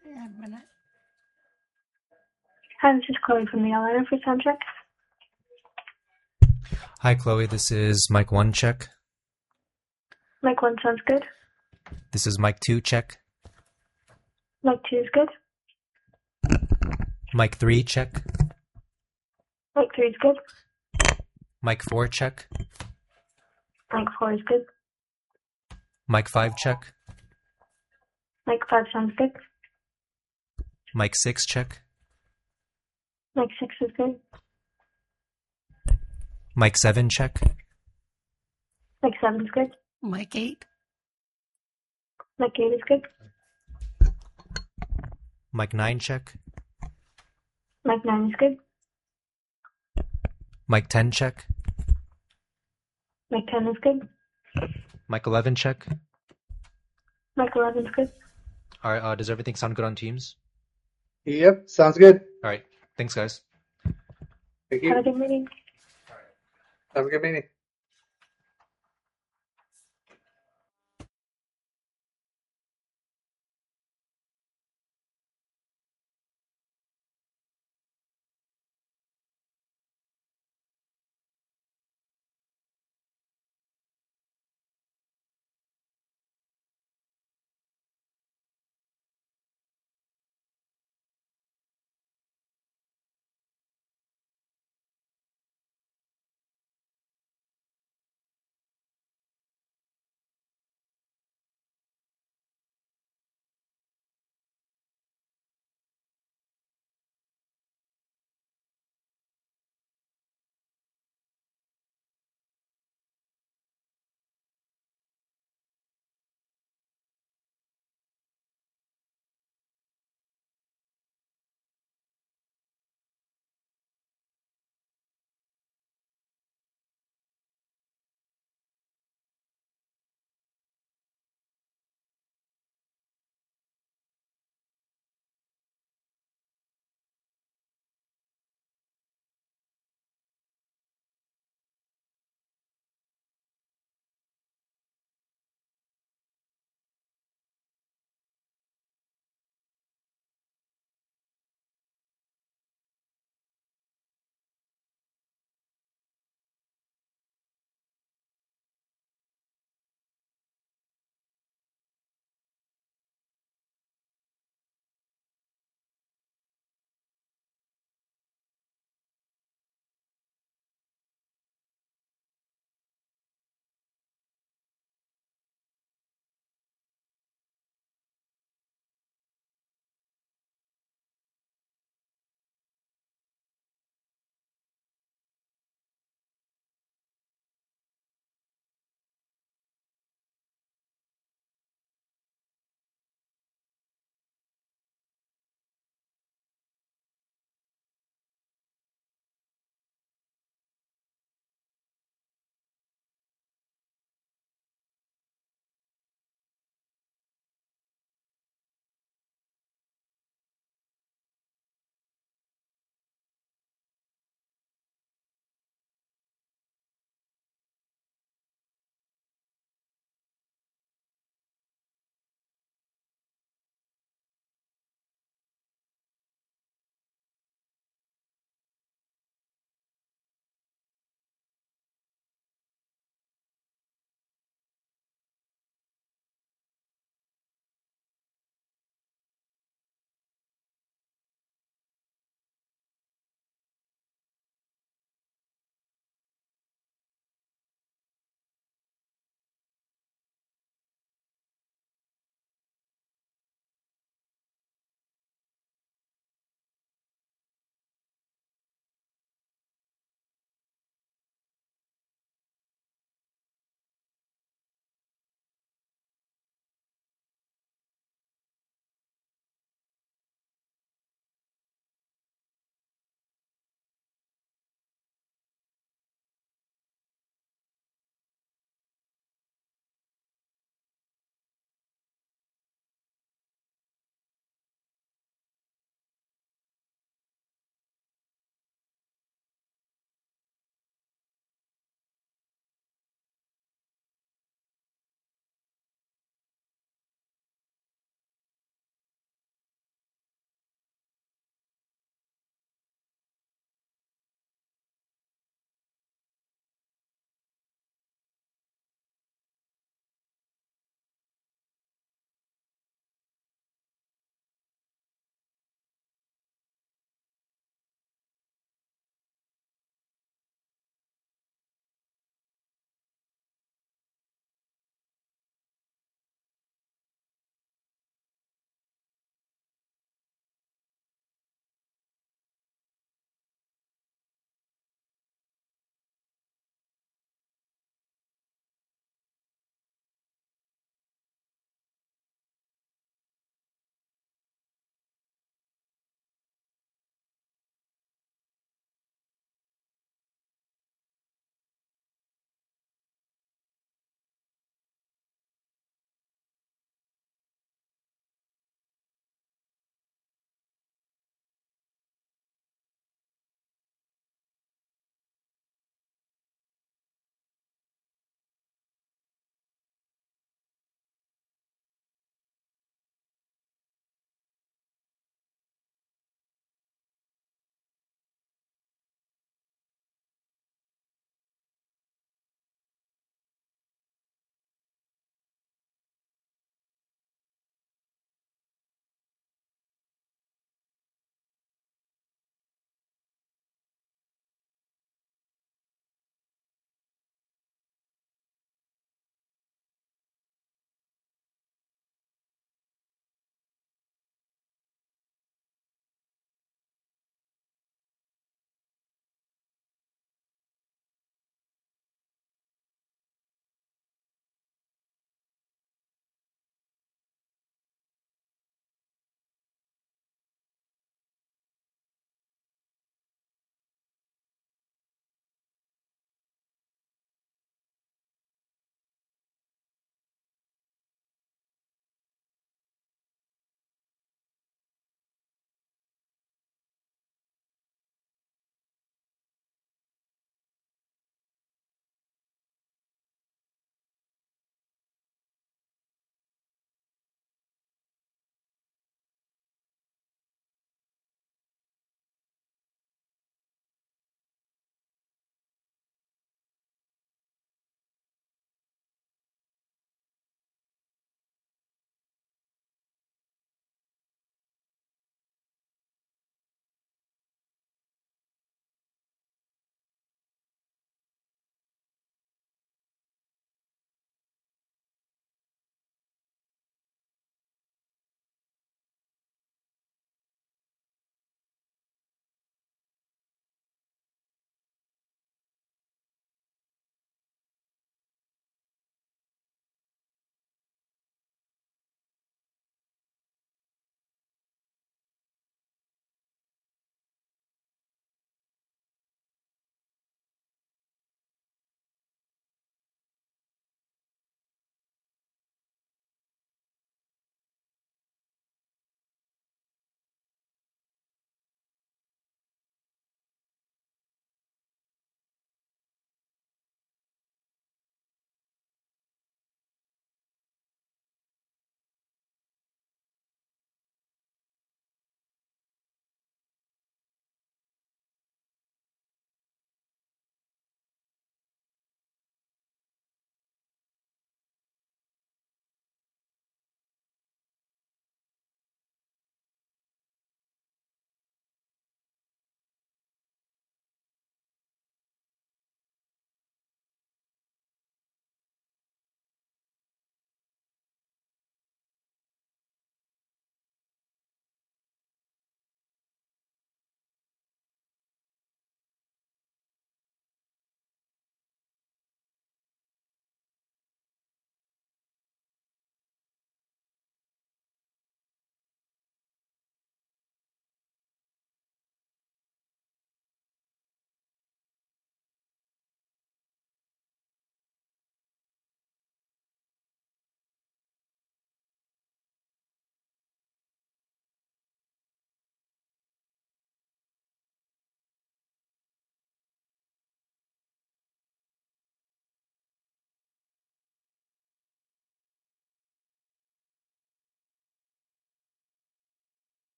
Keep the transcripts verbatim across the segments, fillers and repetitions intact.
Yeah, a minute. Hi, this is Chloe from the Atlanta for sound check. Hi, Chloe. This is Mike one check. Mic one sounds good. This is Mike two check. Mic two is good. Mike three check. Mic three is good. Mike four check. Mic four is good. Mike five check. Mic five sounds good. Mike six check. Mic six is good. Mike seven check. Mic seven is good. Mic eight. Mic eight is good. Mike nine check. Mic nine is good. Mike ten check. Mic ten is good. Mike eleven check. Mic eleven is good. All right. Uh, does everything sound good on Teams? Yep, sounds good. All right. Thanks, guys. Thank Have a you. good meeting. Have a good meeting.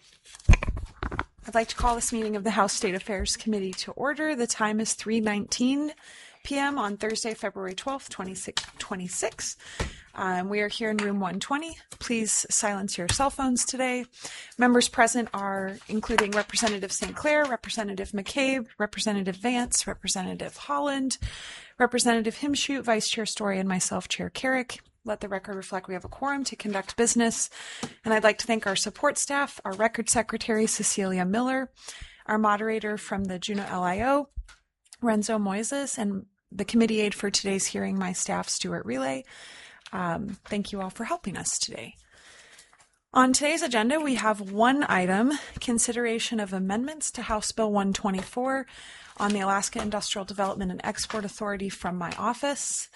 I'd like to call this meeting of the House State Affairs Committee to order. The time is three nineteen p m on Thursday, February twelfth, twenty twenty-six. Um, we are here in room one twenty. Please silence your cell phones today. Members present are including Representative Saint Clair, Representative McCabe, Representative Vance, Representative Holland, Representative Himshoot, Vice Chair Story, and myself, Chair Carrick. Let the record reflect we have a quorum to conduct business. And I'd like to thank our support staff, our record secretary, Cecilia Miller, our moderator from the Juneau L I O, Renzo Moises, and the committee aide for today's hearing, my staff, Stuart Relay. Um, thank you all for helping us today. On today's agenda, we have one item, consideration of amendments to House Bill one twenty-four on the Alaska Industrial Development and Export Authority from my office.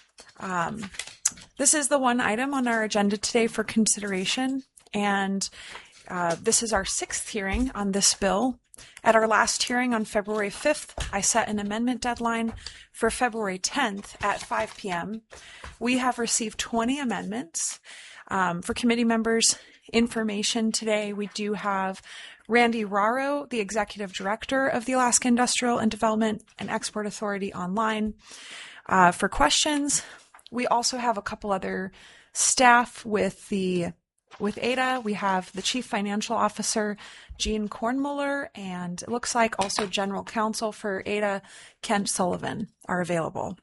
Um, This is the one item on our agenda today for consideration, and uh, this is our sixth hearing on this bill. At our last hearing on February fifth, I set an amendment deadline for February tenth at five p m We have received twenty amendments. Um, for committee members' information today, we do have Randy Raro, the Executive Director of the Alaska Industrial and Development and Export Authority, online uh, for questions. We also have a couple other staff with the with A D A. We have the Chief Financial Officer, Jean Kornmuller, and it looks like also General Counsel for A D A, Kent Sullivan, are available.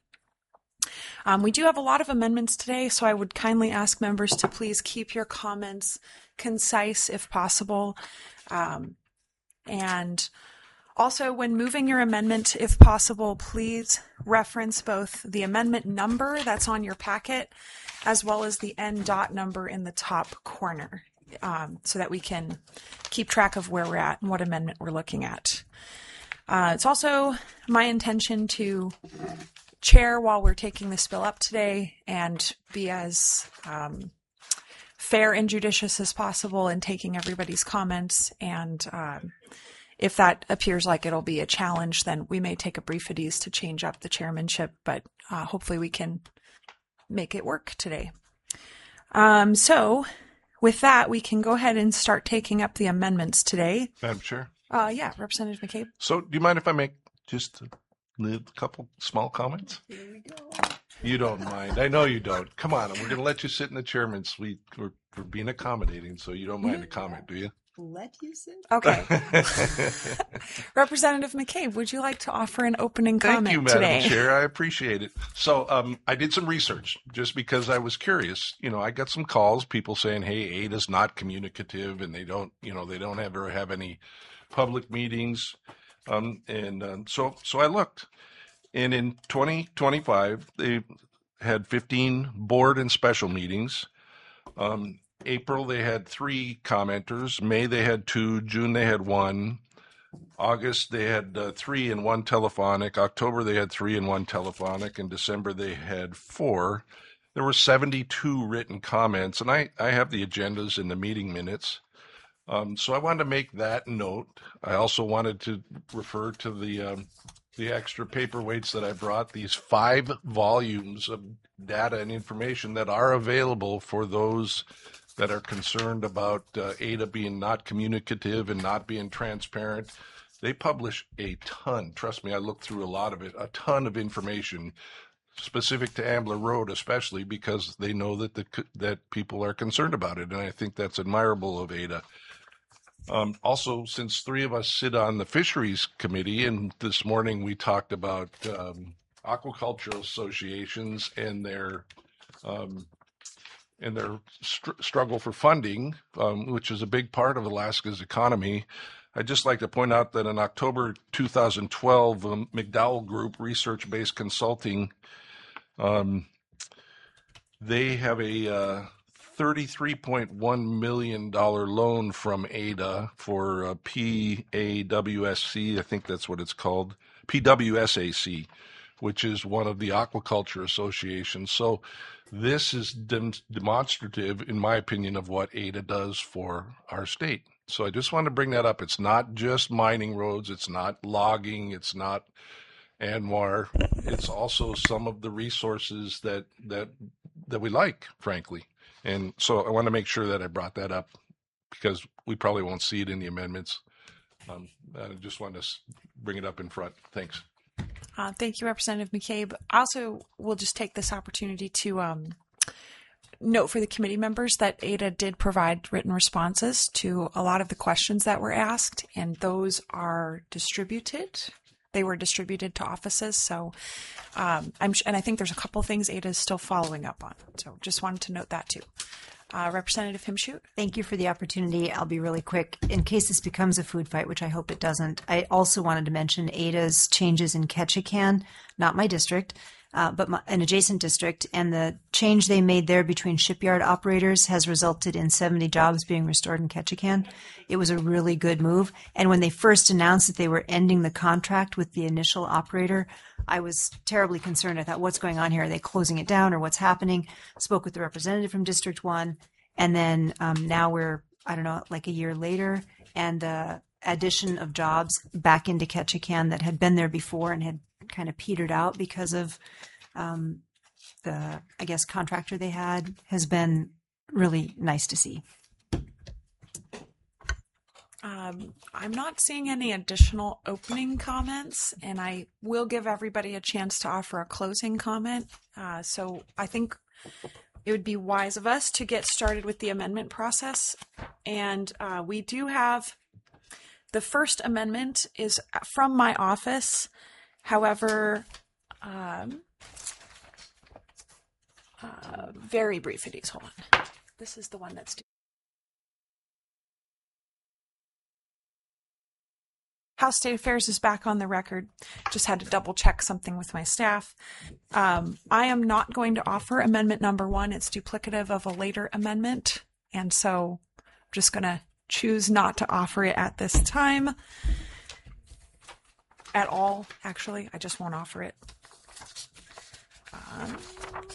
Um, we do have a lot of amendments today, so I would kindly ask members to please keep your comments concise if possible. Um, and Also, when moving your amendment, if possible, please reference both the amendment number that's on your packet as well as the N dot number in the top corner um, so that we can keep track of where we're at and what amendment we're looking at. Uh, it's also my intention to chair while we're taking this bill up today and be as um, fair and judicious as possible in taking everybody's comments, and um, if that appears like it'll be a challenge, then we may take a brief at ease to change up the chairmanship, but uh, hopefully we can make it work today. Um, so with that, we can go ahead and start taking up the amendments today. Madam Chair? Uh, yeah, Representative McCabe. So do you mind if I make just a little couple small comments? Here we go. You don't mind. I know you don't. Come on, we're going to let you sit in the chairman's suite. We're, we're being accommodating, so you don't mind a comment, do you? Let you sit? Okay. Representative McCabe, would you like to offer an opening Thank comment you, Madam today? Chair. I appreciate it. So um, I did some research just because I was curious. You know, I got some calls, people saying, hey, A D A's not communicative and they don't, you know, they don't ever have any public meetings. Um, and um, so, so I looked. And in twenty twenty-five, they had fifteen board and special meetings. Um, April, they had three commenters. May, they had two. June, they had one. August, they had uh, three and one telephonic. October, they had three and one telephonic. In December, they had four. There were seventy-two written comments, and I, I have the agendas in the meeting minutes. Um, so I wanted to make that note. I also wanted to refer to the um, the extra paperweights that I brought, these five volumes of data and information that are available for those that are concerned about uh, A D A being not communicative and not being transparent. They publish a ton. Trust me, I looked through a lot of it, a ton of information specific to Ambler Road, especially because they know that the, that people are concerned about it. And I think that's admirable of A D A. Um, also, since three of us sit on the Fisheries Committee, and this morning we talked about um, aquaculture associations and their um, and their str- struggle for funding, um, which is a big part of Alaska's economy. I'd just like to point out that in October two thousand twelve, um, McDowell Group, research-based consulting, um, they have a uh, thirty-three point one million dollars loan from A D A for uh, P A W S C, I think that's what it's called, P W S A C, which is one of the aquaculture associations. So this is dem- demonstrative, in my opinion, of what A D A does for our state. So I just want to bring that up. It's not just mining roads. It's not logging. It's not ANWR. It's also some of the resources that that that we like, frankly. And so I want to make sure that I brought that up because we probably won't see it in the amendments. Um, I just wanted to s- bring it up in front. Thanks. Uh, thank you, Representative McCabe. Also, we'll just take this opportunity to um, note for the committee members that Ada did provide written responses to a lot of the questions that were asked, and those are distributed. They were distributed to offices, so um, I'm and I think there's a couple things Ada is still following up on. So just wanted to note that too. Uh, Representative Himshoot. Thank you for the opportunity. I'll be really quick. In case this becomes a food fight, which I hope it doesn't, I also wanted to mention Ada's changes in Ketchikan, not my district, uh, but my, an adjacent district, and the change they made there between shipyard operators has resulted in seventy jobs being restored in Ketchikan. It was a really good move. And when they first announced that they were ending the contract with the initial operator, I was terribly concerned. I thought, what's going on here? Are they closing it down or what's happening? Spoke with the representative from District one. And then um, now we're, I don't know, like a year later, and the addition of jobs back into Ketchikan that had been there before and had kind of petered out because of um, the, I guess, contractor they had has been really nice to see. Um, I'm not seeing any additional opening comments, and I will give everybody a chance to offer a closing comment. Uh, so I think it would be wise of us to get started with the amendment process. And uh, we do have the first amendment is from my office. However, um, uh, very brief it is. Hold on. This is the one that's due. House State Affairs is back on the record. Just had to double check something with my staff. Um, I am not going to offer amendment number one. It's duplicative of a later amendment. And so I'm just going to choose not to offer it at this time. At all, actually. I just won't offer it. Um,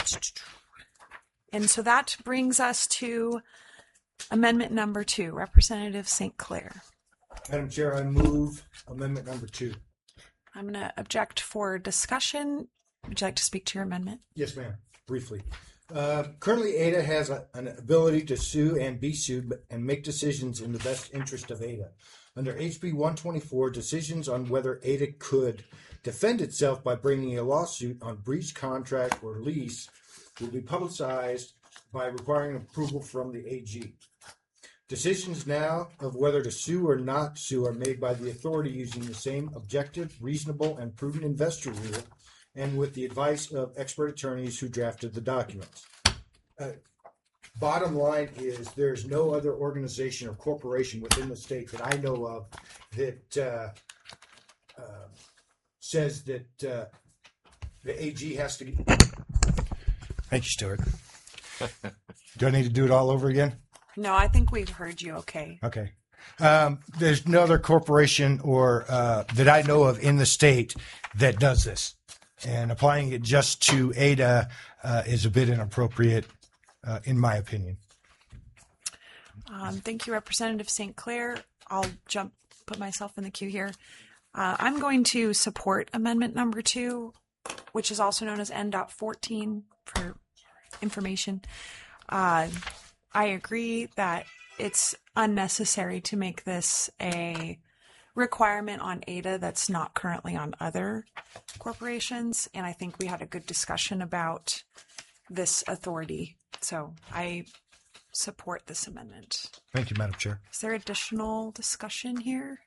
and so that brings us to amendment number two, Representative Saint Clair. Madam Chair, I move amendment number two. I'm going to object for discussion. Would you like to speak to your amendment? Yes, ma'am. Briefly. Uh, currently, Ada has a, an ability to sue and be sued but- and make decisions in the best interest of Ada. Under H B one twenty-four, decisions on whether Ada could defend itself by bringing a lawsuit on breach contract or lease will be publicized by requiring approval from the A G. Decisions now of whether to sue or not sue are made by the authority using the same objective, reasonable, and prudent investor rule, and with the advice of expert attorneys who drafted the documents. Uh, bottom line is there's no other organization or corporation within the state that I know of that uh, uh, says that uh, the A G has to get... Thank you, Stuart. Do I need to do it all over again? No, I think we've heard you okay. Okay. Um, there's no other corporation or uh, that I know of in the state that does this. And applying it just to Ada uh, is a bit inappropriate, uh, in my opinion. Um, thank you, Representative Saint Clair. I'll jump, put myself in the queue here. Uh, I'm going to support amendment number two, which is also known as N fourteen for information. Uh, I agree that it's unnecessary to make this a requirement on Ada that's not currently on other corporations. And I think we had a good discussion about this authority. So I support this amendment. Thank you, Madam Chair. Is there additional discussion here?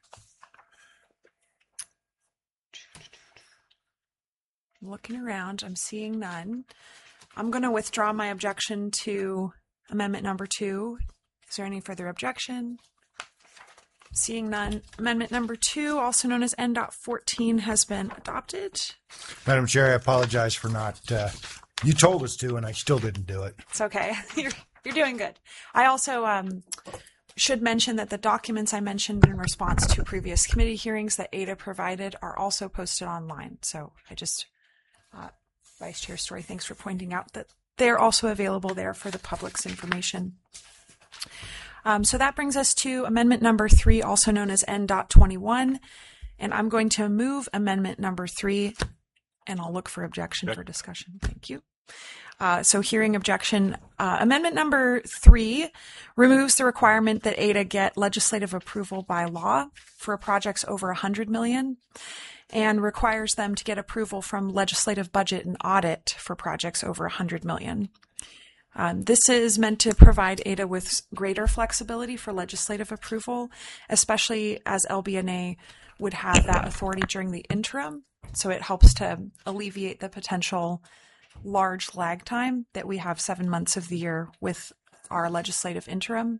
I'm looking around. I'm seeing none. I'm going to withdraw my objection to amendment number two. Is there any further objection? Seeing none. Amendment number two, also known as N fourteen, has been adopted. Madam Chair, I apologize for not, uh, you told us to, and I still didn't do it. It's okay. You're, you're doing good. I also um, should mention that the documents I mentioned in response to previous committee hearings that Ada provided are also posted online. So I just, uh, Vice Chair Story, thanks for pointing out that they're also available there for the public's information. Um, so that brings us to amendment number three, also known as N twenty-one. And I'm going to move amendment number three, and I'll look for objection Okay. for discussion. Thank you. Uh, so hearing objection. Uh, amendment number three removes the requirement that A D A get legislative approval by law for projects over one hundred million and requires them to get approval from legislative budget and audit for projects over one hundred million. Um, this is meant to provide A D A with greater flexibility for legislative approval, especially as L B N A would have that authority during the interim. So it helps to alleviate the potential large lag time that we have seven months of the year with our legislative interim.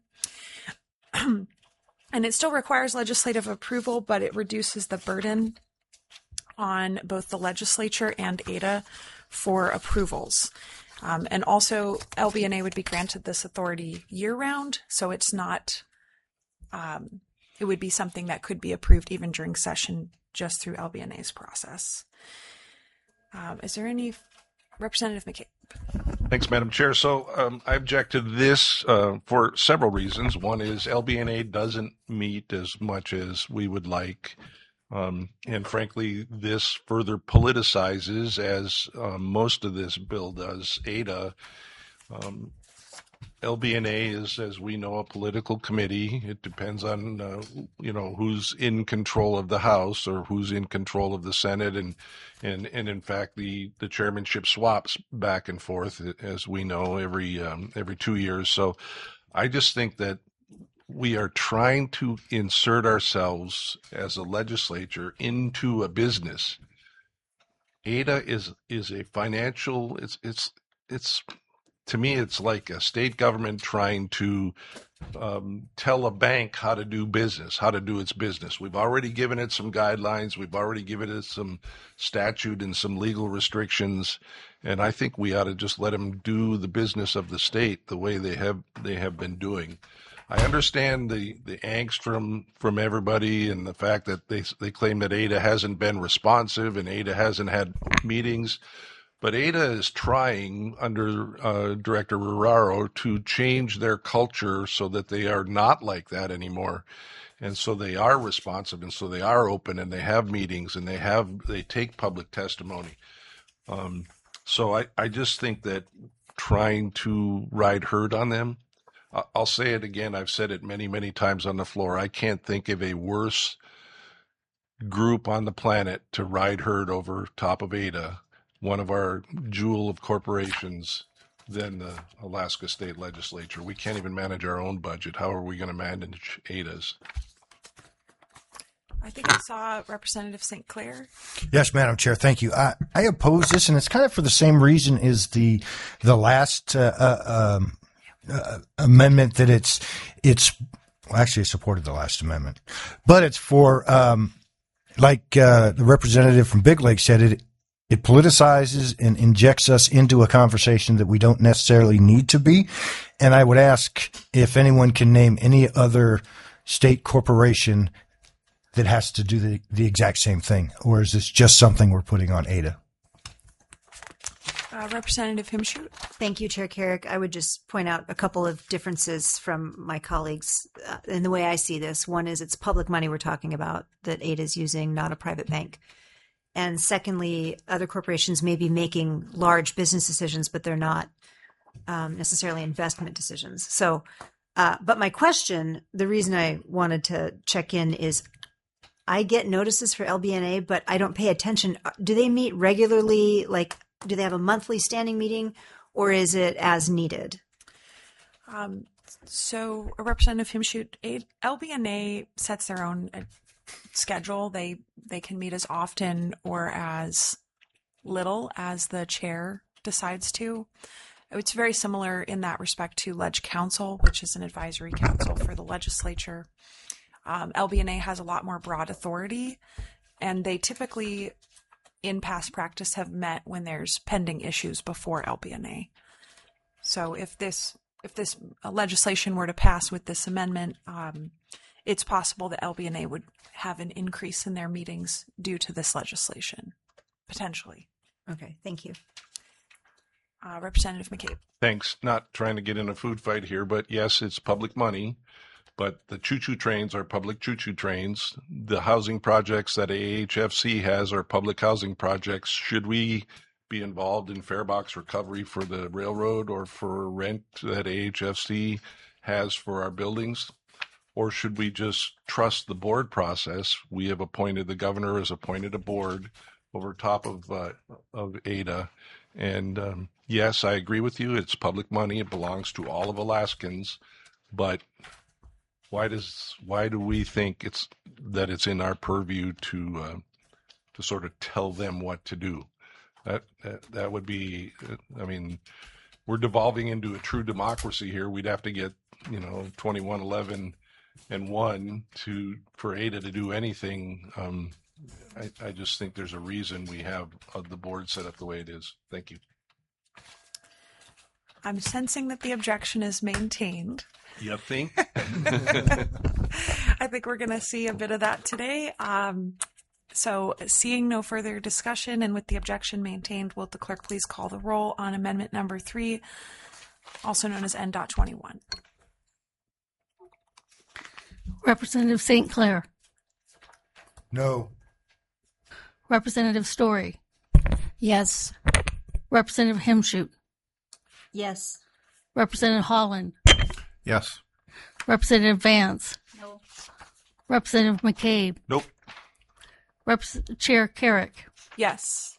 And it still requires legislative approval, but it reduces the burden on both the legislature and A D A for approvals. Um, and also, L B N A would be granted this authority year-round, so it's not, um, it would be something that could be approved even during session just through L B N A's process. Um, is there any, Representative McCabe? Thanks, Madam Chair. So um, I object to this uh, for several reasons. One is L B N A doesn't meet as much as we would like. Um, and frankly, this further politicizes, as uh, most of this bill does, A D A. Um, L B N A is, as we know, a political committee. It depends on, uh, you know, who's in control of the House or who's in control of the Senate. And, and, and in fact, the, the chairmanship swaps back and forth, as we know, every, um, every two years. So I just think that we are trying to insert ourselves as a legislature into a business. A D A is, is a financial, it's, it's, it's, to me, it's like a state government trying to um, tell a bank how to do business, how to do its business. We've already given it some guidelines. We've already given it some statute and some legal restrictions. And I think we ought to just let them do the business of the state the way they have they have been doing. I understand the, the angst from, from everybody and the fact that they they claim that A D A hasn't been responsive and A D A hasn't had meetings. But A D A is trying, under uh, Director Ruraro, to change their culture so that they are not like that anymore. And so they are responsive, and so they are open, and they have meetings, and they have they take public testimony. Um, so I, I just think that trying to ride herd on them, I'll say it again, I've said it many, many times on the floor, I can't think of a worse group on the planet to ride herd over top of A D A, one of our jewel of corporations, than the Alaska State Legislature. We can't even manage our own budget. How are we going to manage A D A's? I think I saw Representative Saint Clair. Yes, Madam Chair. Thank you. I, I oppose this, and it's kind of for the same reason as the the last uh, uh, um, uh, amendment. That it's it's well, actually I supported the last amendment, but it's for um, like uh, the representative from Big Lake said it. It politicizes and injects us into a conversation that we don't necessarily need to be. And I would ask if anyone can name any other state corporation that has to do the, the exact same thing, or is this just something we're putting on A D A? Uh, Representative Himshoot. Thank you, Chair Carrick. I would just point out a couple of differences from my colleagues uh, in the way I see this. One is it's public money we're talking about that A D A is using, not a private bank. And secondly, other corporations may be making large business decisions, but they're not um, necessarily investment decisions. So, uh, but my question, the reason I wanted to check in is I get notices for L B N A, but I don't pay attention. Do they meet regularly? Like, do they have a monthly standing meeting, or is it as needed? Um, so, Representative Himshoot, L B N A sets their own uh, schedule. They they can meet as often or as little as the chair decides to. It's very similar in that respect to Ledge Council, which is an advisory council for the legislature. Um, L B N A has a lot more broad authority, and they typically, in past practice, have met when there's pending issues before L B N A. So if this if this legislation were to pass with this amendment, um, it's possible that L B N A would have an increase in their meetings due to this legislation, potentially. Okay, thank you. Uh, Representative McCabe. Thanks. Not trying to get in a food fight here, but yes, it's public money. But the choo-choo trains are public choo-choo trains. The housing projects that A H F C has are public housing projects. Should we be involved in fare box recovery for the railroad or for rent that A H F C has for our buildings? Or should we just trust the board process? We have appointed, the governor has appointed a board over top of uh, of A D A. And um, yes, I agree with you. It's public money. It belongs to all of Alaskans. But why does why do we think it's that it's in our purview to uh, to sort of tell them what to do? That, that that would be, I mean, we're devolving into a true democracy here. We'd have to get, you know, twenty-one eleven and one to for A D A to do anything. Um, I, I just think there's a reason we have uh, the board set up the way it is. Thank you. I'm sensing that the objection is maintained. You think? I think we're going to see a bit of that today. Um, so seeing no further discussion and with the objection maintained, will the clerk please call the roll on amendment number three, also known as N twenty-one? Representative Saint Clair. No. Representative Story. Yes. Representative Hemshoot. Yes. Representative Holland. Yes. Representative Vance. No. Representative McCabe. Nope. Rep- Chair Carrick. Yes.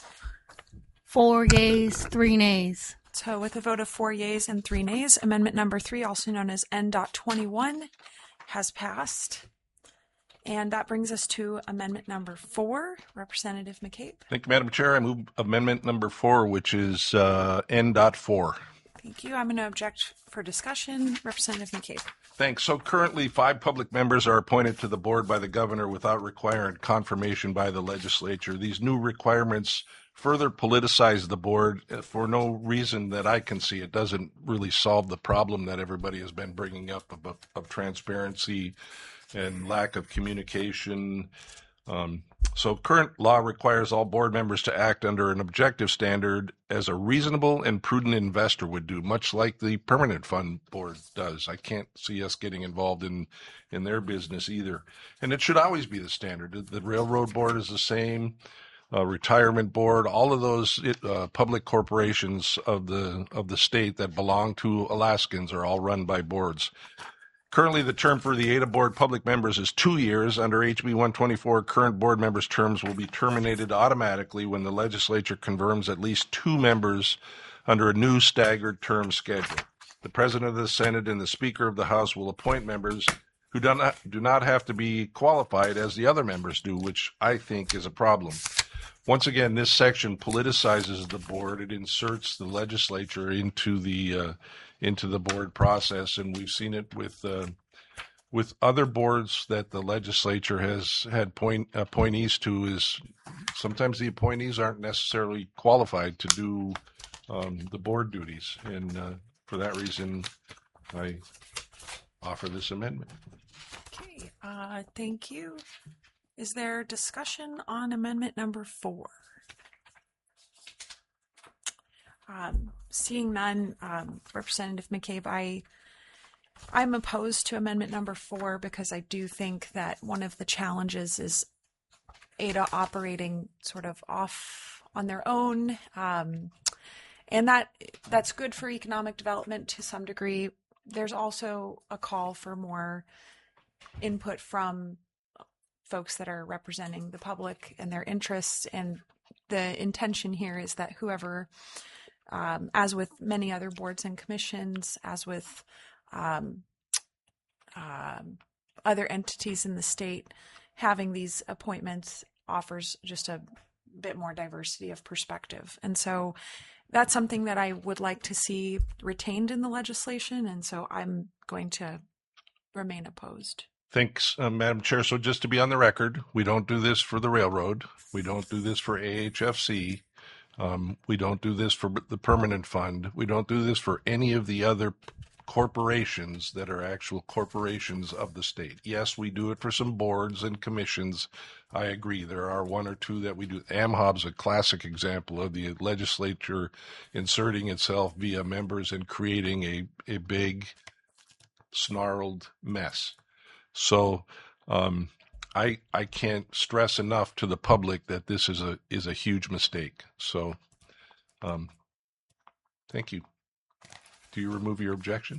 Four yeas, three nays. So with a vote of four yeas and three nays, amendment number three, also known as N twenty-one, has passed. And that brings us to amendment number four, Representative McCabe. Thank you, Madam Chair. I move amendment number four, which is uh, N four. Thank you. I'm going to object for discussion. Representative McCabe. Thanks. So currently, five public members are appointed to the board by the governor without requiring confirmation by the legislature. These new requirements further politicize the board for no reason that I can see. It doesn't really solve the problem that everybody has been bringing up of, of transparency and lack of communication. Um, so current law requires all board members to act under an objective standard as a reasonable and prudent investor would do, much like the permanent fund board does. I can't see us getting involved in, in their business either. And it should always be the standard. The railroad board is the same, uh, retirement board, all of those uh, public corporations of the of the state that belong to Alaskans are all run by boards. Currently, the term for the A D A board public members is two years. Under H B one twenty-four, current board members' terms will be terminated automatically when the legislature confirms at least two members under a new staggered term schedule. The President of the Senate and the Speaker of the House will appoint members who do not, do not have to be qualified as the other members do, which I think is a problem. Once again, this section politicizes the board. It inserts the legislature into the uh, into the board process, and we've seen it with uh, with other boards that the legislature has had point, appointees to. Is sometimes the appointees aren't necessarily qualified to do um, the board duties, and uh, for that reason, I offer this amendment. Okay, uh, thank you. Is there discussion on amendment number four? Um, seeing none, um, Representative McCabe, I, I'm opposed to amendment number four because I do think that one of the challenges is A D A operating sort of off on their own, um, and that that's good for economic development to some degree. There's also a call for more input from folks that are representing the public and their interests, and the intention here is that whoever Um, as with many other boards and commissions, as with um, um, other entities in the state, having these appointments offers just a bit more diversity of perspective. And so that's something that I would like to see retained in the legislation. And so I'm going to remain opposed. Thanks, uh, Madam Chair. So just to be on the record, we don't do this for the railroad. We don't do this for A H F C. Um, we don't do this for the permanent fund. We don't do this for any of the other corporations that are actual corporations of the state. Yes, we do it for some boards and commissions. I agree. There are one or two that we do. AmHob's a classic example of the legislature inserting itself via members and creating a, a big snarled mess. So, um, I I can't stress enough to the public that this is a is a huge mistake. So Um, thank you. Do you remove your objection?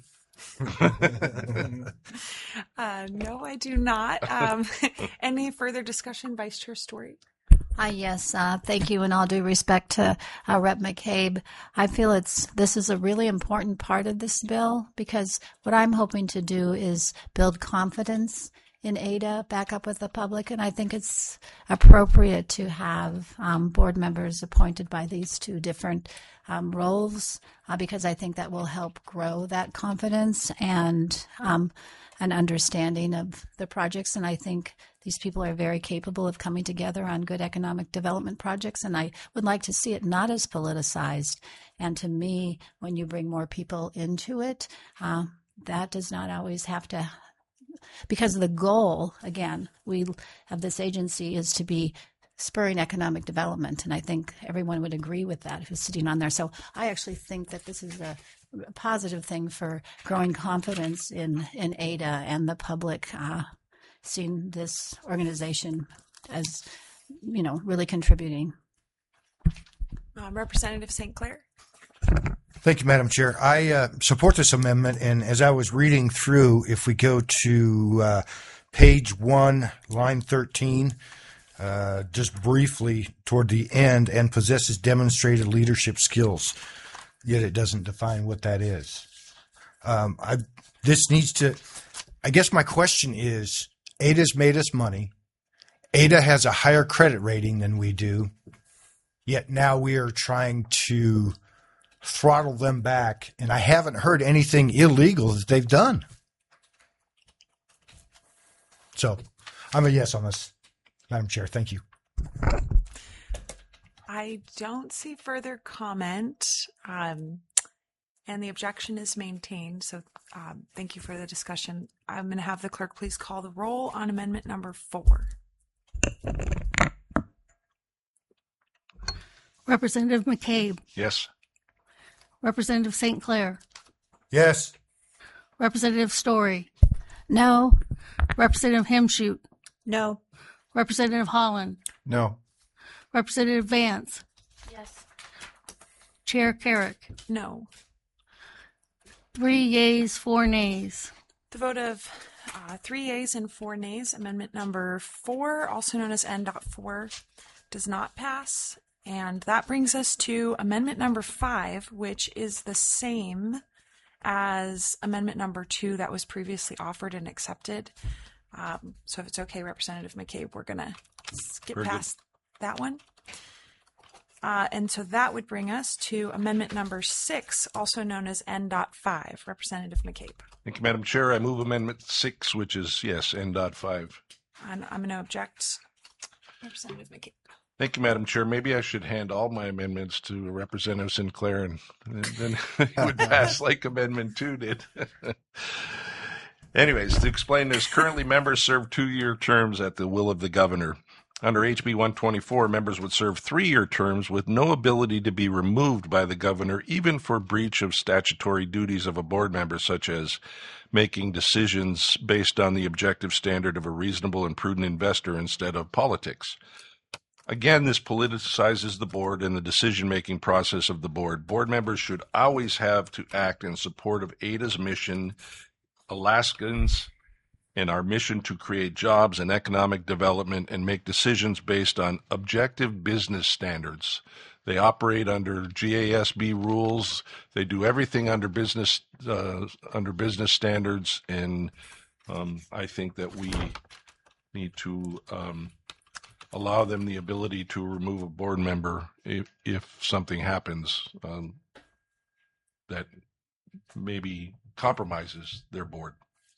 Uh, no, I do not. Um, any further discussion, Vice Chair Story? Uh, yes, uh, thank you, and all due respect to uh, Rep McCabe. I feel it's this is a really important part of this bill because what I'm hoping to do is build confidence in Ada back up with the public, and I think it's appropriate to have um, board members appointed by these two different um, roles uh, because I think that will help grow that confidence and um, an understanding of the projects, and I think these people are very capable of coming together on good economic development projects, and I would like to see it not as politicized. And to me, when you bring more people into it, uh, that does not always have to, because the goal, again, we of this agency is to be spurring economic development, and I think everyone would agree with that who's sitting on there. So I actually think that this is a positive thing for growing confidence in, in Ada and the public uh, seeing this organization as, you know, really contributing. Um, Representative Saint Clair? Thank you, Madam Chair. I uh, support this amendment, and as I was reading through, if we go to uh, page one, line thirteen, uh, just briefly toward the end, and possesses demonstrated leadership skills, yet it doesn't define what that is. Um, I, this needs to, I guess my question is, Ada's made us money. Ada has a higher credit rating than we do, yet now we are trying to throttle them back, and I haven't heard anything illegal that they've done. So I'm a yes on this, Madam Chair. Thank you. I don't see further comment, um, and the objection is maintained. So um, thank you for the discussion. I'm going to have the clerk please call the roll on amendment number four. Representative McCabe, Yes. Representative Saint Clair, Yes. Representative Story, No. Representative Hemshoot, No. Representative Holland, No. Representative Vance, Yes. Chair Carrick. No. Three yeas, four nays. The vote of uh, three yeas and four nays, amendment number four, also known as N four, does not pass. And that brings us to amendment number five, which is the same as amendment number two that was previously offered and accepted. Um, so if it's okay, Representative McCabe, we're going to skip Very good. past that one. Uh, and so that would bring us to amendment number six, also known as N five. Representative McCabe. Thank you, Madam Chair. I move amendment six, which is, yes, N dot five. And I'm going to object. Representative McCabe. Thank you, Madam Chair. Maybe I should hand all my amendments to Representative Sinclair, and, and then it would pass like Amendment two did. Anyways, to explain this, currently members serve two-year terms at the will of the governor. Under H B one twenty-four, members would serve three-year terms with no ability to be removed by the governor, even for breach of statutory duties of a board member, such as making decisions based on the objective standard of a reasonable and prudent investor instead of politics. Again, this politicizes the board and the decision-making process of the board. Board members should always have to act in support of Ada's mission, Alaskans, and our mission to create jobs and economic development and make decisions based on objective business standards. They operate under G A S B rules. They do everything under business uh, under business standards, and um, I think that we need to um, allow them the ability to remove a board member if, if something happens um, that maybe compromises their board.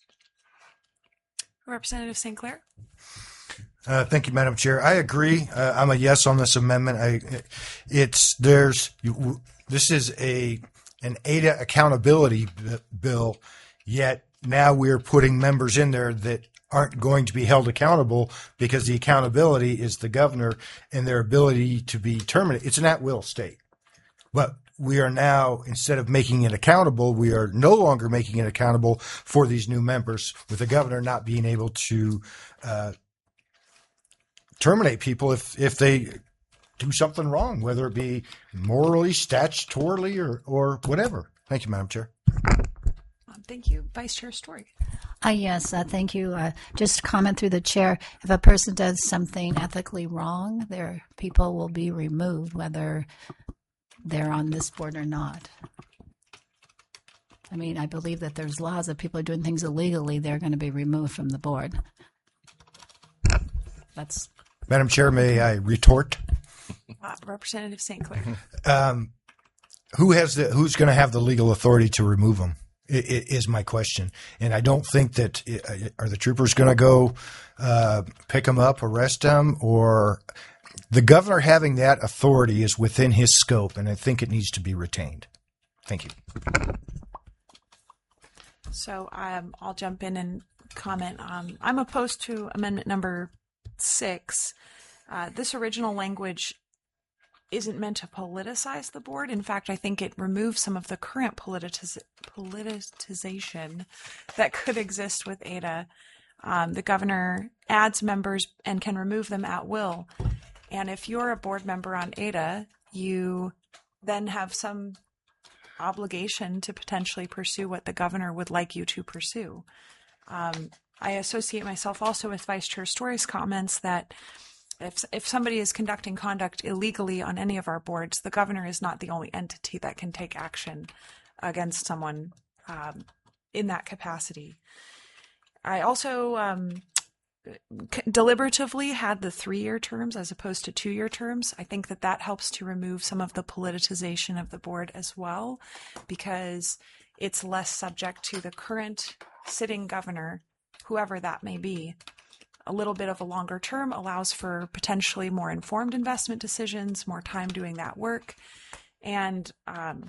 Representative Saint Clair. Uh, thank you, Madam Chair. I agree. Uh, I'm a yes on this amendment. I, it's there's this is a an Ada accountability b- bill, yet now we're putting members in there that aren't going to be held accountable because the accountability is the governor and their ability to be terminated. It's an at-will state, but we are now, instead of making it accountable, we are no longer making it accountable for these new members, with the governor not being able to uh, terminate people if if they do something wrong, whether it be morally, statutorily, or, or whatever. Thank you, Madam Chair. Um, thank you. Vice Chair Story. Uh, yes, uh, thank you. Uh, just comment through the chair. If a person does something ethically wrong, their people will be removed, whether they're on this board or not. I mean, I believe that there's laws that people are doing things illegally, they're going to be removed from the board. That's Madam Chair, may I retort? Uh, Representative Saint Clair. Um, who has the who's going to have the legal authority to remove them? I- I- Is my question, and I don't think that uh, are the troopers going to go uh, pick them up, arrest them, or the governor having that authority is within his scope, and I think it needs to be retained. Thank you. So um, I'll jump in and comment. Um, I'm opposed to amendment number six. Uh, this original language isn't meant to politicize the board. In fact, I think it removes some of the current politiz- politicization that could exist with A D A. Um, the governor adds members and can remove them at will. And if you're a board member on A D A, you then have some obligation to potentially pursue what the governor would like you to pursue. Um, I associate myself also with Vice Chair Story's comments that if if somebody is conducting conduct illegally on any of our boards, the governor is not the only entity that can take action against someone um, in that capacity. I also um, deliberatively had the three-year terms as opposed to two-year terms. I think that that helps to remove some of the politicization of the board as well, because it's less subject to the current sitting governor, whoever that may be. A little bit of a longer term allows for potentially more informed investment decisions, more time doing that work. And um,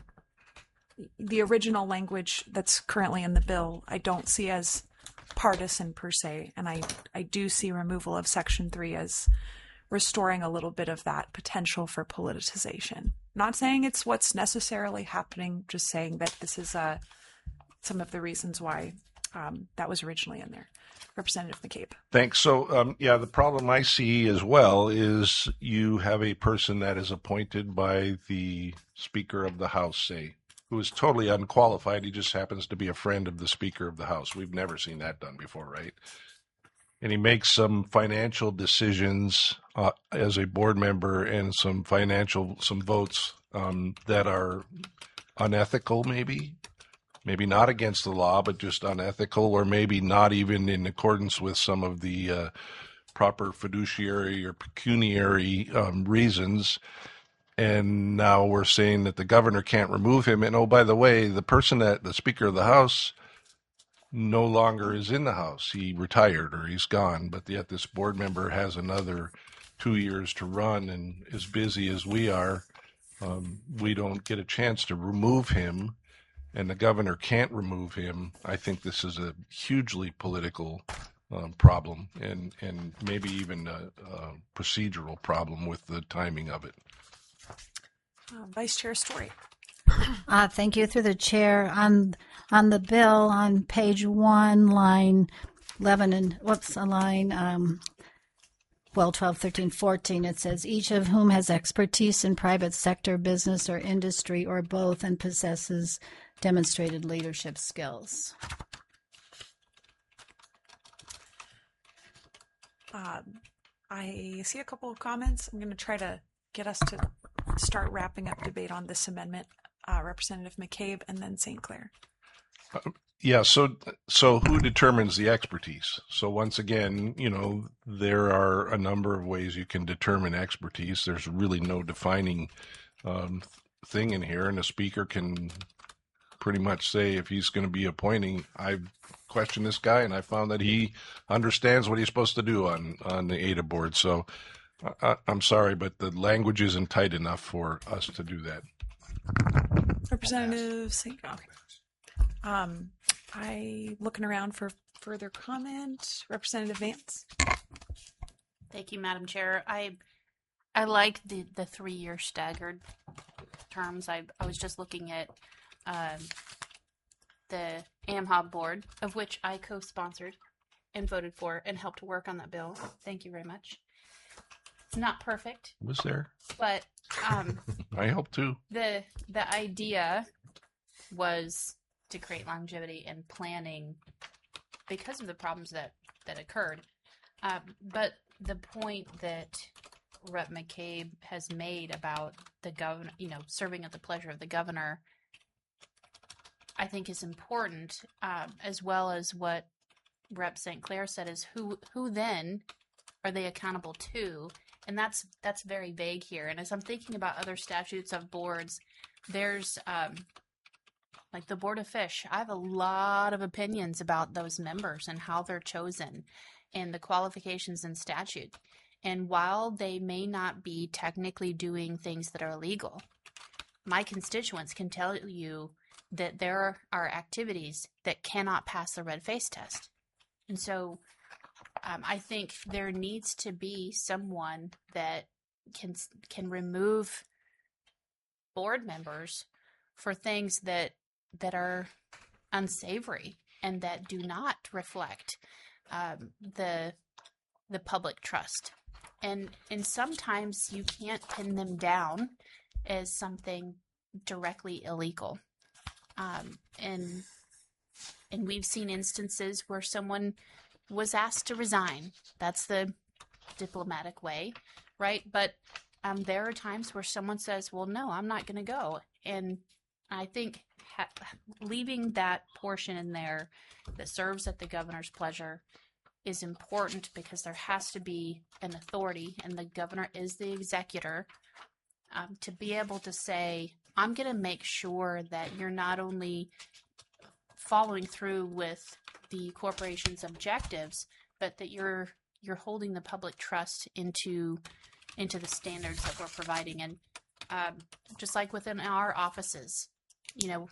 the original language that's currently in the bill, I don't see as partisan per se. And I, I do see removal of Section three as restoring a little bit of that potential for politicization. Not saying it's what's necessarily happening, just saying that this is uh, some of the reasons why um, that was originally in there. Representative McCabe. Thanks. So, um, yeah, the problem I see as well is you have a person that is appointed by the Speaker of the House, say, who is totally unqualified. He just happens to be a friend of the Speaker of the House. We've never seen that done before, right? And he makes some financial decisions uh, as a board member and some financial, some votes um, that are unethical, maybe. Maybe not against the law, but just unethical, or maybe not even in accordance with some of the uh, proper fiduciary or pecuniary um, reasons. And now we're saying that the governor can't remove him. And oh, by the way, the person that the Speaker of the House no longer is in the House. He retired or he's gone, but yet this board member has another two years to run and as busy as we are, um, we don't get a chance to remove him. And the governor can't remove him. I think this is a hugely political um, problem and, and maybe even a, a procedural problem with the timing of it. Uh, Vice Chair Story. Uh, thank you. Through the chair, on on the bill on page one, line eleven and whoops, a line um, well, twelve, thirteen, fourteen. It says each of whom has expertise in private sector, business, or industry, or both, and possesses demonstrated leadership skills. Um, I see a couple of comments. I'm going to try to get us to start wrapping up debate on this amendment. Uh, Representative McCabe and then Saint Clair. Uh, yeah, so so who determines the expertise? So once again, you know, there are a number of ways you can determine expertise. There's really no defining um, thing in here, and a speaker can pretty much say if he's going to be appointing, I've questioned this guy and I found that he understands what he's supposed to do on, on the A D A board. So I, I'm sorry, but the language isn't tight enough for us to do that. Representative Saint Okay. Um, I looking around for further comment. Representative Vance. Thank you, Madam Chair. I I like the, the three-year staggered terms. I, I was just looking at um, the AMHOB board, of which I co-sponsored and voted for and helped work on that bill. Thank you very much. not perfect, Was there? but um, I hope too. the the idea was to create longevity and planning because of the problems that that occurred. Um, but the point that Rep McCabe has made about the governor, you know, serving at the pleasure of the governor, I think is important, um, as well as what Rep Saint Clair said is who who then are they accountable to? And that's that's very vague here. And as I'm thinking about other statutes of boards, there's um, like the Board of Fish. I have a lot of opinions about those members and how they're chosen and the qualifications in statute. And while they may not be technically doing things that are illegal, my constituents can tell you that there are activities that cannot pass the red face test. And so um, I think there needs to be someone that can can remove board members for things that that are unsavory and that do not reflect um, the the public trust. And and sometimes you can't pin them down as something directly illegal. Um, and and we've seen instances where someone was asked to resign. That's the diplomatic way, right? But um, there are times where someone says, well, no, I'm not going to go. And I think ha- leaving that portion in there that serves at the governor's pleasure is important because there has to be an authority, and the governor is the executor, um, to be able to say, I'm going to make sure that you're not only following through with the corporation's objectives, but that you're you're holding the public trust into into the standards that we're providing. And um, just like within our offices, you know,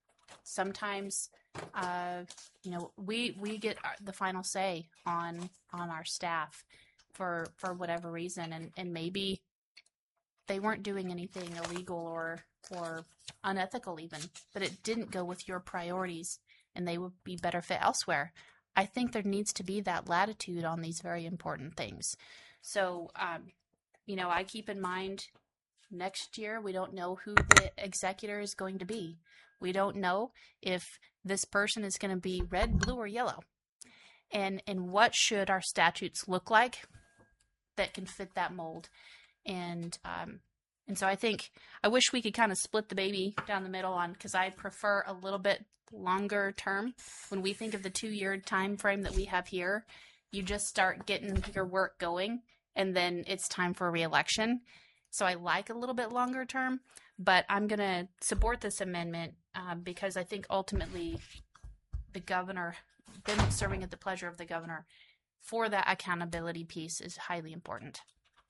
sometimes uh, you know we we get the final say on on our staff for for whatever reason, and and maybe they weren't doing anything illegal or or unethical even, but it didn't go with your priorities and they would be better fit elsewhere. I think there needs to be that latitude on these very important things. So, um, you know, I keep in mind next year, we don't know who the executor is going to be. We don't know if this person is going to be red, blue, or yellow. And, and what should our statutes look like that can fit that mold? And, um, and so I think, I wish we could kind of split the baby down the middle on, because I prefer a little bit longer term. When we think of the two-year time frame that we have here, you just start getting your work going, and then it's time for re-election. So I like a little bit longer term, but I'm going to support this amendment um, because I think ultimately the governor, them serving at the pleasure of the governor for that accountability piece is highly important.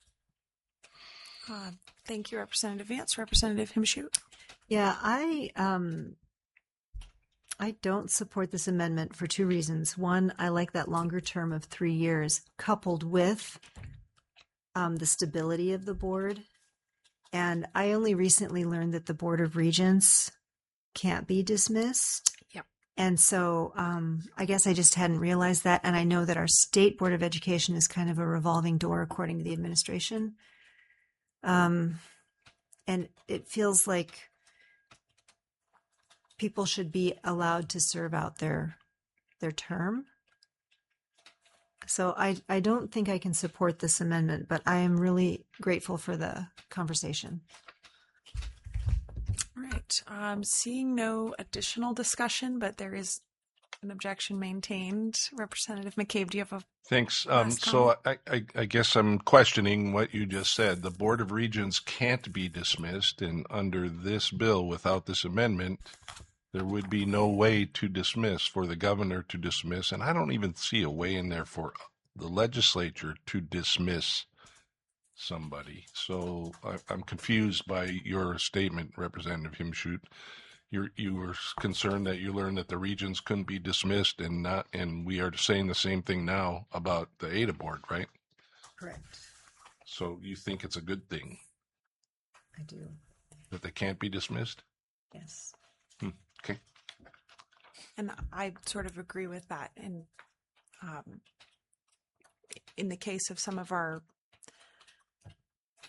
Uh, thank you, Representative Vance. Representative Himshoot. Yeah, I um, I don't support this amendment for two reasons. One, I like that longer term of three years coupled with um, the stability of the board. And I only recently learned that the Board of Regents can't be dismissed. Yep. And so um, I guess I just hadn't realized that. And I know that our state Board of Education is kind of a revolving door according to the administration. Um, and it feels like people should be allowed to serve out their their term. So I, I don't think I can support this amendment, but I am really grateful for the conversation. All right. Um, seeing no additional discussion, but there is an objection maintained. Representative McCabe, do you have a Thanks. Um, so I, I, I guess I'm questioning what you just said. The Board of Regents can't be dismissed, and under this bill, without this amendment, there would be no way to dismiss, for the governor to dismiss, and I don't even see a way in there for the legislature to dismiss somebody. So I, I'm confused by your statement, Representative Himshoot. You you were concerned that you learned that the regions couldn't be dismissed, and not, and we are saying the same thing now about the A D A board, right? Correct. So you think it's a good thing I do. that they can't be dismissed? Yes. Hmm. Okay. And I sort of agree with that. And um, in the case of some of our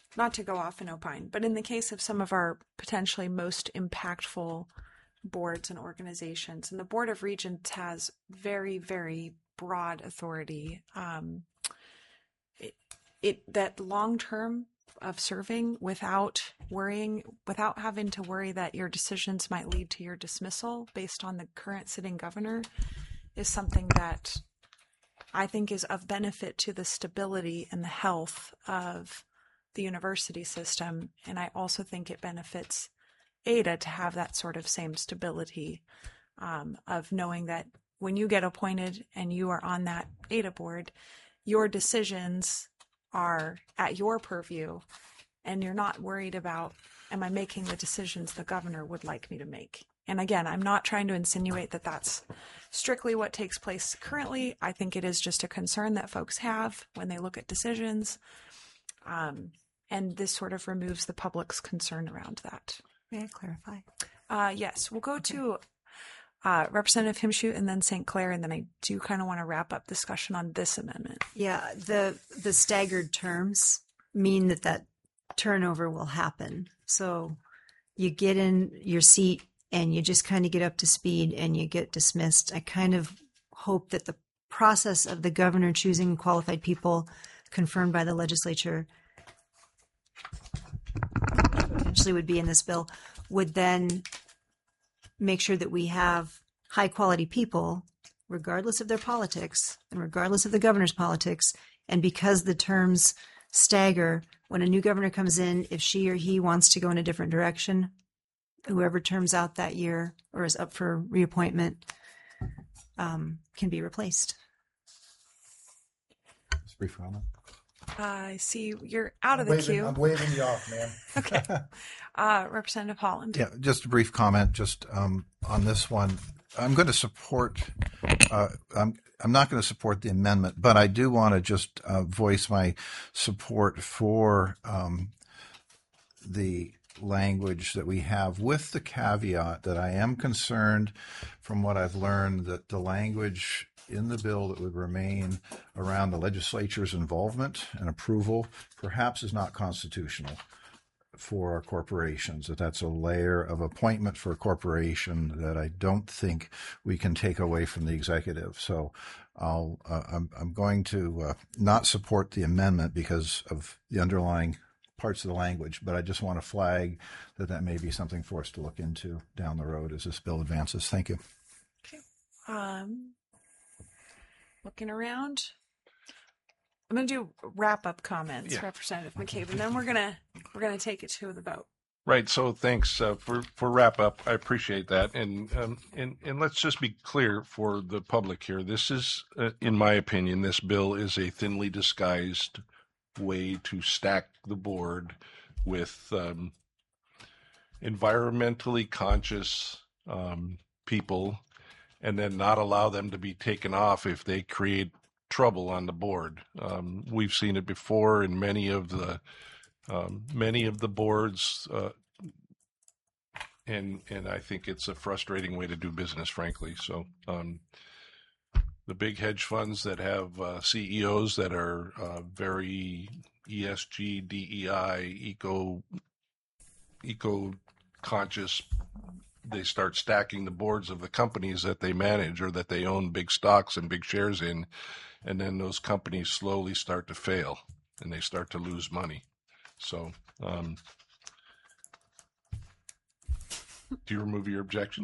not to go off and opine, but in the case of some of our potentially most impactful boards and organizations, and the Board of Regents has very, very broad authority. Um, it, it that long term of serving without worrying, without having to worry that your decisions might lead to your dismissal based on the current sitting governor, is something that I think is of benefit to the stability and the health of the university system. And I also think it benefits Ada to have that sort of same stability um, of knowing that when you get appointed and you are on that Ada board, your decisions are at your purview, and you're not worried about, am I making the decisions the governor would like me to make? And again, I'm not trying to insinuate that that's strictly what takes place currently. I think it is just a concern that folks have when they look at decisions. Um, and this sort of removes the public's concern around that. May I clarify? Uh, yes, we'll go to uh, Representative Himshoot and then Saint Clair, and then I do kind of want to wrap up discussion on this amendment. Yeah, the the staggered terms mean that that turnover will happen. So you get in your seat and you just kind of get up to speed and you get dismissed. I kind of hope that the process of the governor choosing qualified people confirmed by the legislature, potentially would be in this bill, would then make sure that we have high quality people, regardless of their politics and regardless of the governor's politics. And because the terms stagger, when a new governor comes in, if she or he wants to go in a different direction, whoever terms out that year or is up for reappointment um, can be replaced. Just brief comment. Uh, I see you're out I'm of the waving, queue. I'm waving you off, man. Okay. Uh, Representative Holland. Yeah, just a brief comment just um, on this one. I'm going to support, uh, I'm, I'm not going to support the amendment, but I do want to just uh, voice my support for um, the language that we have, with the caveat that I am concerned from what I've learned that the language in the bill that would remain around the legislature's involvement and approval perhaps is not constitutional for our corporations, that that's a layer of appointment for a corporation that I don't think we can take away from the executive. So I'll, uh, I'm, I'm going to uh, not support the amendment because of the underlying parts of the language, but I just want to flag that that may be something for us to look into down the road as this bill advances. Thank you. Okay. Um, looking around. I'm going to do wrap up comments, Yeah. Representative McCabe, and then we're going to we're going to take it to the vote. Right. So thanks uh, for for wrap up. I appreciate that. And um, and and let's just be clear for the public here. This is, uh, in my opinion, this bill is a thinly disguised way to stack the board with um, environmentally conscious um, people, and then not allow them to be taken off if they create trouble on the board. Um, we've seen it before in many of the um, many of the boards, uh, and and I think it's a frustrating way to do business, frankly. So um, the big hedge funds that have uh, C E Os that are uh, very E S G, D E I, eco eco conscious, they start stacking the boards of the companies that they manage or that they own big stocks and big shares in, and then those companies slowly start to fail and they start to lose money. So, um, do you remove your objection?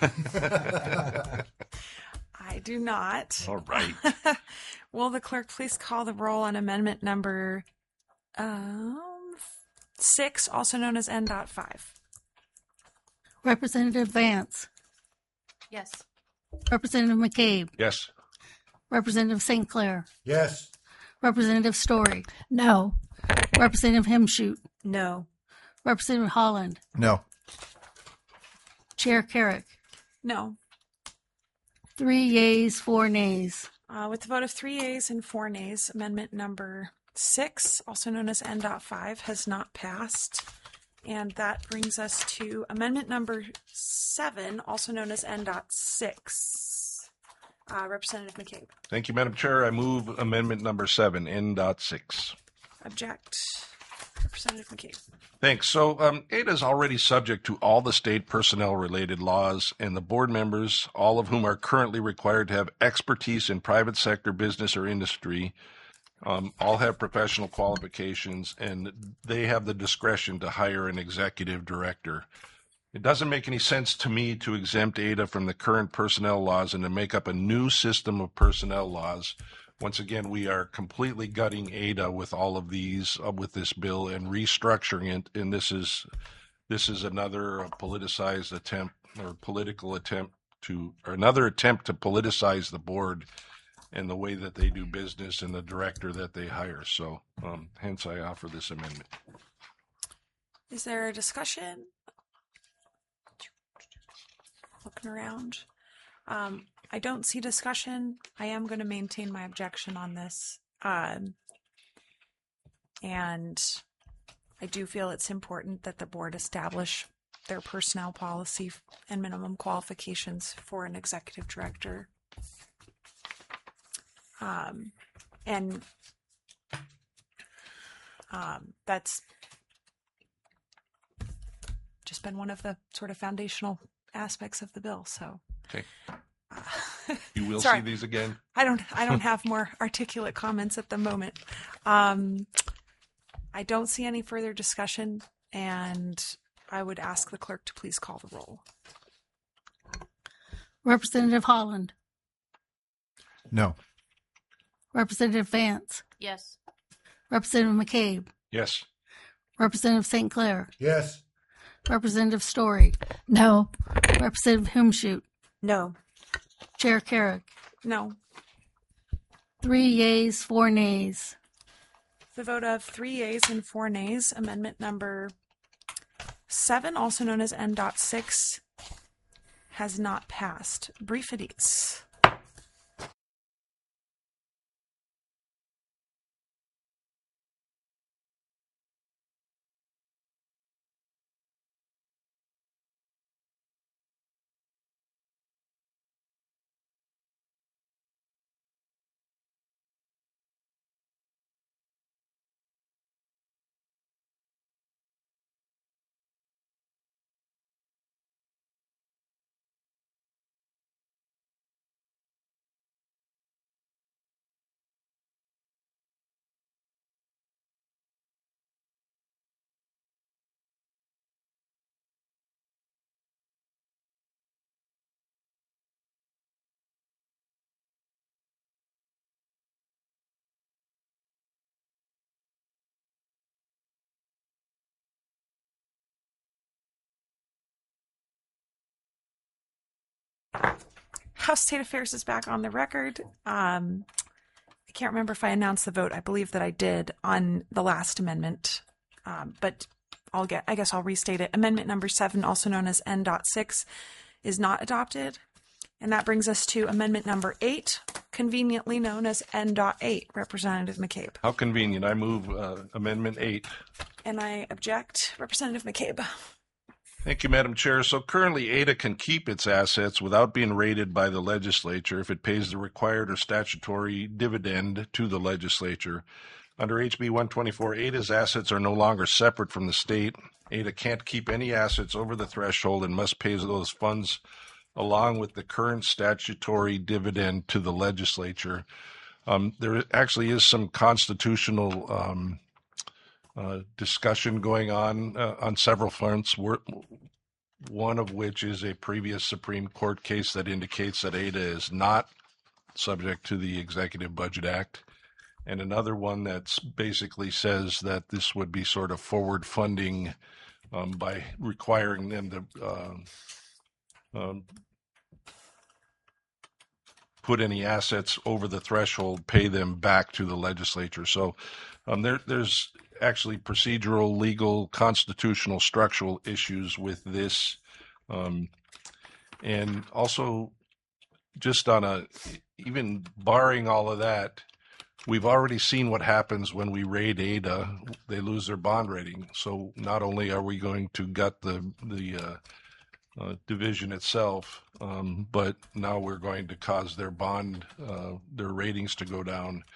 I do not. All right. Will the clerk please call the roll on amendment number um, six, also known as N dot five? Representative Vance, Yes. Representative McCabe, Yes. Representative Saint Clair, Yes. Representative Story. No. Representative Himshoot, No. Representative Holland, No. Chair Carrick. No. Three yeas, four nays. Uh, with the vote of three yeas and four nays, amendment number six, also known as N dot five, has not passed. And that brings us to amendment number seven, also known as N dot six. Uh, Representative McCabe. Thank you, Madam Chair. I move amendment number seven, N dot six. Object. Representative McCabe. Thanks. So um, A D A is already subject to all the state personnel-related laws, and the board members, all of whom are currently required to have expertise in private sector, business, or industry, um, all have professional qualifications, and they have the discretion to hire an executive director. It doesn't make any sense to me to exempt A D A from the current personnel laws and to make up a new system of personnel laws. Once again, we are completely gutting A D A with all of these, uh, with this bill, and restructuring it. And this is this is another uh, politicized attempt or political attempt to, or another attempt to politicize the board and the way that they do business and the director that they hire. So, um, hence, I offer this amendment. Is there a discussion? Looking around. Um, I don't see discussion. I am going to maintain my objection on this. Um, and I do feel it's important that the board establish their personnel policy and minimum qualifications for an executive director. Um, and um, that's just been one of the sort of foundational aspects of the bill. So, okay. Uh, you will sorry, see these again. I don't. I don't have more articulate comments at the moment. Um, I don't see any further discussion, and I would ask the clerk to please call the roll. Representative Holland. No. Representative Vance. Yes. Representative McCabe. Yes. Representative Saint Clair. Yes. Representative Story. No. Representative Humshoot. No. Chair Carrick. No. Three yeas, four nays. The vote of three yeas and four nays, amendment number seven, also known as N dot six, has not passed. Briefities. House State Affairs is back on the record. Um, I can't remember if I announced the vote. I believe that I did on the last amendment, um, but I'll get. I guess I'll restate it. Amendment number seven, also known as N dot six, is not adopted, and that brings us to amendment number eight, conveniently known as N dot eight. Representative McCabe. How convenient. I move uh, amendment eight. And I object. Representative McCabe. Thank you, Madam Chair. So currently, A D A can keep its assets without being rated by the legislature if it pays the required or statutory dividend to the legislature. Under H B one twenty-four, A D A's assets are no longer separate from the state. A D A can't keep any assets over the threshold and must pay those funds along with the current statutory dividend to the legislature. Um, there actually is some constitutional um, Uh, discussion going on uh, on several fronts, We're, one of which is a previous Supreme Court case that indicates that A D A is not subject to the Executive Budget Act, and another one that basically says that this would be sort of forward funding um, by requiring them to uh, um, put any assets over the threshold, pay them back to the legislature. So um, there, there's actually procedural, legal, constitutional, structural issues with this. Um, and also just on a, even barring all of that, we've already seen what happens when we raid A D A. They lose their bond rating. So not only are we going to gut the, the uh, uh, division itself, um, but now we're going to cause their bond, uh, their ratings to go down.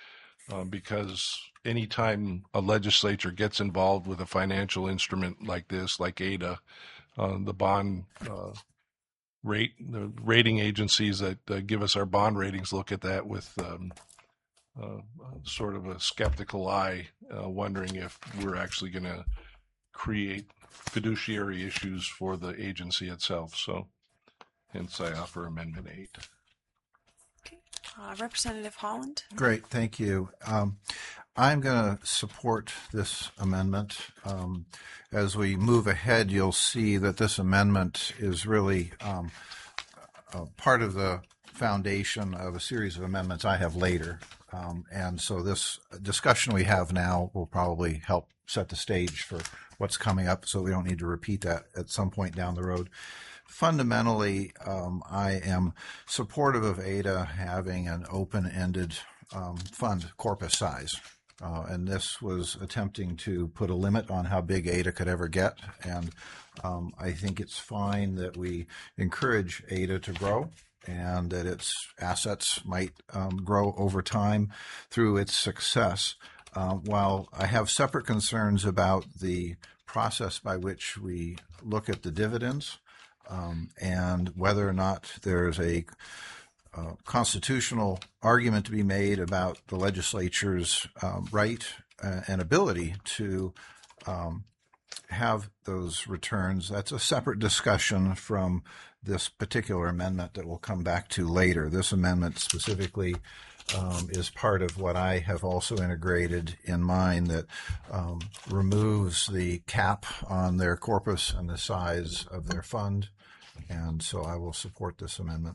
uh, because anytime a legislature gets involved with a financial instrument like this, like A D A, uh, the bond uh, rate, the rating agencies that uh, give us our bond ratings look at that with um, uh, sort of a skeptical eye, uh, wondering if we're actually going to create fiduciary issues for the agency itself. So hence I offer Amendment eight. Okay. Uh, Representative Holland. Great, thank you. Um, I'm going to support this amendment. Um, as we move ahead, you'll see that this amendment is really um, a part of the foundation of a series of amendments I have later. Um, and so this discussion we have now will probably help set the stage for what's coming up, so we don't need to repeat that at some point down the road. Fundamentally, um, I am supportive of A D A having an open-ended um, fund corpus size. Uh, and this was attempting to put a limit on how big A D A could ever get. And um, I think it's fine that we encourage A D A to grow and that its assets might um, grow over time through its success. Uh, while I have separate concerns about the process by which we look at the dividends um, and whether or not there's a uh, constitutional argument to be made about the legislature's um, right uh, and ability to um, have those returns. That's a separate discussion from this particular amendment that we'll come back to later. This amendment specifically Um, is part of what I have also integrated in mine that um, removes the cap on their corpus and the size of their fund. And so I will support this amendment.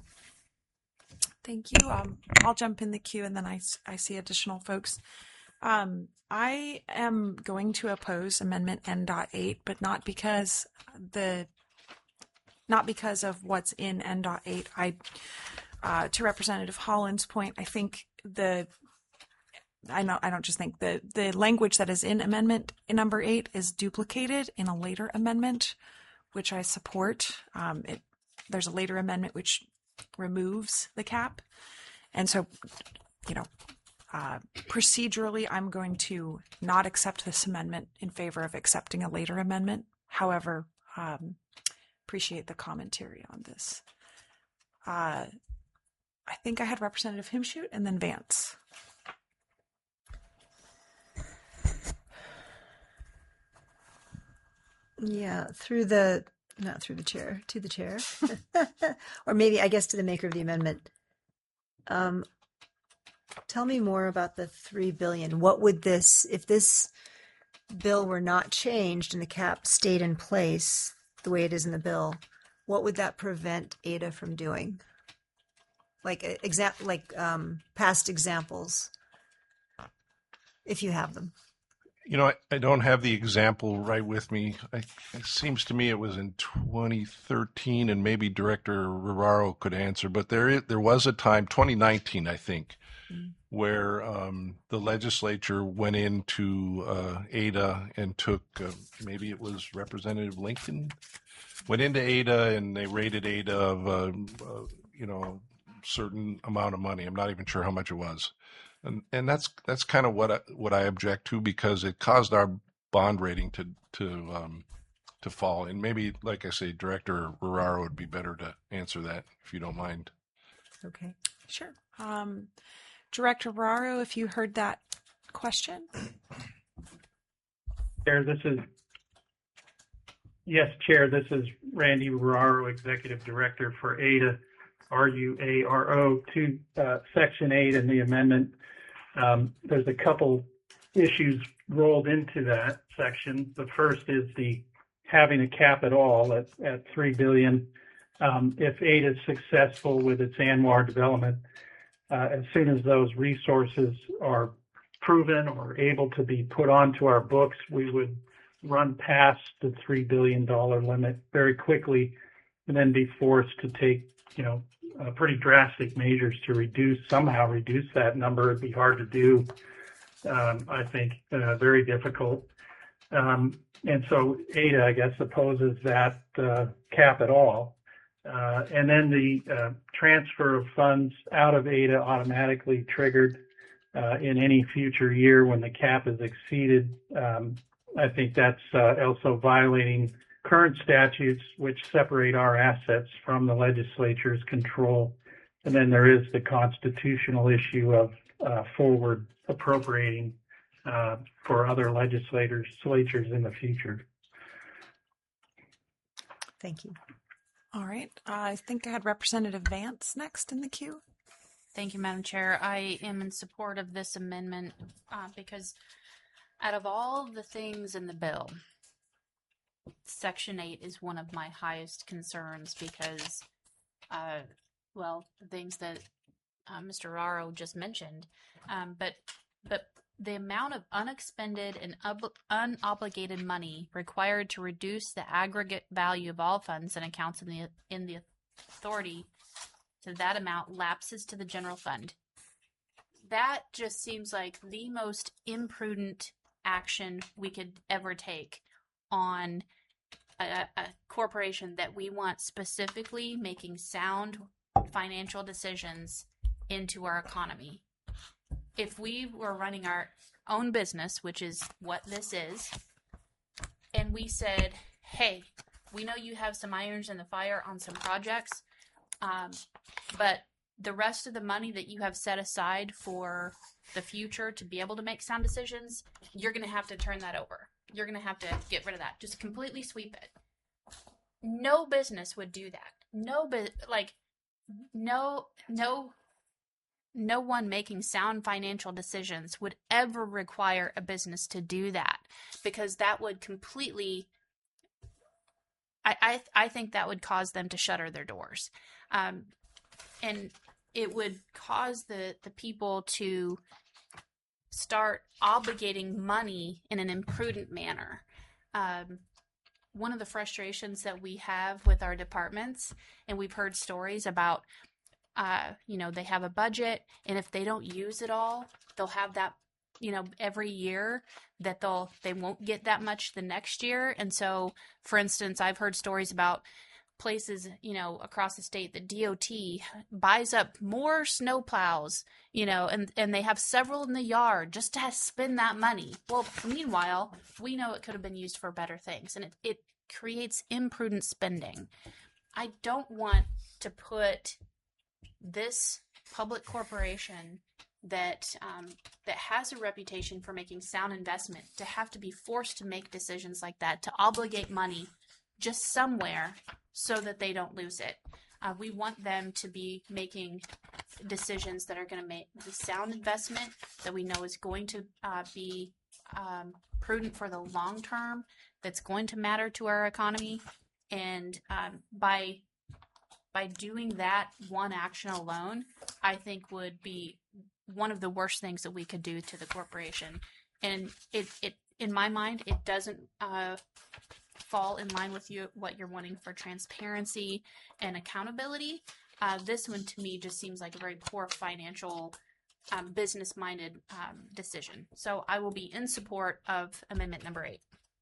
Thank you. Um, I'll jump in the queue and then I, I see additional folks. Um, I am going to oppose Amendment N eight, but not because the not because of what's in N eight. I Uh, to Representative Holland's point, I think the I know I don't just think the the language that is in amendment in number eight is duplicated in a later amendment, which I support. Um, it there's a later amendment which removes the cap, and so you know uh, procedurally, I'm going to not accept this amendment in favor of accepting a later amendment. However, um, appreciate the commentary on this. Uh, I think I had Representative Himshoot and then Vance. Yeah, through the, not through the chair, to the chair. Or maybe, I guess, to the maker of the amendment. Um, tell me more about the three billion dollars. What would this, if this bill were not changed and the cap stayed in place the way it is in the bill, what would that prevent A D A from doing? Like exa- like um, past examples, if you have them. You know, I, I don't have the example right with me. I, it seems to me it was in twenty thirteen, and maybe Director Rivaro could answer. But there, is, there was a time, twenty nineteen, I think, mm. where um, the legislature went into uh, A D A and took, uh, maybe it was Representative Lincoln, went into A D A and they rated A D A of, uh, uh, you know, certain amount of money. I'm not even sure how much it was. And and that's that's kind of what I, what I object to, because it caused our bond rating to to um, to fall. And maybe, like I say, Director Rivaro would be better to answer that, if you don't mind. Okay, sure. Um, Director Rivaro, if you heard that question. Chair, this is yes, Chair. This is Randy Rivaro, Executive Director for A D A. R U A R O to uh, Section eight in the amendment. Um, there's a couple issues rolled into that section. The first is the having a cap at all at, at three billion dollars. Um, if A D A is successful with its ANWR development, uh, as soon as those resources are proven or able to be put onto our books, we would run past the three billion dollars limit very quickly and then be forced to take, you know, Uh, pretty drastic measures to reduce, somehow reduce that number. It'd be hard to do, um, I think, uh, very difficult. Um, and so A D A, I guess, opposes that uh, cap at all. Uh, and then the uh, transfer of funds out of A D A automatically triggered uh, in any future year when the cap is exceeded. Um, I think that's uh, also violating current statutes which separate our assets from the legislature's control. And then there is the constitutional issue of uh, forward appropriating uh, for other legislators legislatures in the future. Thank you. All right. Uh, I think I had Representative Vance next in the queue. Thank you, Madam Chair. I am in support of this amendment uh, because out of all the things in the bill, Section eight is one of my highest concerns because, uh, well, the things that uh, Mister Raro just mentioned, um, but but the amount of unexpended and ob- unobligated money required to reduce the aggregate value of all funds and accounts in the in the authority to that amount lapses to the general fund. That just seems like the most imprudent action we could ever take on a, a corporation that we want specifically making sound financial decisions into our economy. If we were running our own business, which is what this is, and we said, hey, we know you have some irons in the fire on some projects, um, but the rest of the money that you have set aside for the future to be able to make sound decisions, you're going to have to turn that over. You're going to have to get rid of that. Just completely sweep it. No business would do that. No, bu- like, no, no, no one making sound financial decisions would ever require a business to do that, because that would completely, I, I, I think that would cause them to shutter their doors. Um, and it would cause the, the people to start obligating money in an imprudent manner. Um, one of the frustrations that we have with our departments, and we've heard stories about, uh, you know, they have a budget, and if they don't use it all, they'll have that, you know, every year that they'll, they won't get that much the next year. And so, for instance, I've heard stories about places, you know, across the state that D O T buys up more snow plows, you know, and, and they have several in the yard just to spend that money. Well, meanwhile, we know it could have been used for better things, and it, it creates imprudent spending. I don't want to put this public corporation that um, that has a reputation for making sound investment to have to be forced to make decisions like that, to obligate money just somewhere so that they don't lose it. Uh, we want them to be making decisions that are going to make the sound investment that we know is going to uh, be um, prudent for the long term, that's going to matter to our economy. And um, by by doing that one action alone, I think would be one of the worst things that we could do to the corporation. And it, it in my mind, it doesn't uh, fall in line with you what you're wanting for transparency and accountability. Uh, this one to me just seems like a very poor financial, um, business-minded um, decision. So I will be in support of amendment number eight.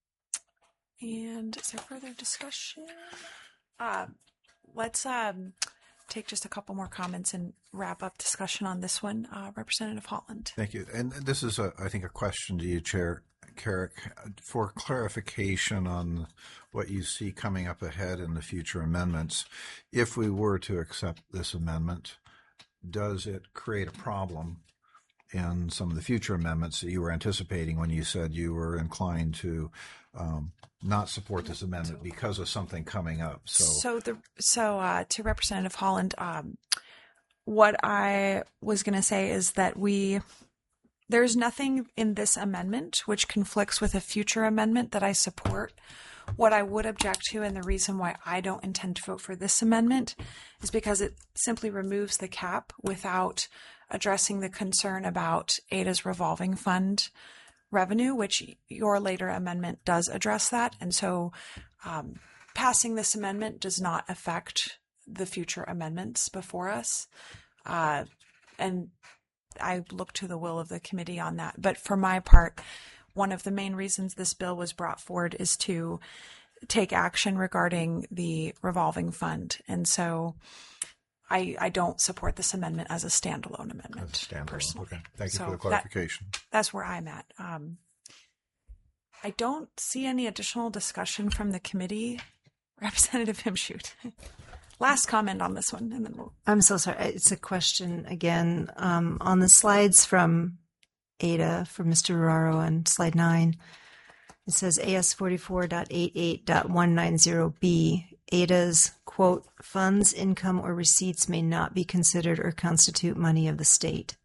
And is there further discussion? Uh, let's um, take just a couple more comments and wrap up discussion on this one. Uh, Representative Holland. Thank you. And this is, a, I think, a question to you, Chair Carrick, for clarification on what you see coming up ahead in the future amendments. If we were to accept this amendment, does it create a problem in some of the future amendments that you were anticipating when you said you were inclined to um, not support this amendment because of something coming up? So, so the so uh, to Representative Holland, um, what I was going to say is that we. There's nothing in this amendment which conflicts with a future amendment that I support. What I would object to, and the reason why I don't intend to vote for this amendment, is because it simply removes the cap without addressing the concern about A D A's revolving fund revenue, which your later amendment does address that. And so um, passing this amendment does not affect the future amendments before us. Uh, and I look to the will of the committee on that. But for my part, one of the main reasons this bill was brought forward is to take action regarding the revolving fund. And so I, I don't support this amendment as a standalone amendment. As a standalone. Personally. Okay. Thank you So for the that- clarification. that's where I'm at. Um, I don't see any additional discussion from the committee. Representative Himshoot. Last comment on this one, and then we'll. I'm so sorry. It's a question again. Um, on the slides from Ada, from Mister Ruraro on slide nine, it says A S forty-four point eighty-eight point one ninety B. Ada's, quote, funds, income, or receipts may not be considered or constitute money of the state.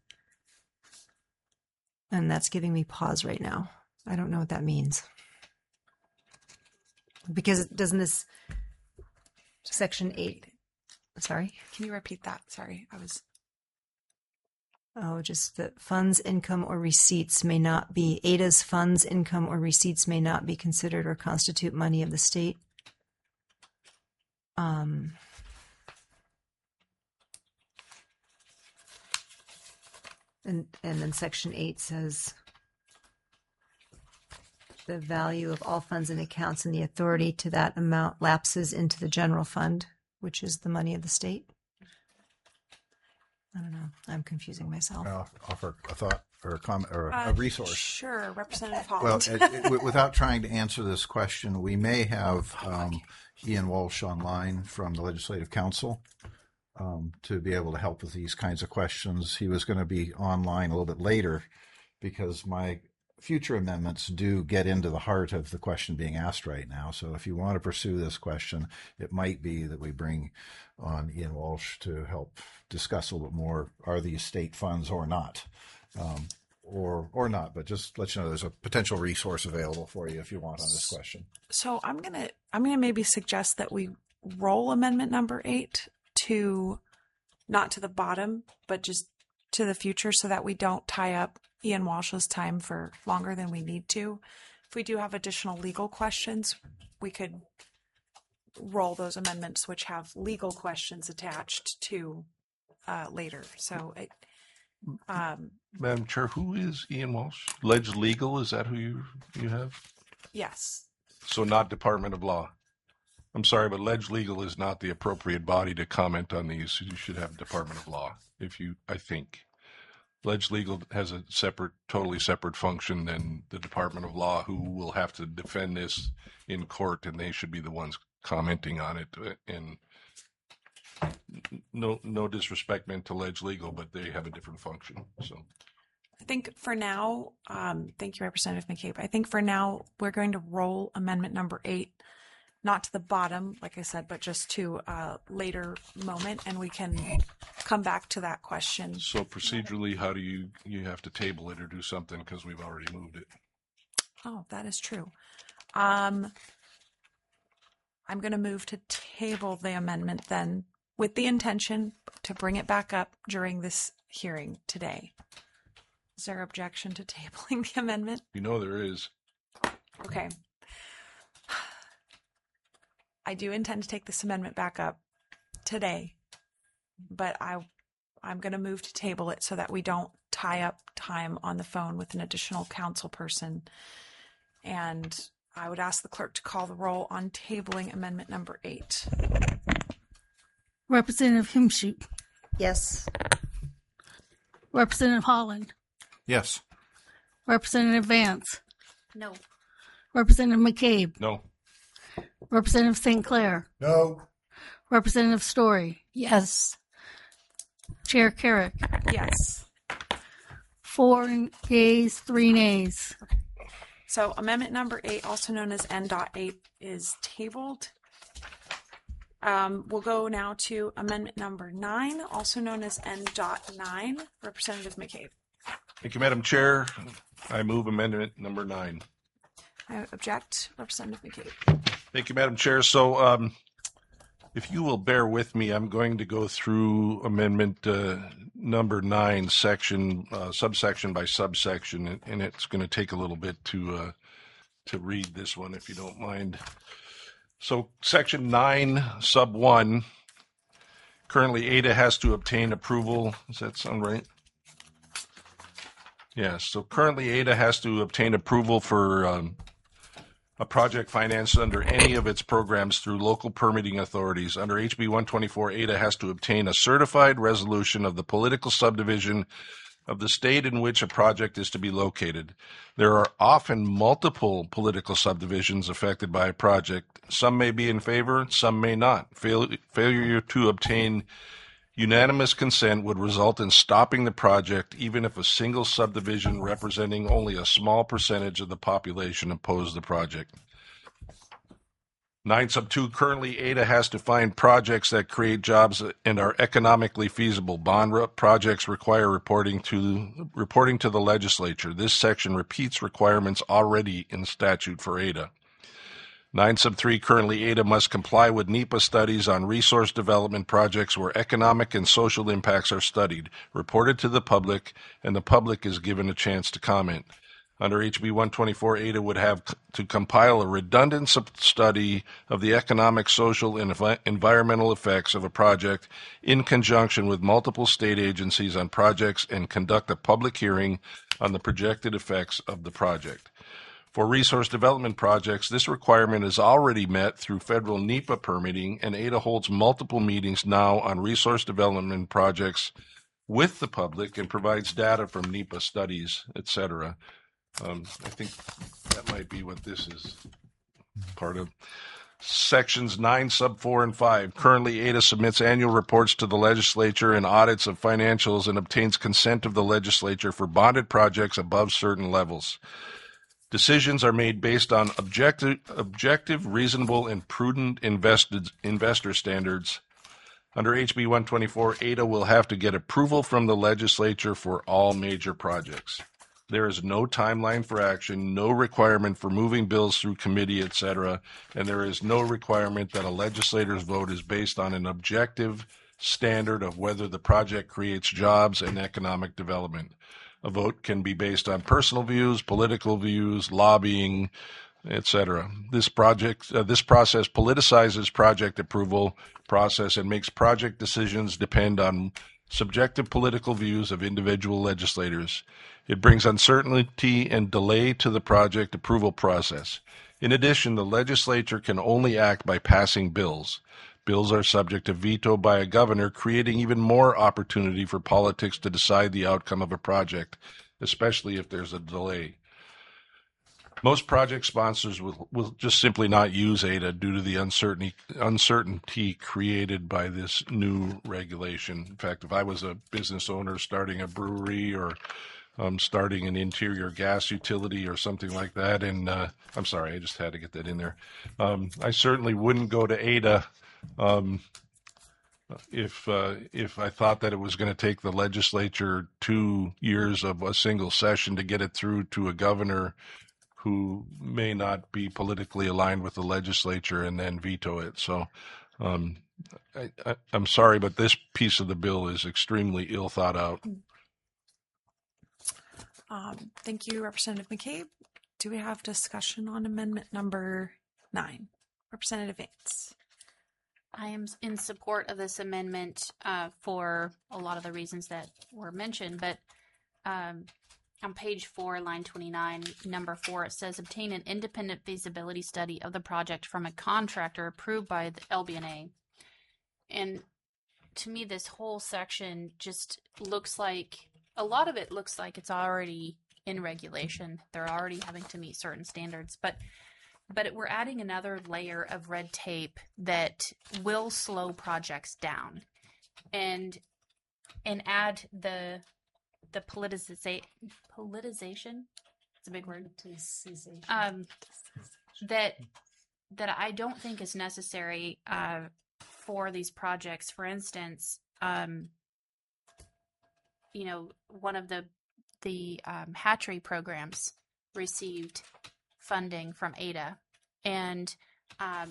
And that's giving me pause right now. I don't know what that means. Because doesn't this section eight, sorry? Can you repeat that? Sorry, I was. Oh, just that funds, income, or receipts may not be, Ada's funds, income, or receipts may not be considered or constitute money of the state. Um, and, and then section eight says the value of all funds and accounts and the authority to that amount lapses into the general fund, which is the money of the state. I don't know. I'm confusing myself. I'll offer a thought or a comment or a, Uh, a resource. Sure, Representative Well, Holland. it, it, w- without trying to answer this question, we may have um, Ian Walsh online from the Legislative Council um, to be able to help with these kinds of questions. He was going to be online a little bit later because my future amendments do get into the heart of the question being asked right now. So if you want to pursue this question, it might be that we bring on Ian Walsh to help discuss a little bit more, are these state funds or not? Um, or or not, but just let you know there's a potential resource available for you if you want on this question. So I'm gonna I'm gonna maybe suggest that we roll amendment number eight to not to the bottom, but just to the future, so that we don't tie up Ian Walsh's time for longer than we need to. If we do have additional legal questions, we could roll those amendments which have legal questions attached to uh, later. So it. Um, Madam Chair, who is Ian Walsh? Ledge Legal, is that who you you have? yes. So not Department of Law. I'm sorry, but Ledge Legal is not the appropriate body to comment on these. You should have Department of Law. If you, I think, Ledge Legal has a separate, totally separate function than the Department of Law, who will have to defend this in court, and they should be the ones commenting on it. And no, no disrespect meant to Ledge Legal, but they have a different function. So. I think for now, um, thank you, Representative McCabe. I think for now, we're going to roll amendment number eight, not to the bottom, like I said, but just to a later moment, and we can come back to that question. So procedurally, how do you, you have to table it or do something because we've already moved it? Oh, that is true. Um, I'm going to move to table the amendment then, with the intention to bring it back up during this hearing today. Is there objection to tabling the amendment? You know there is. Okay. I do intend to take this amendment back up today, but I, I'm going to move to table it so that we don't tie up time on the phone with an additional council person. And I would ask the clerk to call the roll on tabling amendment number eight. Representative Himshoot, Yes. Representative Holland, Yes. Representative Vance, No. Representative McCabe, No. Representative Saint Clair, No. Representative Story. Yes. Chair Carrick, Yes. four yeas, three nays. So amendment number eight, also known as N dot eight, is tabled. Um, we'll go now to amendment number nine, also known as N dot nine. Representative McCabe. Thank you, Madam Chair. I move amendment number nine. I object. Representative McCabe. Thank you, Madam Chair. So um, if you will bear with me, I'm going to go through amendment uh, number nine, section, uh, subsection by subsection, and, and it's going to take a little bit to uh, to read this one, if you don't mind. So section nine, sub one, currently Ada has to obtain approval. Does that sound right? Yes. So currently Ada has to obtain approval for um, a project financed under any of its programs through local permitting authorities. Under H B one twenty-four, A D A has to obtain a certified resolution of the political subdivision of the state in which a project is to be located. There are often multiple political subdivisions affected by a project. Some may be in favor, some may not. Fail- failure to obtain unanimous consent would result in stopping the project, even if a single subdivision representing only a small percentage of the population opposed the project. Nine sub two, currently A D A has to find projects that create jobs and are economically feasible. Bond re- projects require reporting to reporting to the legislature. This section repeats requirements already in statute for A D A. Nine sub three, currently A D A must comply with NEPA studies on resource development projects where economic and social impacts are studied, reported to the public, and the public is given a chance to comment. Under H B one twenty-four, A D A would have to compile a redundant study of the economic, social, and envi- environmental effects of a project in conjunction with multiple state agencies on projects and conduct a public hearing on the projected effects of the project. For resource development projects, this requirement is already met through federal NEPA permitting, and A D A holds multiple meetings now on resource development projects with the public and provides data from NEPA studies, et cetera. Um, I think that might be what this is part of. Sections nine, sub four, and five. Currently, A D A submits annual reports to the legislature and audits of financials and obtains consent of the legislature for bonded projects above certain levels. Decisions are made based on objective, objective, reasonable, and prudent invested, investor standards. Under H B one twenty-four, A D A will have to get approval from the legislature for all major projects. There is no timeline for action, no requirement for moving bills through committee, et cetera, and there is no requirement that a legislator's vote is based on an objective standard of whether the project creates jobs and economic development. A vote can be based on personal views, political views, lobbying, et cetera. This project, uh, this process politicizes project approval process and makes project decisions depend on subjective political views of individual legislators. It brings uncertainty and delay to the project approval process. In addition, the legislature can only act by passing bills. Bills are subject to veto by a governor, creating even more opportunity for politics to decide the outcome of a project, especially if there's a delay. Most project sponsors will, will just simply not use A D A due to the uncertainty, uncertainty created by this new regulation. In fact, if I was a business owner starting a brewery or um, starting an interior gas utility or something like that, and uh, I'm sorry, I just had to get that in there. Um, I certainly wouldn't go to A D A um, if uh, if I thought that it was going to take the legislature two years of a single session to get it through to a governor who may not be politically aligned with the legislature and then veto it. So um, I, I, I'm sorry, but this piece of the bill is extremely ill thought out. Um, thank you, Representative McCabe. Do we have discussion on amendment number nine? Representative Vance. I am in support of this amendment uh, for a lot of the reasons that were mentioned, but um, on page four, line twenty-nine, number four, it says obtain an independent feasibility study of the project from a contractor approved by the L B N A. And to me, this whole section just looks like, a lot of it looks like it's already in regulation. They're already having to meet certain standards, but but it, we're adding another layer of red tape that will slow projects down and and add the the politiza- politicization, it's a big word, um, that that I don't think is necessary uh, for these projects. For instance, um, you know, one of the the um, hatchery programs received funding from A D A, and um,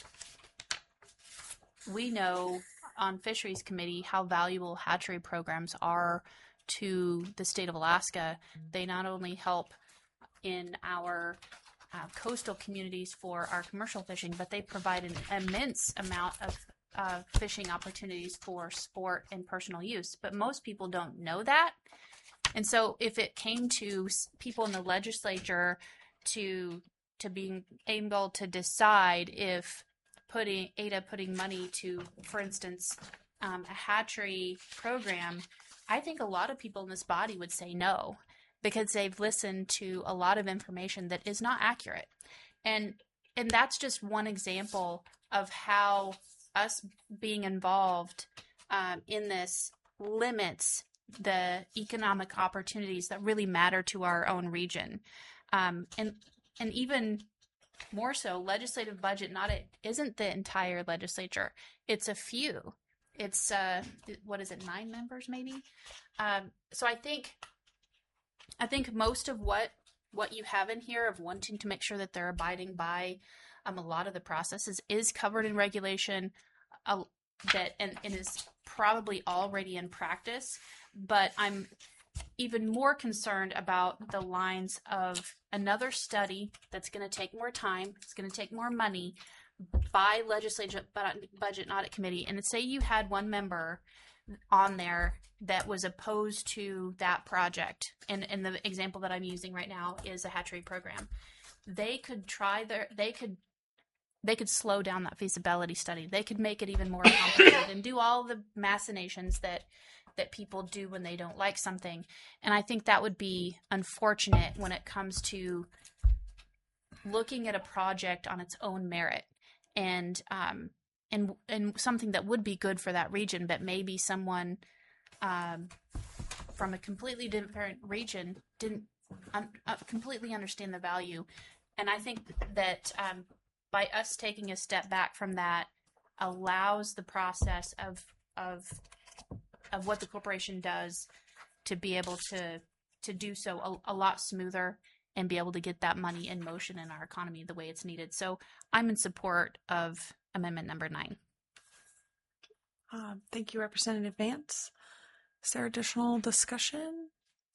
we know on Fisheries Committee how valuable hatchery programs are to the state of Alaska. They not only help in our uh, coastal communities for our commercial fishing, but they provide an immense amount of uh, fishing opportunities for sport and personal use. But most people don't know that. And so if it came to people in the legislature to to being able to decide if putting Ada putting money to, for instance, um, a hatchery program, I think a lot of people in this body would say no, because they've listened to a lot of information that is not accurate. And and that's just one example of how us being involved um, in this limits the economic opportunities that really matter to our own region. Um, and and even more so, legislative budget not it isn't the entire legislature. It's a few. It's uh, what is it, nine members maybe? Um, so I think I think most of what what you have in here of wanting to make sure that they're abiding by um, a lot of the processes is covered in regulation uh, that and, and is probably already in practice. But I'm even more concerned about the lines of another study that's going to take more time, it's going to take more money by legislative budget and audit committee. And say you had one member on there that was opposed to that project, and, and the example that I'm using right now is a hatchery program. They could try their, they could, they could slow down that feasibility study. They could make it even more complicated and do all the machinations that that people do when they don't like something. And I think that would be unfortunate when it comes to looking at a project on its own merit, and um, and and something that would be good for that region, but maybe someone um, from a completely different region didn't um, uh, completely understand the value. And I think that um, by us taking a step back from that allows the process of of of what the corporation does to be able to to do so a, a lot smoother and be able to get that money in motion in our economy the way it's needed. So I'm in support of amendment number nine. Um, thank you, Representative Vance. Is there additional discussion?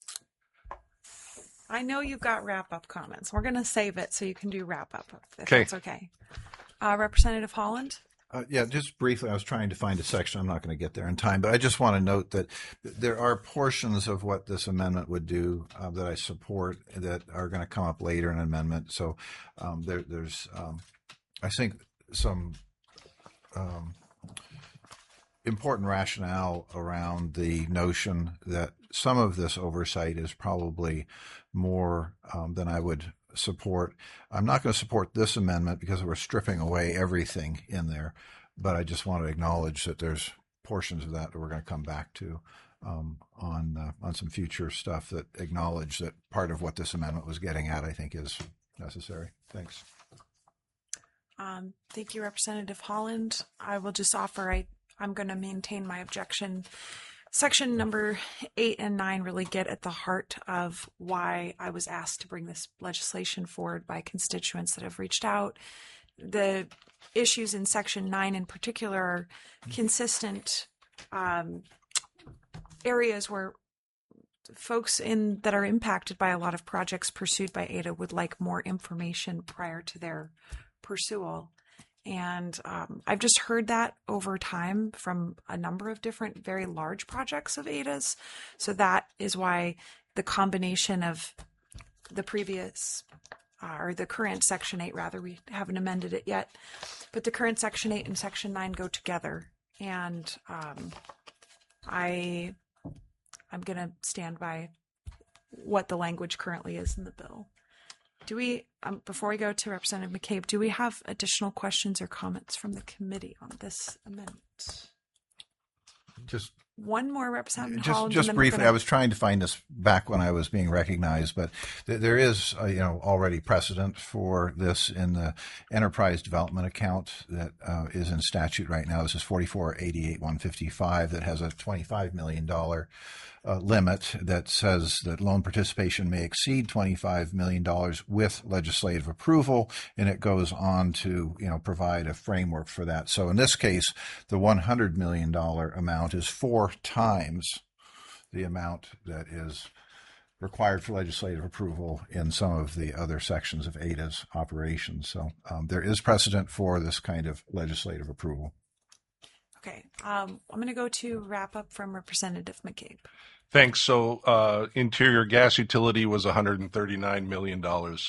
I know you've got wrap-up comments. We're going to save it so you can do wrap-up, if okay. that's okay. Uh, Representative Holland? Uh, yeah, just briefly, I was trying to find a section. I'm not going to get there in time, but I just want to note that there are portions of what this amendment would do uh, that I support that are going to come up later in an amendment. So um, there, there's, um, I think, some um, important rationale around the notion that some of this oversight is probably more um, than I would support. I'm not going to support this amendment because we're stripping away everything in there, but I just want to acknowledge that there's portions of that that we're going to come back to um, on uh, on some future stuff that acknowledge that part of what this amendment was getting at, I think, is necessary. Thanks. Um, thank you, Representative Holland. I will just offer, I, I'm going to maintain my objection. Section number eight and nine really get at the heart of why I was asked to bring this legislation forward by constituents that have reached out. The issues in section nine in particular are consistent um, areas where folks in that are impacted by a lot of projects pursued by Ada would like more information prior to their pursual. And um, I've just heard that over time from a number of different very large projects of Ada's. So that is why the combination of the previous uh, or the current Section eight, rather, we haven't amended it yet, but the current Section eight and Section nine go together. And um, I, I'm going to stand by what the language currently is in the bill. Do we, um, before we go to Representative McCabe, do we have additional questions or comments from the committee on this amendment? Just one more, Representative just, Holland. just briefly, gonna... I was trying to find this back when I was being recognized, but th- there is, uh, you know, already precedent for this in the enterprise development account that uh, is in statute right now. This is forty-four eighty-eight one fifty-five that has a twenty-five million dollars Uh, limit that says that loan participation may exceed twenty-five million dollars with legislative approval, and it goes on to, you know, provide a framework for that. So in this case, the one hundred million dollars amount is four times the amount that is required for legislative approval in some of the other sections of Ada's operations. So um, there is precedent for this kind of legislative approval. Okay, um, I'm going to go to wrap up from Representative McCabe. Thanks. So uh, Interior Gas Utility was one hundred thirty-nine million dollars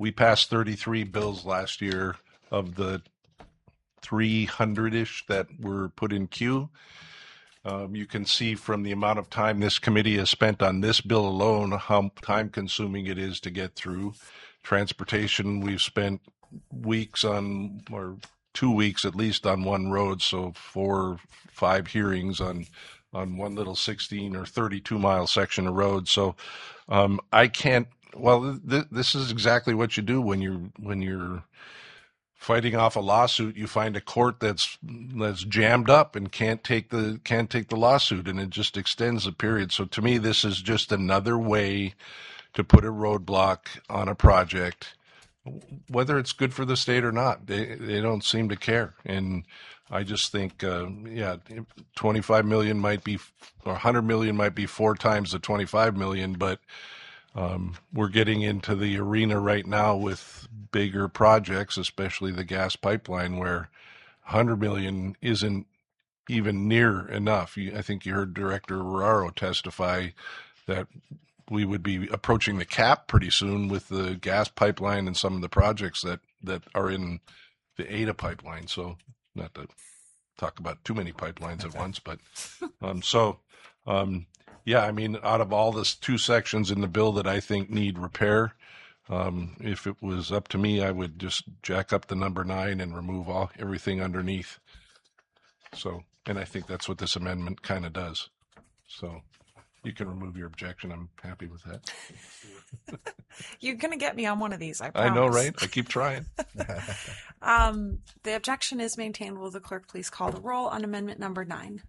we passed thirty-three bills last year of the three hundred-ish that were put in queue. Um, you can see from the amount of time this committee has spent on this bill alone how time consuming it is to get through. Transportation, we've spent weeks on, or two weeks at least on one road, so four, five hearings on on one little sixteen or thirty-two mile section of road. So um, I can't. Well, th- this is exactly what you do when you when you're fighting off a lawsuit. You find a court that's that's jammed up and can't take the can't take the lawsuit, and it just extends the period. So to me, this is just another way to put a roadblock on a project, whether it's good for the state or not. They they don't seem to care, and I just think, uh, yeah, twenty-five million might be, or one hundred million might be four times the twenty-five million, but um, we're getting into the arena right now with bigger projects, especially the gas pipeline, where one hundred million isn't even near enough. You, I think you heard Director Ferraro testify that we would be approaching the cap pretty soon with the gas pipeline and some of the projects that, that are in the A D A pipeline. So not to talk about too many pipelines at once, but um, so um, yeah, I mean, out of all the two sections in the bill that I think need repair, um, if it was up to me, I would just jack up the number nine and remove all everything underneath. So, and I think that's what this amendment kind of does. So you can remove your objection. I'm happy with that. You're going to get me on one of these, I I promise. know, right? I keep trying. Um, the objection is maintained. Will the clerk please call the roll on amendment number nine?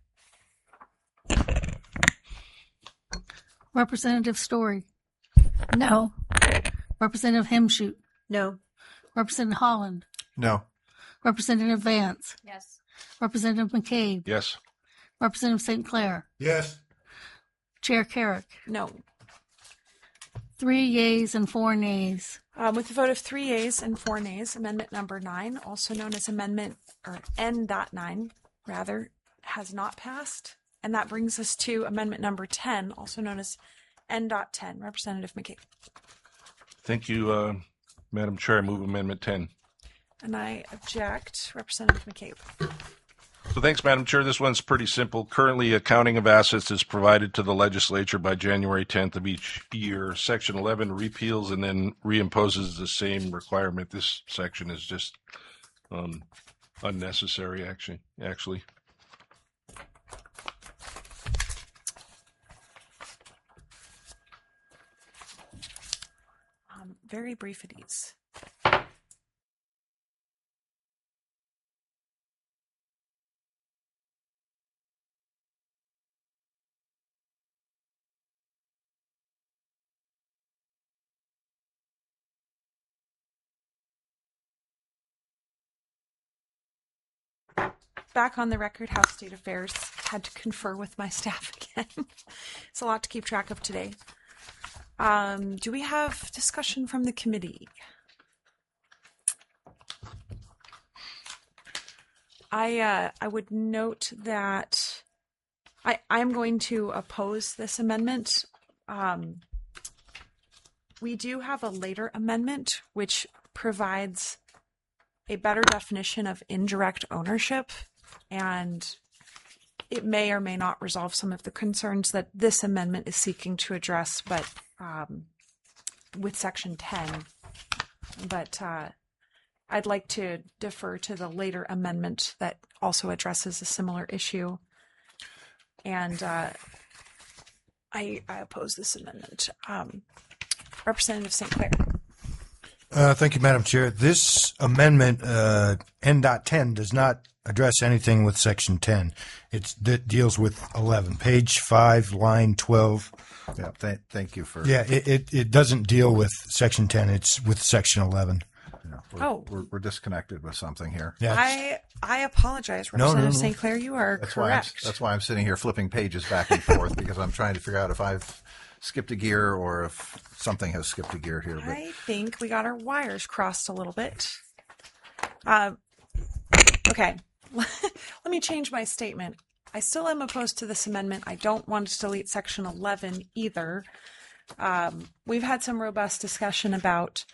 Representative Story. No. Representative Hemshoot. No. Representative Holland. No. Representative Vance. Yes. Representative McCabe. Yes. Representative Saint Clair. Yes. Chair Carrick. No. Three yeas and four nays. Um, with a vote of three yeas and four nays, amendment number nine, also known as amendment, or N dot nine, rather, has not passed. And that brings us to amendment number ten, also known as N dot ten. Representative McCabe. Thank you, uh, Madam Chair. I move amendment ten. And I object. Representative McCabe. So thanks, Madam Chair. This one's pretty simple. Currently, accounting of assets is provided to the legislature by January tenth of each year. Section eleven repeals and then reimposes the same requirement. This section is just um, unnecessary, actually. Actually. Um, very brief at ease. Back on the record, House State Affairs. Had to confer with my staff again. It's a lot to keep track of today. Um, do we have discussion from the committee? I uh, I would note that I I'm going to oppose this amendment. Um, we do have a later amendment which provides a better definition of indirect ownership, and it may or may not resolve some of the concerns that this amendment is seeking to address, but um, with section ten. But uh, I'd like to defer to the later amendment that also addresses a similar issue. And uh, I, I oppose this amendment. Um, Representative Saint Clair. Uh, thank you, Madam Chair. This amendment, uh, N dot ten, does not address anything with Section ten. It's, it deals with eleven, page five, line twelve. Yeah, th- thank you for. Yeah, it, it, it doesn't deal with Section ten. It's with Section eleven. Yeah, we're, Oh. we're, we're disconnected with something here. Yeah, I I apologize, No, no, Representative no. Saint Clair. You are That's why I'm, correct. that's why I'm sitting here flipping pages back and forth because I'm trying to figure out if I've skipped a gear or if something has skipped a gear here. But I think we got our wires crossed a little bit. Uh, okay, let me change my statement. I still am opposed to this amendment. I don't want to delete Section eleven either. Um, we've had some robust discussion about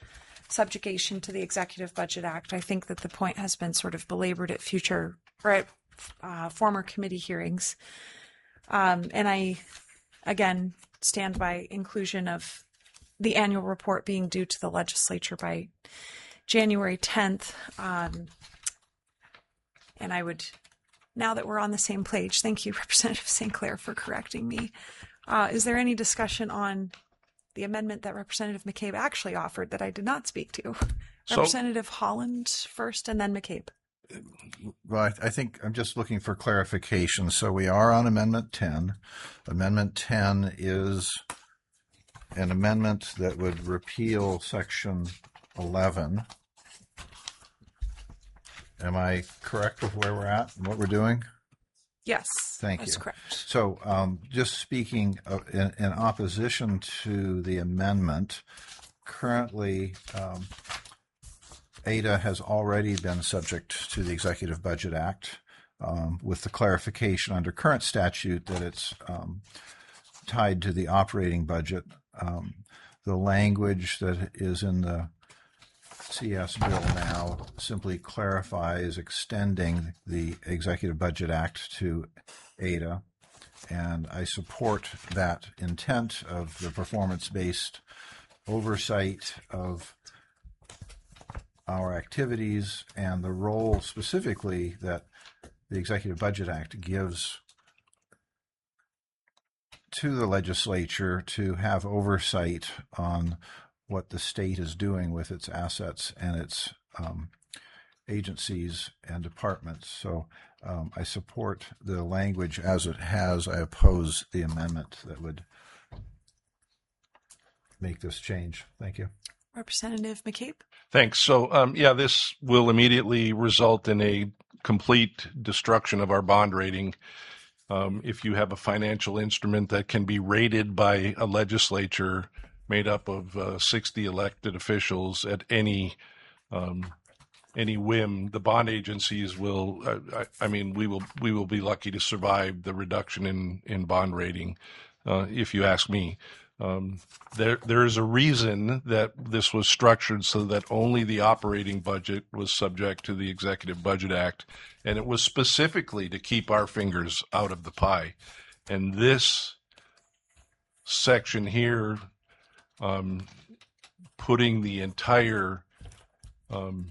subjugation to the Executive Budget Act. I think that the point has been sort of belabored at future or at uh, former committee hearings. Um, and I, again, stand by inclusion of the annual report being due to the legislature by January tenth. Um, and I would, now that we're on the same page, thank you, Representative Saint Clair, for correcting me. Uh, is there any discussion on the amendment that Representative McCabe actually offered that I did not speak to? So- Representative Holland first and then McCabe. Well, I, I think I'm just looking for clarification. So we are on Amendment ten. Amendment ten is an amendment that would repeal Section eleven. Am I correct with where we're at and what we're doing? Yes, Thank that's you. correct. So um, just speaking of, in, in opposition to the amendment, currently um, A D A has already been subject to the Executive Budget Act um, with the clarification under current statute that it's um, tied to the operating budget. Um, the language that is in the C S bill now simply clarifies extending the Executive Budget Act to A D A, and I support that intent of the performance-based oversight of our activities and the role specifically that the Executive Budget Act gives to the legislature to have oversight on what the state is doing with its assets and its um, agencies and departments. So um, I support the language as it has. I oppose the amendment that would make this change. Thank you. Representative McCabe. Thanks. So, um, yeah, this will immediately result in a complete destruction of our bond rating. Um, if you have a financial instrument that can be rated by a legislature made up of uh, sixty elected officials at any um, any whim, the bond agencies will. Uh, I, I mean, we will we will be lucky to survive the reduction in in bond rating, uh, if you ask me. Um, there there is a reason that this was structured so that only the operating budget was subject to the Executive Budget Act, and it was specifically to keep our fingers out of the pie. And this section here, Um, putting the entire um,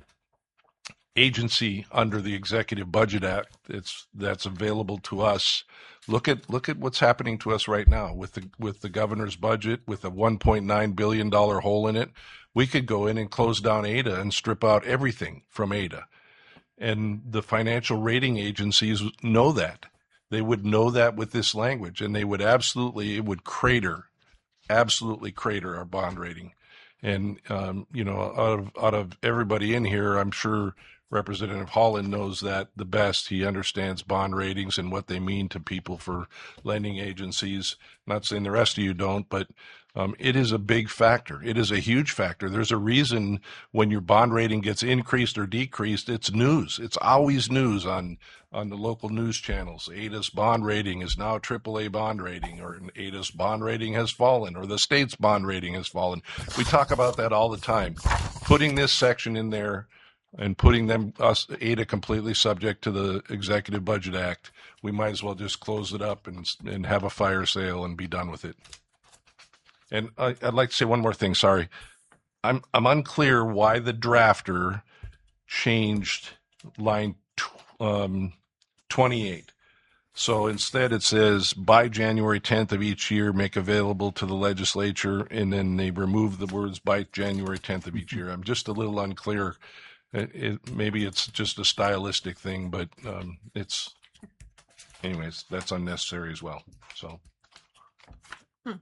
agency under the Executive Budget Act it's, that's available to us. Look at look at what's happening to us right now with the with the governor's budget, with a one point nine billion dollars hole in it. We could go in and close down A D A and strip out everything from A D A. And the financial rating agencies know that. They would know that with this language, and they would absolutely, it would crater absolutely crater our bond rating. And, um, you know, out of, out of everybody in here, I'm sure Representative Holland knows that the best. He understands bond ratings and what they mean to people for lending agencies. Not saying the rest of you don't, but um, it is a big factor. It is a huge factor. There's a reason when your bond rating gets increased or decreased, it's news. It's always news on on the local news channels. A D A's bond rating is now a triple A bond rating, or A D A's bond rating has fallen, or the state's bond rating has fallen. We talk about that all the time. Putting this section in there and putting them us A D A completely subject to the Executive Budget Act, we might as well just close it up and and have a fire sale and be done with it. And I, I'd like to say one more thing. Sorry, I'm I'm unclear why the drafter changed line um, twenty-eight. So instead it says by January tenth of each year make available to the legislature, and then they remove the words by January tenth of each year. I'm just a little unclear. It, it, maybe it's just a stylistic thing, but um, it's, anyways, that's unnecessary as well. So. Hmm.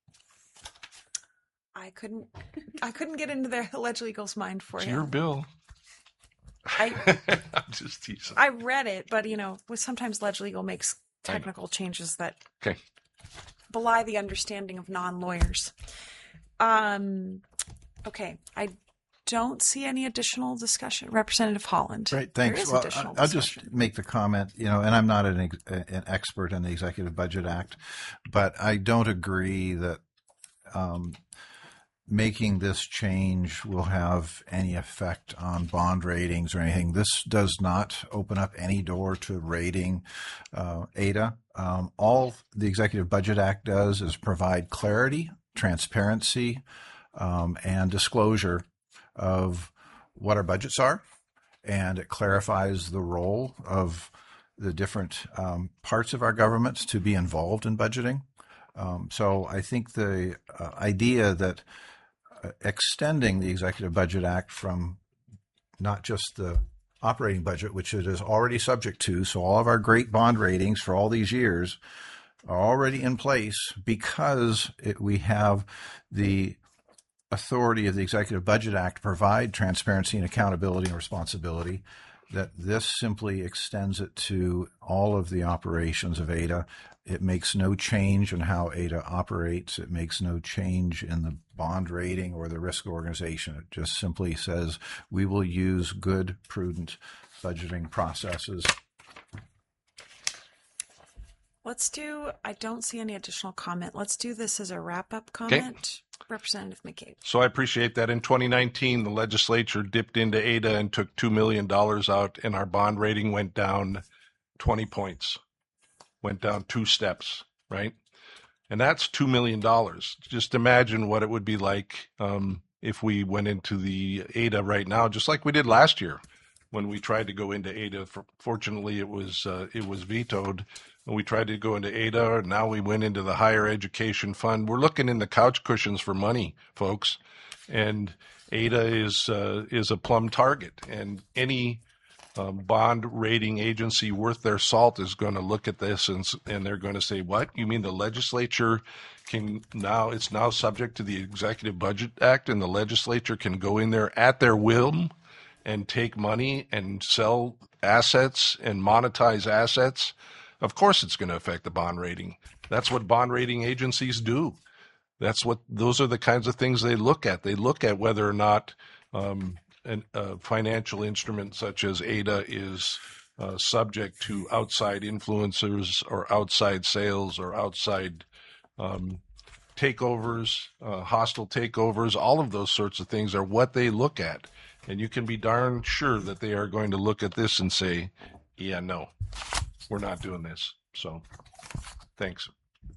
I couldn't, I couldn't get into their alleged legal's mind for It's you. your bill. I, I'm just teasing. I read it, but you know, sometimes Ledge Legal makes technical changes that okay. belie the understanding of non-lawyers. Um, okay, I don't see any additional discussion. Representative Holland. Great, thanks. There is Well, additional I'll discussion. just make the comment, you know, and I'm not an, ex- an expert in the Executive Budget Act, but I don't agree that um, making this change will have any effect on bond ratings or anything. This does not open up any door to rating uh, Ada. Um, all the Executive Budget Act does is provide clarity, transparency, um, and disclosure of what our budgets are, and it clarifies the role of the different um, parts of our governments to be involved in budgeting. Um, so I think the uh, idea that uh, extending the Executive Budget Act from not just the operating budget, which it is already subject to, so all of our great bond ratings for all these years are already in place because it, we have the authority of the Executive Budget Act to provide transparency and accountability and responsibility, that this simply extends it to all of the operations of Ada. It makes no change in how Ada operates. It makes no change in the bond rating or the risk organization. It just simply says we will use good, prudent budgeting processes. Let's do, I don't see any additional comment. Let's do this as a wrap-up comment. Representative McCabe. So I appreciate that. In twenty nineteen, the legislature dipped into Ada and took two million dollars out, and our bond rating went down twenty points, went down two steps, right? And that's two million dollars. Just imagine what it would be like um, if we went into the Ada right now, just like we did last year when we tried to go into Ada. Fortunately, it was uh, it was vetoed. We tried to go into Ada, and now we went into the higher education fund. We're looking in the couch cushions for money, folks, and Ada is uh, is a plum target. And any um, bond rating agency worth their salt is going to look at this and and they're going to say, "What? You mean the legislature can now? It's now subject to the Executive Budget Act, and the legislature can go in there at their whim and take money and sell assets and monetize assets?" Of course it's going to affect the bond rating. That's what bond rating agencies do. That's what, those are the kinds of things they look at. They look at whether or not um, an, a financial instrument such as Ada is uh, subject to outside influencers or outside sales or outside um, takeovers, uh, hostile takeovers. All of those sorts of things are what they look at. And you can be darn sure that they are going to look at this and say, yeah, no. We're not doing this. So thanks.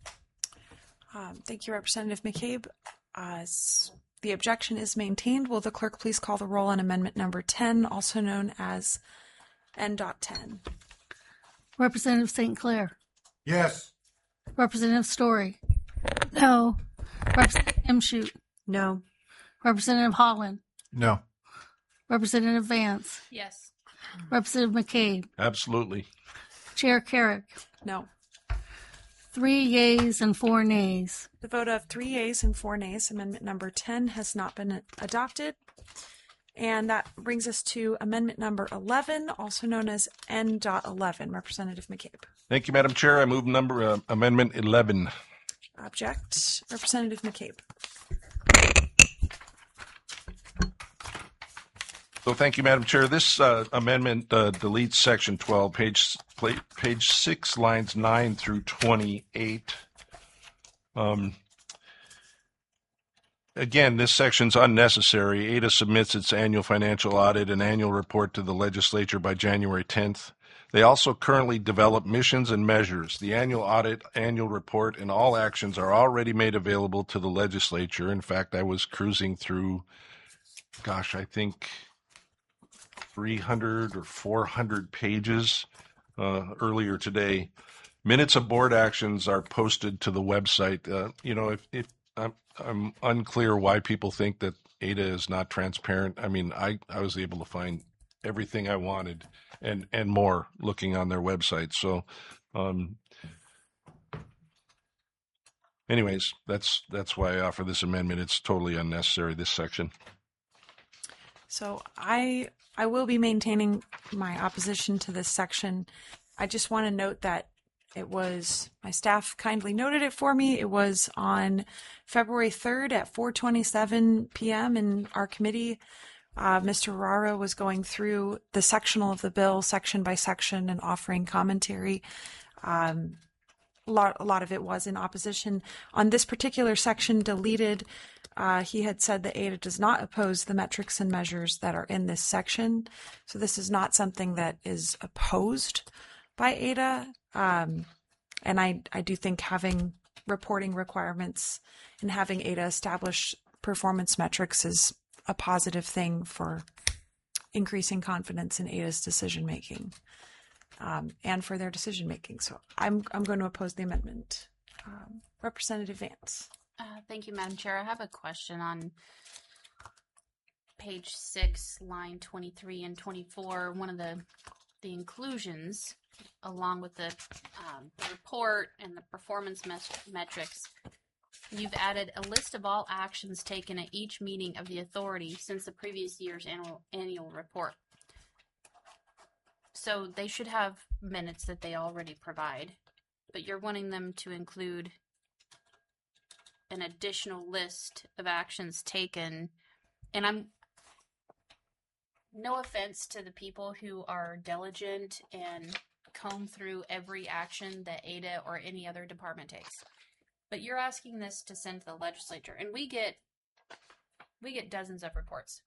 Um, thank you, Representative McCabe. Uh, the objection is maintained. Will the clerk please call the roll on amendment number ten, also known as N ten? Representative Saint Clair. Yes. Representative Story. No. Representative Imshoot. No. Representative Holland. No. Representative Vance. Yes. Representative McCabe. Absolutely. Chair Carrick. No. Three yeas and four nays. The vote of three yeas and four nays, amendment number ten has not been adopted. And that brings us to amendment number eleven, also known as N eleven. Representative McCabe. Thank you, Madam Chair. I move number uh, amendment eleven. Object. Representative McCabe. So thank you, Madam Chair. This uh, amendment uh, deletes section twelve, page page six, lines nine through twenty-eight. Um, again, this section's unnecessary. Ada submits its annual financial audit and annual report to the legislature by January tenth. They also currently develop missions and measures. The annual audit, annual report, and all actions are already made available to the legislature. In fact, I was cruising through, gosh, I think three hundred or four hundred pages uh, earlier today. Minutes of board actions are posted to the website. Uh, you know, if, if I'm, I'm unclear why people think that Ada is not transparent. I mean, I, I was able to find everything I wanted and, and more looking on their website. So, um, anyways, that's that's why I offer this amendment. It's totally unnecessary, this section. So I I will be maintaining my opposition to this section. I just want to note that it was, my staff kindly noted it for me. It was on February third at four twenty-seven p.m. in our committee. Uh, Mister Rara was going through the sectional of the bill, section by section, and offering commentary. Um, a lot, a lot of it was in opposition. On this particular section, deleted uh, he had said that A D A does not oppose the metrics and measures that are in this section. So this is not something that is opposed by A D A. Um, and I, I do think having reporting requirements and having A D A establish performance metrics is a positive thing for increasing confidence in A D A's decision making um, and for their decision making. So I'm I'm going to oppose the amendment. Um, Representative Vance. Uh, thank you, Madam Chair. I have a question on page six, line twenty-three and twenty-four. One of the the inclusions, along with the, um, the report and the performance mes- metrics, you've added a list of all actions taken at each meeting of the authority since the previous year's annual annual report. So they should have minutes that they already provide, but you're wanting them to include an additional list of actions taken. And I'm, no offense to the people who are diligent and comb through every action that A D A or any other department takes, but you're asking this to send to the legislature, and we get we get dozens of reports.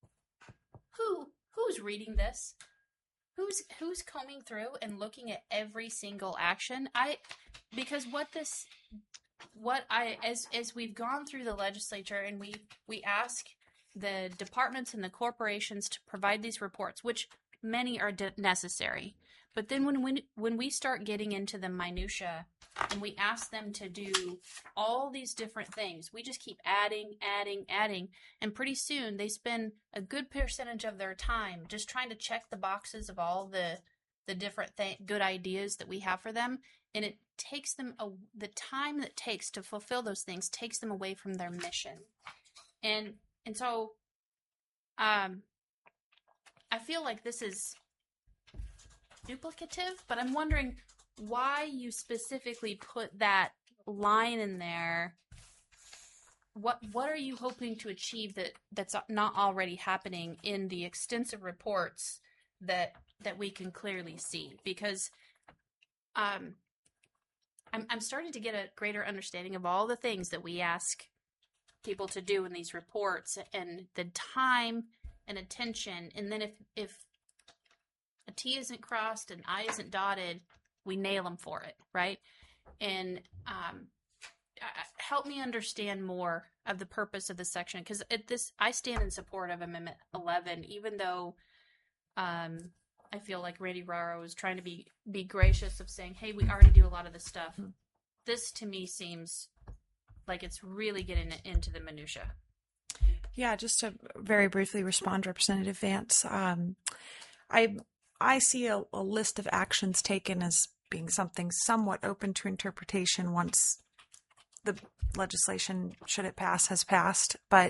Who who's reading this? Who's who's combing through and looking at every single action? I because what this what I as as we've gone through the legislature and we we ask the departments and the corporations to provide these reports, which many are de- necessary. But then when we, when we start getting into the minutia and we ask them to do all these different things, we just keep adding, adding, adding. And pretty soon they spend a good percentage of their time just trying to check the boxes of all the the different th- good ideas that we have for them. And it takes them, a, the time that it takes to fulfill those things takes them away from their mission. And and so um, I feel like this is duplicative, but I'm wondering why you specifically put that line in there. What what are you hoping to achieve that that's not already happening in the extensive reports that that we can clearly see? Because um, I'm I'm starting to get a greater understanding of all the things that we ask people to do in these reports and the time and attention, and then if if a T isn't crossed and I isn't dotted, we nail them for it, right? And um, help me understand more of the purpose of this section, because at this, I stand in support of Amendment eleven, even though um, I feel like Randy Raro is trying to be be gracious of saying, "Hey, we already do a lot of this stuff." Mm-hmm. This to me seems like it's really getting into the minutia. Yeah, just to very briefly respond, Representative Vance. Um, I. I see a, a list of actions taken as being something somewhat open to interpretation once the legislation, should it pass, has passed, but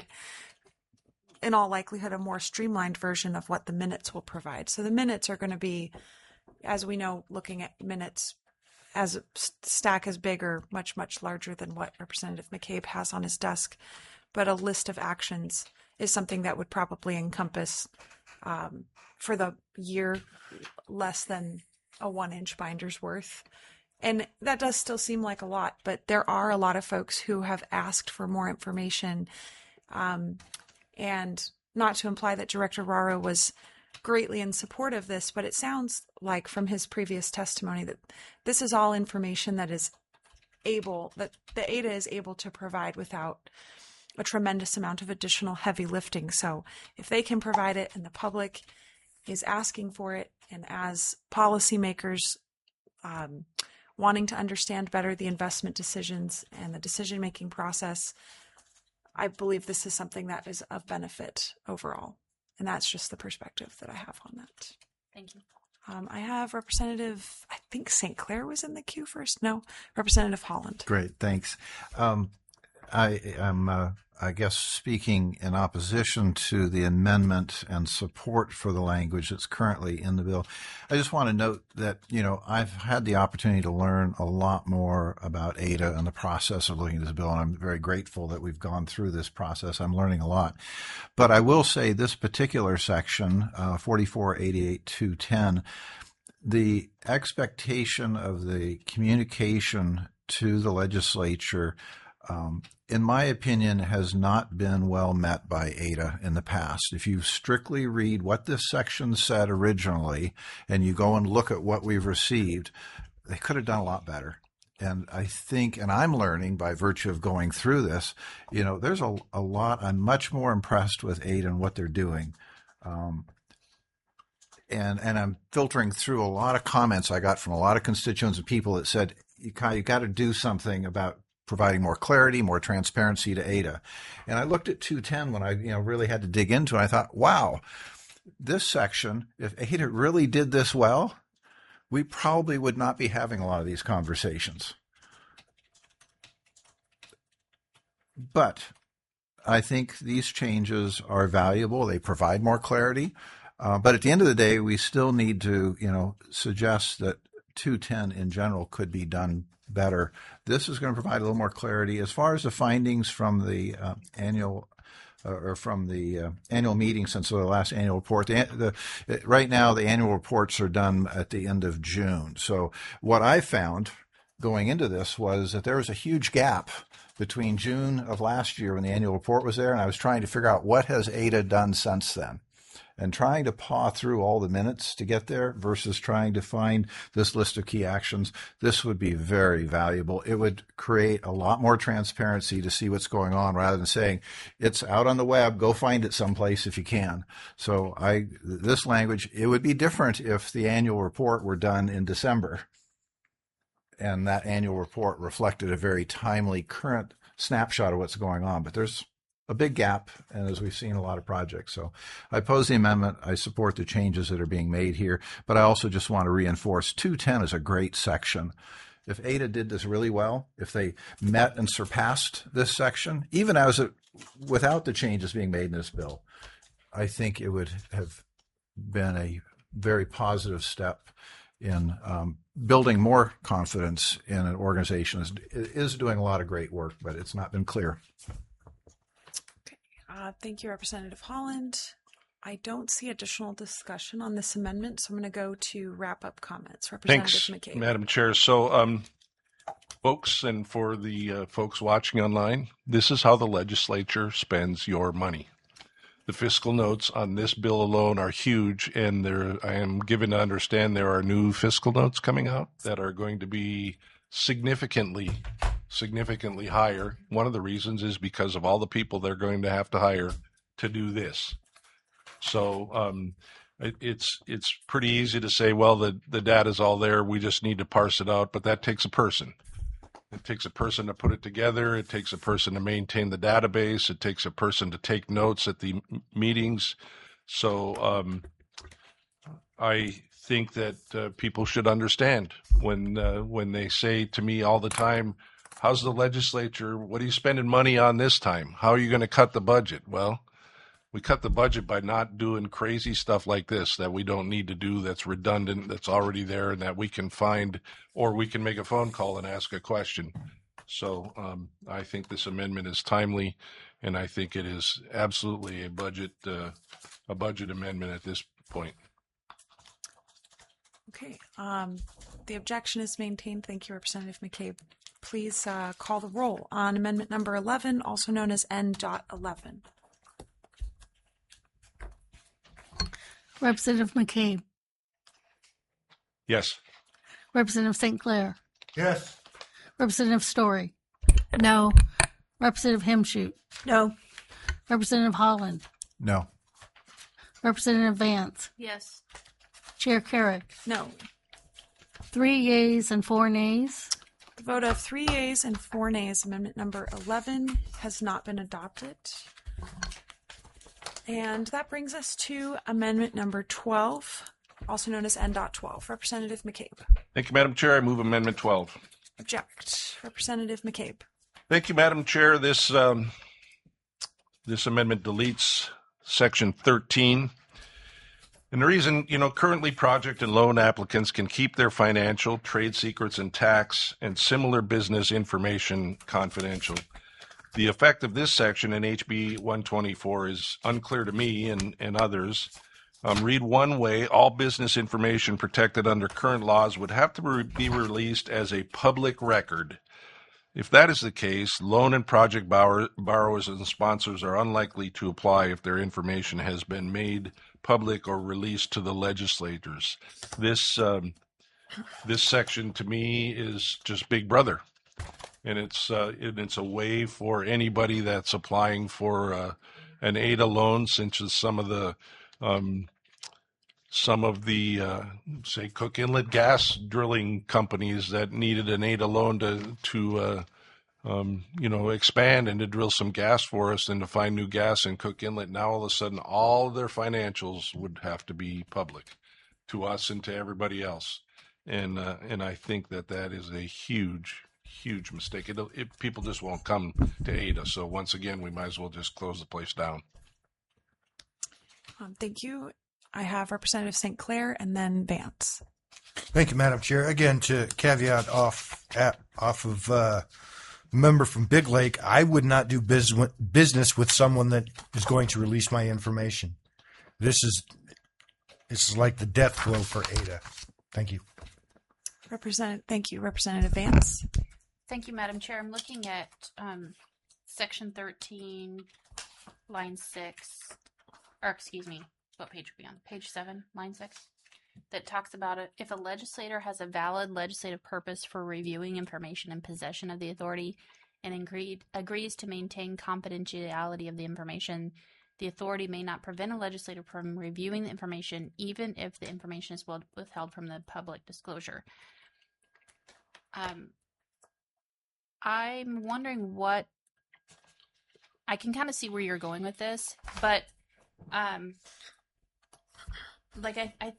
in all likelihood, a more streamlined version of what the minutes will provide. So the minutes are going to be, as we know, looking at minutes as a stack as big or much, much larger than what Representative McCabe has on his desk. But a list of actions is something that would probably encompass um, for the year less than a one inch binder's worth. And that does still seem like a lot, but there are a lot of folks who have asked for more information. Um, and not to imply that Director Raro was greatly in support of this, but it sounds like from his previous testimony that this is all information that is able, that the A D A is able to provide without a tremendous amount of additional heavy lifting. So if they can provide it and the public is asking for it, and as policymakers um, wanting to understand better the investment decisions and the decision-making process, I believe this is something that is of benefit overall. And that's just the perspective that I have on that. Thank you. Um, I have Representative, I think Saint Clair was in the queue first. No, Representative Holland. Great, thanks. Um, I am, uh, I guess, speaking in opposition to the amendment and support for the language that's currently in the bill. I just want to note that, you know, I've had the opportunity to learn a lot more about A D A and the process of looking at this bill, and I'm very grateful that we've gone through this process. I'm learning a lot. But I will say this particular section, uh, forty-four eighty-eight two ten, the expectation of the communication to the legislature um, in my opinion, has not been well met by Ada in the past. If you strictly read what this section said originally and you go and look at what we've received, they could have done a lot better. And I think, and I'm learning by virtue of going through this, you know, there's a, a lot. I'm much more impressed with Ada and what they're doing. Um, and and I'm filtering through a lot of comments I got from a lot of constituents and people that said, you, you got to do something about providing more clarity, more transparency to Ada. And I looked at two ten when I, you know, really had to dig into it. I thought, wow, this section, if Ada really did this well, we probably would not be having a lot of these conversations. But I think these changes are valuable. They provide more clarity. Uh, but at the end of the day, we still need to, you know, suggest that two ten in general could be done better. This is going to provide a little more clarity. As far as the findings from the uh, annual uh, or from the uh, annual meeting since the last annual report, the, the, right now the annual reports are done at the end of June. So what I found going into this was that there was a huge gap between June of last year when the annual report was there, and I was trying to figure out what has Ada done since then. And trying to paw through all the minutes to get there versus trying to find this list of key actions, this would be very valuable. It would create a lot more transparency to see what's going on rather than saying it's out on the web, go find it someplace if you can. So I, this language, it would be different if the annual report were done in December and that annual report reflected a very timely current snapshot of what's going on. But there's a big gap, and as we've seen a lot of projects. So I oppose the amendment. I support the changes that are being made here, but I also just want to reinforce two ten is a great section. If Ada did this really well, if they met and surpassed this section, even as it, without the changes being made in this bill, I think it would have been a very positive step in um, building more confidence in an organization that is doing a lot of great work, but it's not been clear. Uh, thank you, Representative Holland. I don't see additional discussion on this amendment, so I'm going to go to wrap-up comments. Representative Thanks, McCabe. Madam Chair. So, um, folks, and for the uh, folks watching online, this is how the legislature spends your money. The fiscal notes on this bill alone are huge, and there, I am given to understand there are new fiscal notes coming out that are going to be significantly significantly higher. One of the reasons is because of all the people they're going to have to hire to do this. So um, it, it's it's pretty easy to say, well, the, the data's all there. We just need to parse it out. But that takes a person. It takes a person to put it together. It takes a person to maintain the database. It takes a person to take notes at the m- meetings. So um, I think that uh, people should understand when uh, when they say to me all the time, how's the legislature, what are you spending money on this time? How are you going to cut the budget? Well, we cut the budget by not doing crazy stuff like this that we don't need to do, that's redundant, that's already there, and that we can find, or we can make a phone call and ask a question. So um, I think this amendment is timely, and I think it is absolutely a budget uh, a budget amendment at this point. Okay. Um, the objection is maintained. Thank you, Representative McCabe. Please uh, call the roll on amendment number eleven, also known as N eleven. Representative McCabe. Yes. Representative Saint Clair. Yes. Representative Story. No. Representative Hemshoot. No. Representative Holland. No. Representative Vance. Yes. Chair Carrick. No. Three yeas and four nays. The vote of three yeas and four nays, amendment number eleven has not been adopted. And that brings us to amendment number twelve, also known as N twelve. Representative McCabe. Thank you, Madam Chair. I move Amendment twelve. Object. Representative McCabe. Thank you, Madam Chair. This um, this amendment deletes Section thirteen. And the reason, you know, currently project and loan applicants can keep their financial, trade secrets, and tax and similar business information confidential. The effect of this section in H B one twenty-four is unclear to me and, and others. Um, read one way, all business information protected under current laws would have to be released as a public record If that is the case, loan and project borrower, borrowers and sponsors are unlikely to apply if their information has been made public or released to the legislators. This um, this section to me is just Big Brother, and it's uh, and it's a way for anybody that's applying for uh, an A D A loan, since some of the um, some of the uh, say Cook Inlet gas drilling companies that needed an A D A loan to to uh, um, you know expand and to drill some gas for us and to find new gas in Cook Inlet. Now all of a sudden, all of their financials would have to be public to us and to everybody else, and uh, and I think that that is a huge huge mistake. It, it people just won't come to A D A. So once again, we might as well just close the place down. Um, thank you. I have Representative Saint Clair and then Vance. Thank you, Madam Chair. Again, to caveat off at, off of uh, member from Big Lake, I would not do business business with someone that is going to release my information. This is this is like the death blow for A D A. Thank you. Representative, thank you, Representative Vance. Thank you, Madam Chair. I'm looking at um, section thirteen, line six, or excuse me, what page are we on? Page seven, line six, that talks about it. If a legislator has a valid legislative purpose for reviewing information in possession of the authority and agreed, agrees to maintain confidentiality of the information, the authority may not prevent a legislator from reviewing the information, even if the information is withheld from the public disclosure. Um, I'm wondering what, I can kind of see where you're going with this, but um, like I, I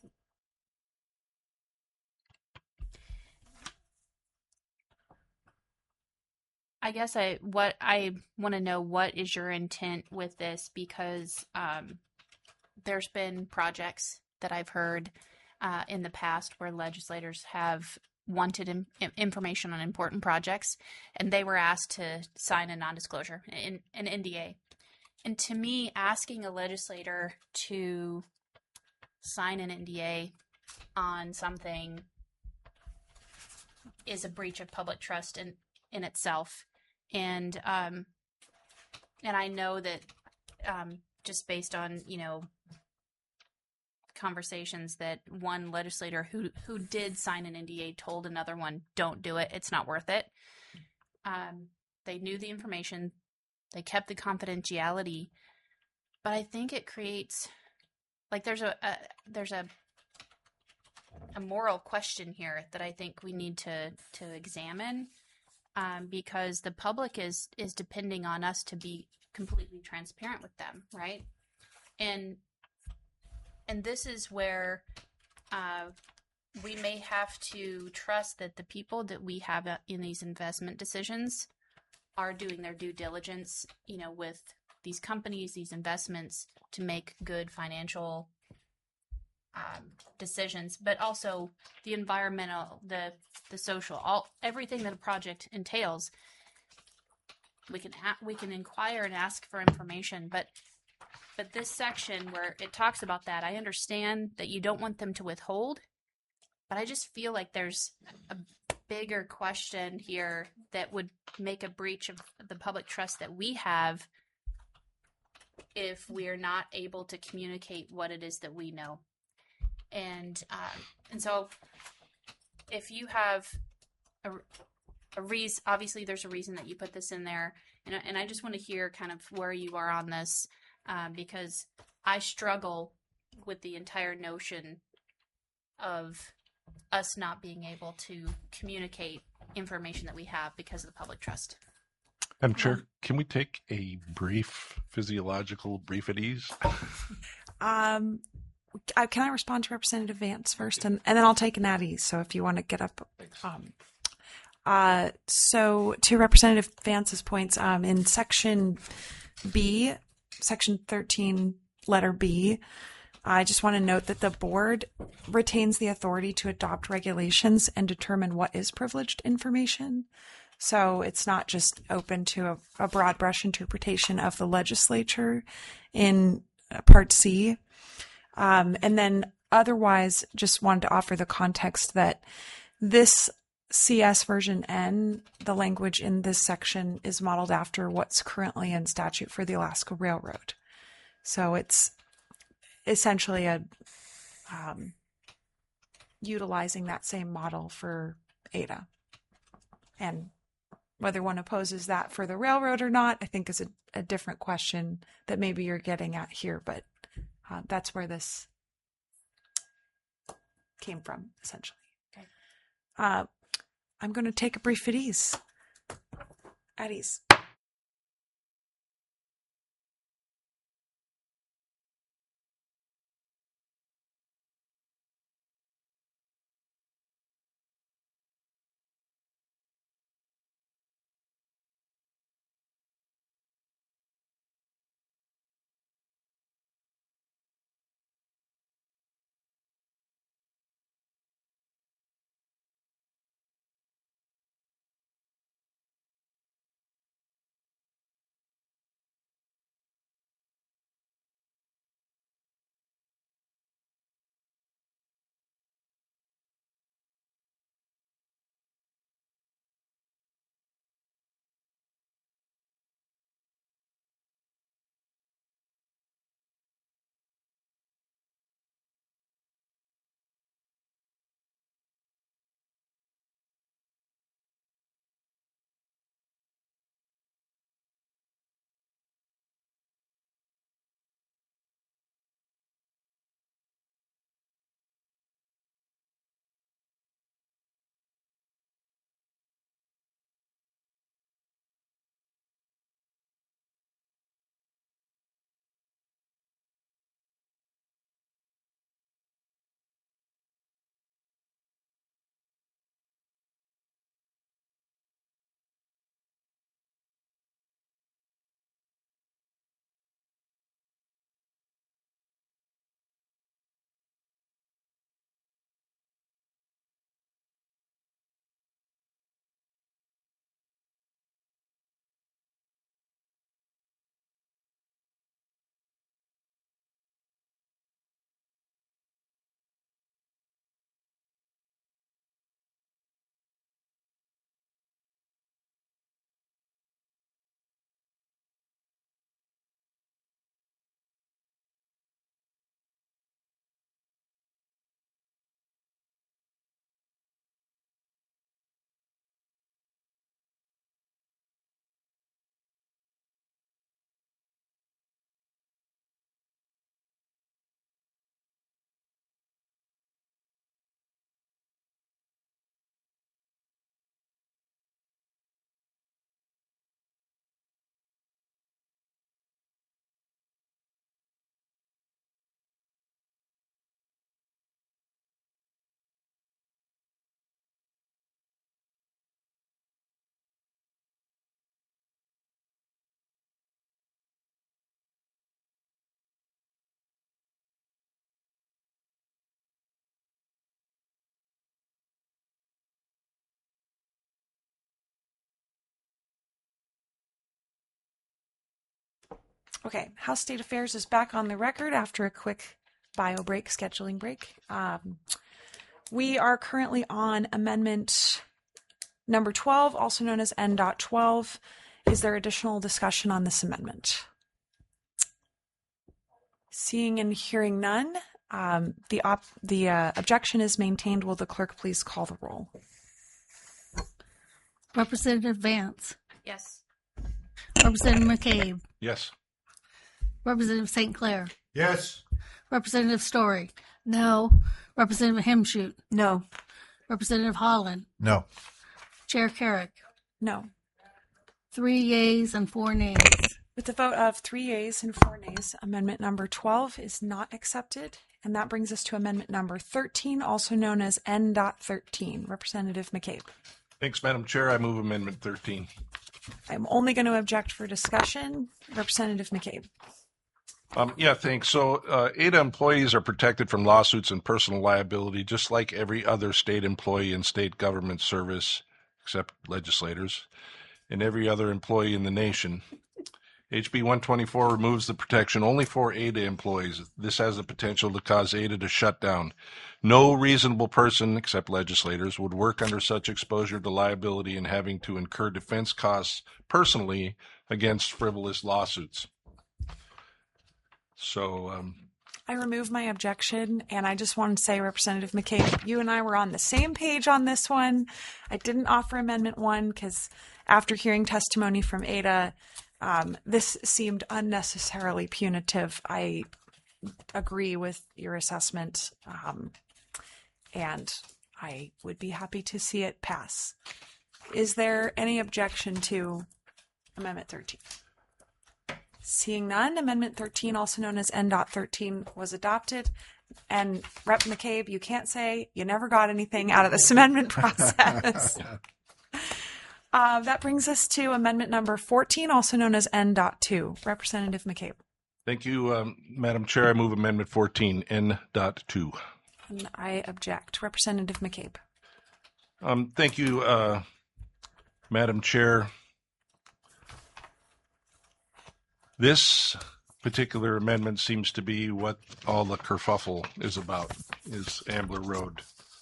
I guess I what I want to know, what is your intent with this, because um, there's been projects that I've heard uh, in the past where legislators have wanted in, information on important projects, and they were asked to sign a non-disclosure, in, an N D A. And to me, asking a legislator to sign an N D A on something is a breach of public trust in, in itself. And um, and I know that um, just based on, you know, conversations, that one legislator who who did sign an N D A told another one, don't do it, it's not worth it. Um, they knew the information, they kept the confidentiality, but I think it creates, like there's a, a there's a a moral question here that I think we need to to examine, um, because the public is is depending on us to be completely transparent with them, right? And And this is where uh, we may have to trust that the people that we have in these investment decisions are doing their due diligence, you know, with these companies, these investments, to make good financial um, decisions, but also the environmental, the the social, all everything that a project entails. We can ha- we can inquire and ask for information, but. But this section where it talks about that, I understand that you don't want them to withhold, but I just feel like there's a bigger question here that would make a breach of the public trust that we have if we're not able to communicate what it is that we know. And um, and so if you have a, a reason, obviously there's a reason that you put this in there, and, and I just want to hear kind of where you are on this. Um, because I struggle with the entire notion of us not being able to communicate information that we have because of the public trust. Madam Chair, can we take a brief physiological brief at ease? Um, I, can I respond to Representative Vance first, and, and then I'll take an at ease. So if you want to get up. Um, uh, so to Representative Vance's points, um, in section B, Section thirteen, letter B, I just want to note that the board retains the authority to adopt regulations and determine what is privileged information. So it's not just open to a, a broad brush interpretation of the legislature in Part C. Um, and then otherwise, just wanted to offer the context that this C S version N, the language in this section is modeled after what's currently in statute for the Alaska Railroad. So it's essentially a um, utilizing that same model for A D A. And whether one opposes that for the railroad or not, I think is a, a different question that maybe you're getting at here, but uh, that's where this came from, essentially. Okay. Uh, I'm going to take a brief at ease. At ease. Okay, House State Affairs is back on the record after a quick bio break, scheduling break. Um, we are currently on amendment number twelve, also known as N twelve. Is there additional discussion on this amendment? Seeing and hearing none, um, the op- the uh, objection is maintained. Will the clerk please call the roll? Representative Vance. Yes. Representative McCabe. Yes. Representative Saint Clair. Yes. Representative Story. No. Representative Hemshoot. No. Representative Holland. No. Chair Carrick. No. Three yeas and four nays. With the vote of three yeas and four nays, amendment number twelve is not accepted. And that brings us to amendment number thirteen, also known as N thirteen. Representative McCabe. Thanks, Madam Chair. I move Amendment thirteen. I'm only going to object for discussion. Representative McCabe. Um, yeah, thanks. So uh, A D A employees are protected from lawsuits and personal liability, just like every other state employee in state government service, except legislators, and every other employee in the nation. H B one twenty-four removes the protection only for A D A employees. This has the potential to cause A D A to shut down. No reasonable person, except legislators, would work under such exposure to liability and having to incur defense costs personally against frivolous lawsuits. So, um, I remove my objection, and I just want to say, Representative McCabe, you and I were on the same page on this one. I didn't offer Amendment one because after hearing testimony from A D A, um, this seemed unnecessarily punitive. I agree with your assessment, um, and I would be happy to see it pass. Is there any objection to Amendment thirteen? Seeing none, Amendment thirteen, also known as N thirteen, was adopted. And Rep McCabe, you can't say you never got anything out of this amendment process. uh, that brings us to Amendment number fourteen, also known as N two. Representative McCabe. thank you, um, Madam Chair. I move Amendment fourteen, N two. And I object. Representative McCabe. Um, thank you, uh, Madam Chair. This particular amendment seems to be what all the kerfuffle is about, is Ambler Road.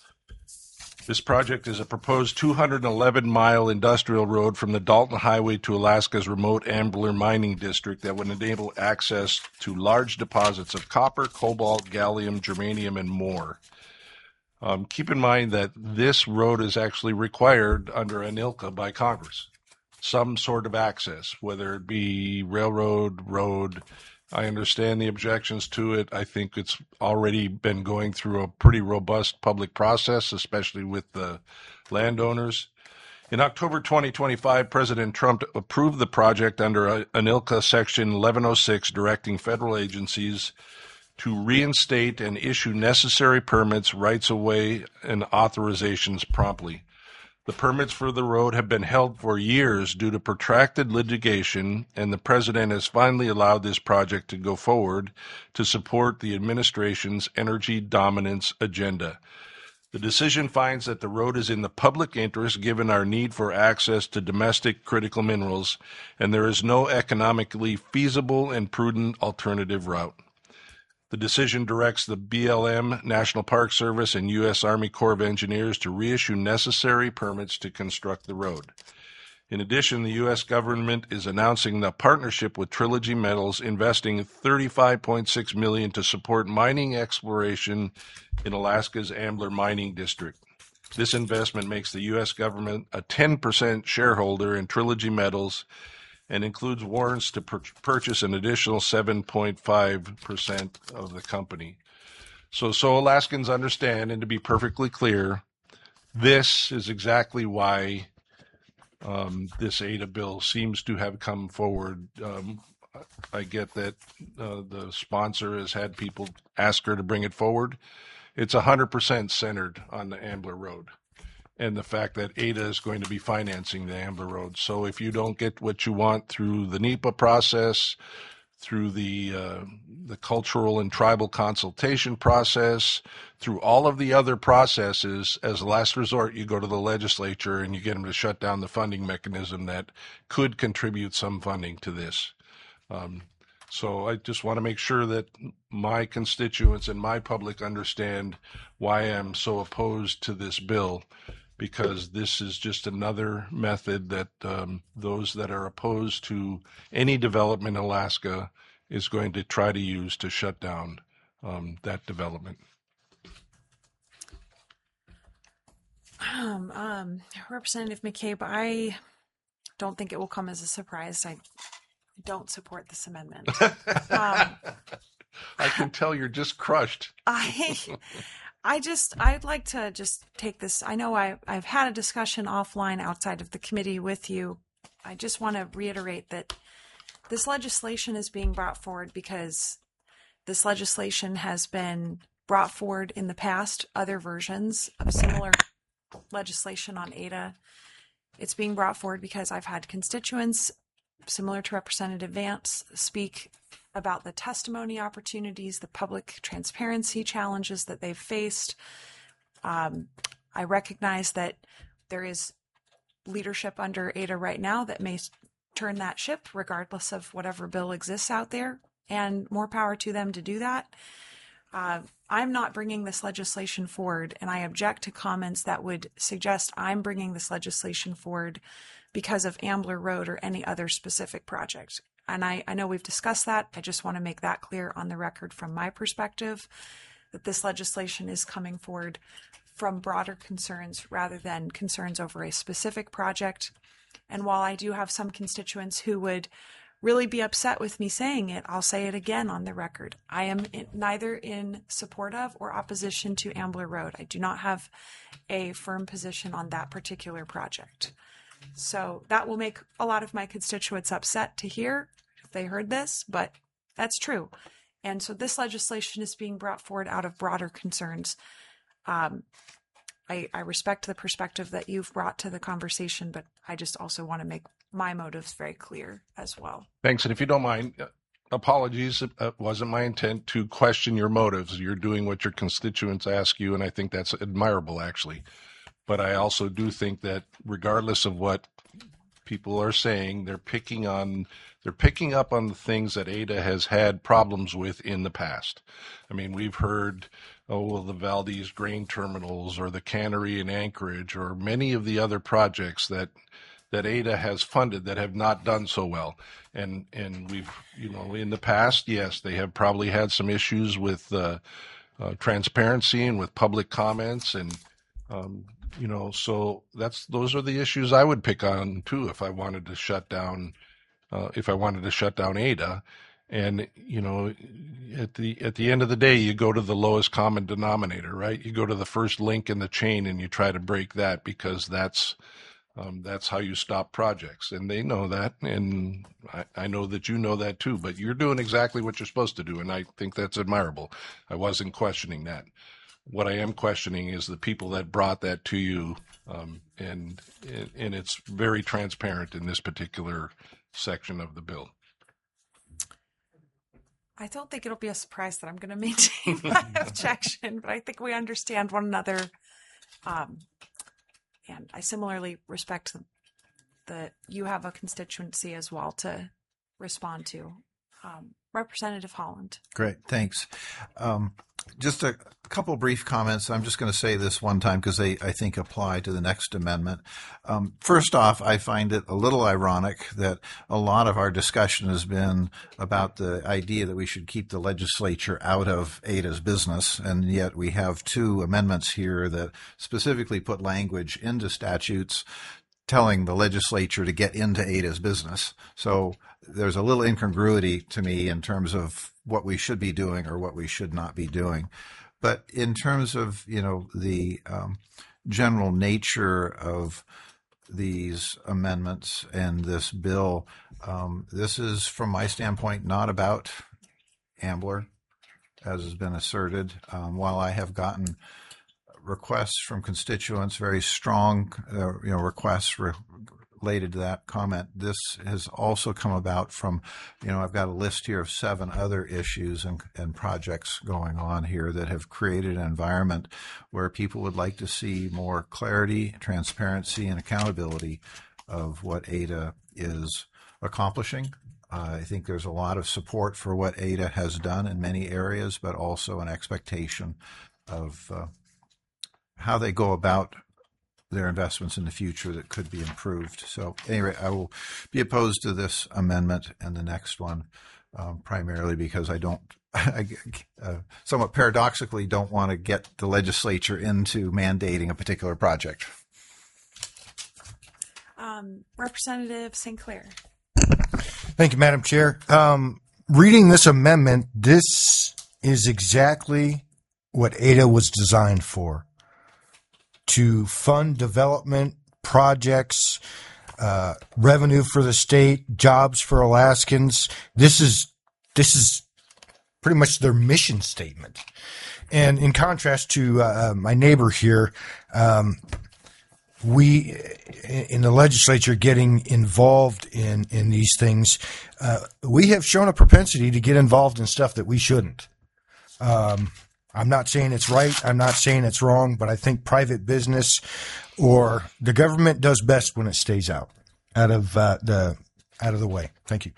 This project is a proposed two hundred eleven mile industrial road from the Dalton Highway to Alaska's remote Ambler mining district that would enable access to large deposits of copper, cobalt, gallium, germanium, and more. Um, keep in mind that this road is actually required under ANILCA by Congress. Some sort of access, whether it be railroad, road. I understand the objections to it. I think it's already been going through a pretty robust public process, especially with the landowners. In October twenty twenty-five, President Trump approved the project under ANILCA Section eleven oh six, directing federal agencies to reinstate and issue necessary permits, rights-of-way, and authorizations promptly. The permits for the road have been held for years due to protracted litigation, and the president has finally allowed this project to go forward to support the administration's energy dominance agenda. The decision finds that the road is in the public interest given our need for access to domestic critical minerals, and there is no economically feasible and prudent alternative route. The decision directs the B L M, National Park Service, and U S Army Corps of Engineers to reissue necessary permits to construct the road. In addition, the U S government is announcing a partnership with Trilogy Metals, investing thirty-five point six million dollars to support mining exploration in Alaska's Ambler Mining District. This investment makes the U S government a ten percent shareholder in Trilogy Metals and includes warrants to pur- purchase an additional seven point five percent of the company. So, so Alaskans understand, and to be perfectly clear, this is exactly why um, this A D A bill seems to have come forward. Um, I get that uh, the sponsor has had people ask her to bring it forward. It's one hundred percent centered on the Ambler Road and the fact that A D A is going to be financing the Ambler Road. So if you don't get what you want through the NEPA process, through the uh, the cultural and tribal consultation process, through all of the other processes, as a last resort, you go to the legislature and you get them to shut down the funding mechanism that could contribute some funding to this. Um, so I just want to make sure that my constituents and my public understand why I'm so opposed to this bill, because this is just another method that um, those that are opposed to any development in Alaska is going to try to use to shut down um, that development. Um, um, Representative McCabe, I don't think it will come as a surprise. I don't support this amendment. um, I can tell you're just crushed. I, I just, I'd like to just take this. I know I, I've had a discussion offline outside of the committee with you. I just want to reiterate that this legislation is being brought forward because this legislation has been brought forward in the past, other versions of similar legislation on A D A. It's being brought forward because I've had constituents similar to Representative Vance speak about the testimony opportunities, the public transparency challenges that they've faced. Um, I recognize that there is leadership under A D A right now that may turn that ship, regardless of whatever bill exists out there, and more power to them to do that. Uh, I'm not bringing this legislation forward, and I object to comments that would suggest I'm bringing this legislation forward because of Ambler Road or any other specific project. And I, I know we've discussed that. I just want to make that clear on the record from my perspective, that this legislation is coming forward from broader concerns rather than concerns over a specific project. And while I do have some constituents who would really be upset with me saying it, I'll say it again on the record. I am in, neither in support of or opposition to Ambler Road. I do not have a firm position on that particular project. So that will make a lot of my constituents upset to hear if they heard this, but that's true. And so this legislation is being brought forward out of broader concerns. Um, I, I respect the perspective that you've brought to the conversation, but I just also want to make my motives very clear as well. Thanks. And if you don't mind, uh, apologies. It uh, wasn't my intent to question your motives. You're doing what your constituents ask you, and I think that's admirable, actually. But I also do think that regardless of what people are saying, they're picking on, they're picking up on the things that Ada has had problems with in the past. I mean, we've heard, oh, well, the Valdez grain terminals or the cannery in Anchorage or many of the other projects that that Ada has funded that have not done so well. And and we've, you know, in the past, yes, they have probably had some issues with uh, uh, transparency and with public comments. And, um, you know, so that's those are the issues I would pick on, too, if I wanted to shut down, uh, if I wanted to shut down Ada. And, you know, at the at the end of the day, you go to the lowest common denominator, right? You go to the first link in the chain and you try to break that because that's Um, that's how you stop projects, and they know that, and I, I know that you know that too, but you're doing exactly what you're supposed to do, and I think that's admirable. I wasn't questioning that. What I am questioning is the people that brought that to you, um, and, and it's very transparent in this particular section of the bill. I don't think it'll be a surprise that I'm going to maintain my objection, but I think we understand one another. Um, And I similarly respect that you have a constituency as well to respond to. Um, Representative Holland. Great, thanks. Um, just a couple of brief comments. I'm just going to say this one time because they, I think, apply to the next amendment. Um, first off, I find it a little ironic that a lot of our discussion has been about the idea that we should keep the legislature out of Ada's business, and yet we have two amendments here that specifically put language into statutes telling the legislature to get into Ada's business. So there's a little incongruity to me in terms of what we should be doing or what we should not be doing. But in terms of, you know, the um, general nature of these amendments and this bill, um, this is, from my standpoint, not about Ambler, as has been asserted. Um, while I have gotten requests from constituents, very strong, uh, you know, requests re- related to that comment. This has also come about from, you know, I've got a list here of seven other issues and, and projects going on here that have created an environment where people would like to see more clarity, transparency, and accountability of what Ada is accomplishing. Uh, I think there's a lot of support for what Ada has done in many areas, but also an expectation of uh, how they go about their investments in the future that could be improved. So anyway, I will be opposed to this amendment and the next one, um, primarily because I don't, I, uh, somewhat paradoxically, don't want to get the legislature into mandating a particular project. Um, Representative Saint Clair. Thank you, Madam Chair. Um, reading this amendment, this is exactly what Ada was designed for. To fund development projects, uh, revenue for the state, jobs for Alaskans. This is this is pretty much their mission statement. And in contrast to uh, my neighbor here, um, we in the legislature getting involved in in these things, uh, we have shown a propensity to get involved in stuff that we shouldn't. Um, I'm not saying it's right. I'm not saying it's wrong, but I think private business or the government does best when it stays out, out of uh, the out of the way. Thank you.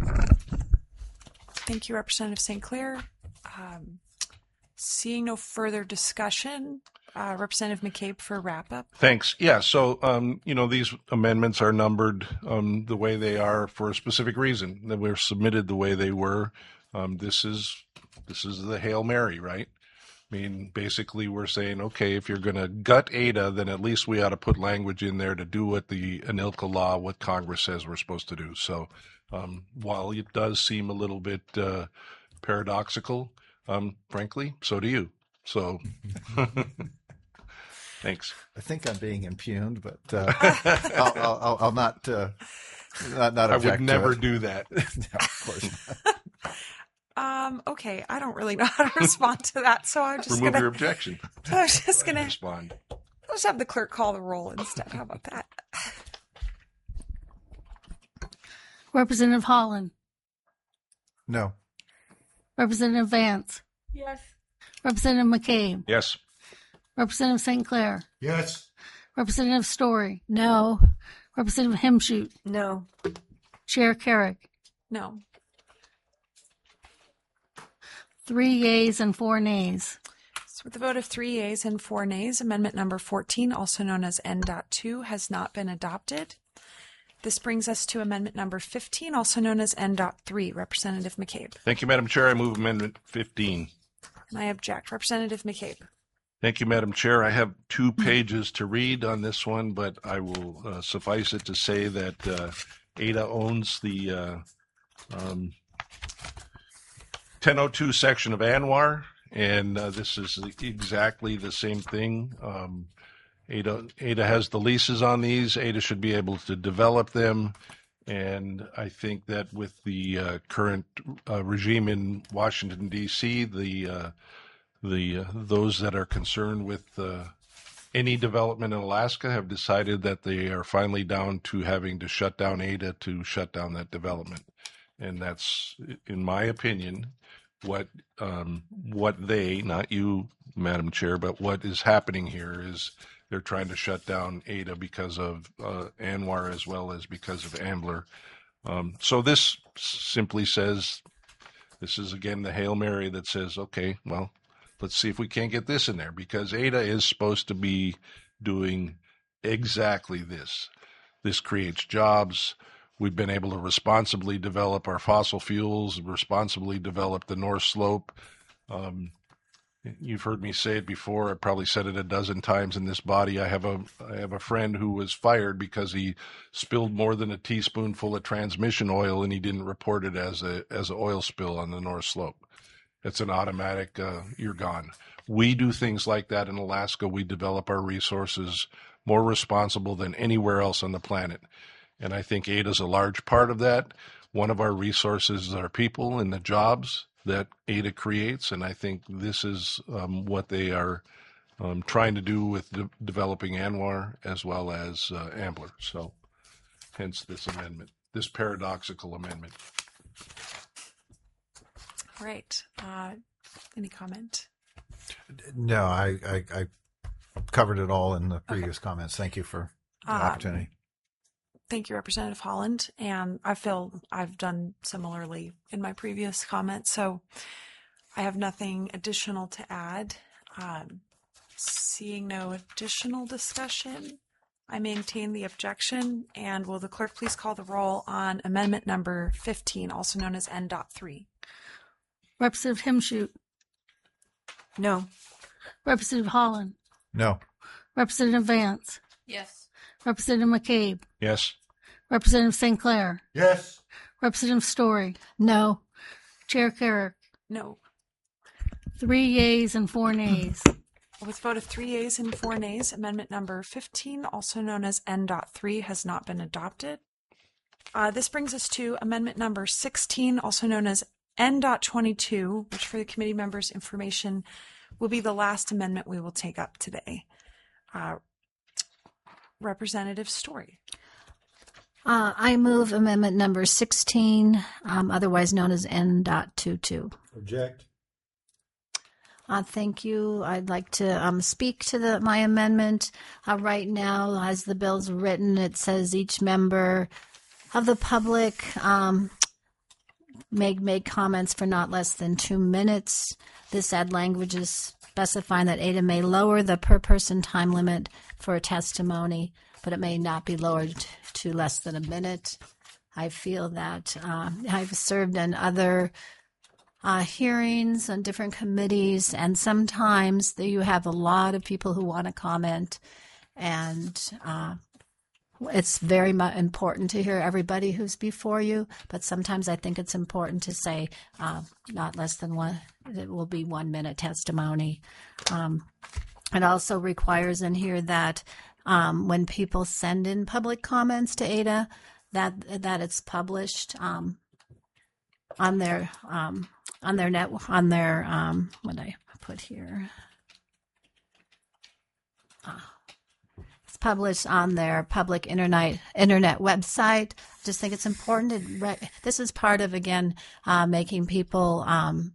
Thank you, Representative Saint Clair. Um, seeing no further discussion, uh, Representative McCabe for wrap up. Thanks. Yeah. So, um, you know, these amendments are numbered um, the way they are for a specific reason. That were submitted the way they were. Um, this is this is the Hail Mary, right? I mean, basically, we're saying, okay, if you're going to gut A D A, then at least we ought to put language in there to do what the ANILCA law, what Congress says we're supposed to do. So, um, while it does seem a little bit uh, paradoxical, um, frankly, so do you. So. Thanks. I think I'm being impugned, but uh, I'll, I'll, I'll, I'll not, uh, not not I object would never to it. do that. No, of course not. Um, okay, I don't really know how to respond to that, so I'm just Remove gonna. your objection. I was just gonna respond. Let's have the clerk call the roll instead. How about that? Representative Holland, No. Representative Vance, Yes. Representative McCabe, Yes. Representative Saint Clair, Yes. Representative Story, no. Representative Hemshoot, No. Chair Carrick, No. three yeas and four nays. So with a vote of three yeas and four nays, amendment number fourteen, also known as N two, has not been adopted. This brings us to amendment number fifteen, also known as N three. Representative McCabe. Thank you, Madam Chair. I move Amendment fifteen. And I object. Representative McCabe. Thank you, Madam Chair. I have two pages to read on this one, but I will uh, suffice it to say that uh, A D A owns the uh, um, ten oh two section of ANWR, and uh, this is exactly the same thing. Um, A D A, A D A has the leases on these. A D A should be able to develop them, and I think that with the uh, current uh, regime in Washington, D C, the uh, the uh, those that are concerned with uh, any development in Alaska have decided that they are finally down to having to shut down A D A to shut down that development, and that's, in my opinion, what um, what they, not you, Madam Chair, but what is happening here is they're trying to shut down A D A because of uh, ANWR as well as because of AMBLR. Um, so this simply says, this is again the Hail Mary that says, okay, well, let's see if we can't get this in there, because A D A is supposed to be doing exactly this. This creates jobs. We've been able to responsibly develop our fossil fuels, responsibly develop the North Slope. Um, you've heard me say it before. I probably said it a dozen times in this body. I have a I have a friend who was fired because he spilled more than a teaspoonful of transmission oil and he didn't report it as a as an oil spill on the North Slope. It's an automatic, uh, you're gone. We do things like that in Alaska. We develop our resources more responsible than anywhere else on the planet. And I think A D A is a large part of that. One of our resources is our people and the jobs that A D A creates. And I think this is um, what they are um, trying to do with de- developing ANWR as well as uh, AMBLR. So hence this amendment, this paradoxical amendment. All right. Uh, any comment? No, I, I, I covered it all in the previous okay. comments. Thank you for the um, opportunity. Thank you, Representative Holland. And I feel I've done similarly in my previous comments, so I have nothing additional to add. Um, seeing no additional discussion, I maintain the objection. And will the clerk please call the roll on amendment number fifteen, also known as N three? Representative Hemshoot. No. Representative Holland. No. Representative Vance. Yes. Representative McCabe. Yes. Representative Saint Clair. Yes. Representative Story. No. Chair Carrick. No. Three yeas and four nays. With a vote of three yeas and four nays, amendment number fifteen, also known as N three, has not been adopted. Uh, this brings us to amendment number sixteen, also known as N twenty-two, which for the committee members' information will be the last amendment we will take up today. Uh, Representative Story. Uh, I move amendment number sixteen, um, otherwise known as N twenty-two. Object. Uh, thank you. I'd like to um, speak to the my amendment. Uh, right now, as the bill's written, it says each member of the public um, may make comments for not less than two minutes. This add language is specifying that Ada may lower the per person time limit for a testimony, but it may not be lowered to less than a minute. I feel that uh, I've served in other uh, hearings on different committees, and sometimes you have a lot of people who want to comment, and uh, it's very mu- important to hear everybody who's before you, but sometimes I think it's important to say uh, not less than one, it will be one minute testimony. Um, it also requires in here that um, when people send in public comments to Ada, that that it's published um, on their um, on their net on their um, what did I put here. Uh, it's published on their public internet internet website. I just think it's important to re- this is part of again uh, making people um,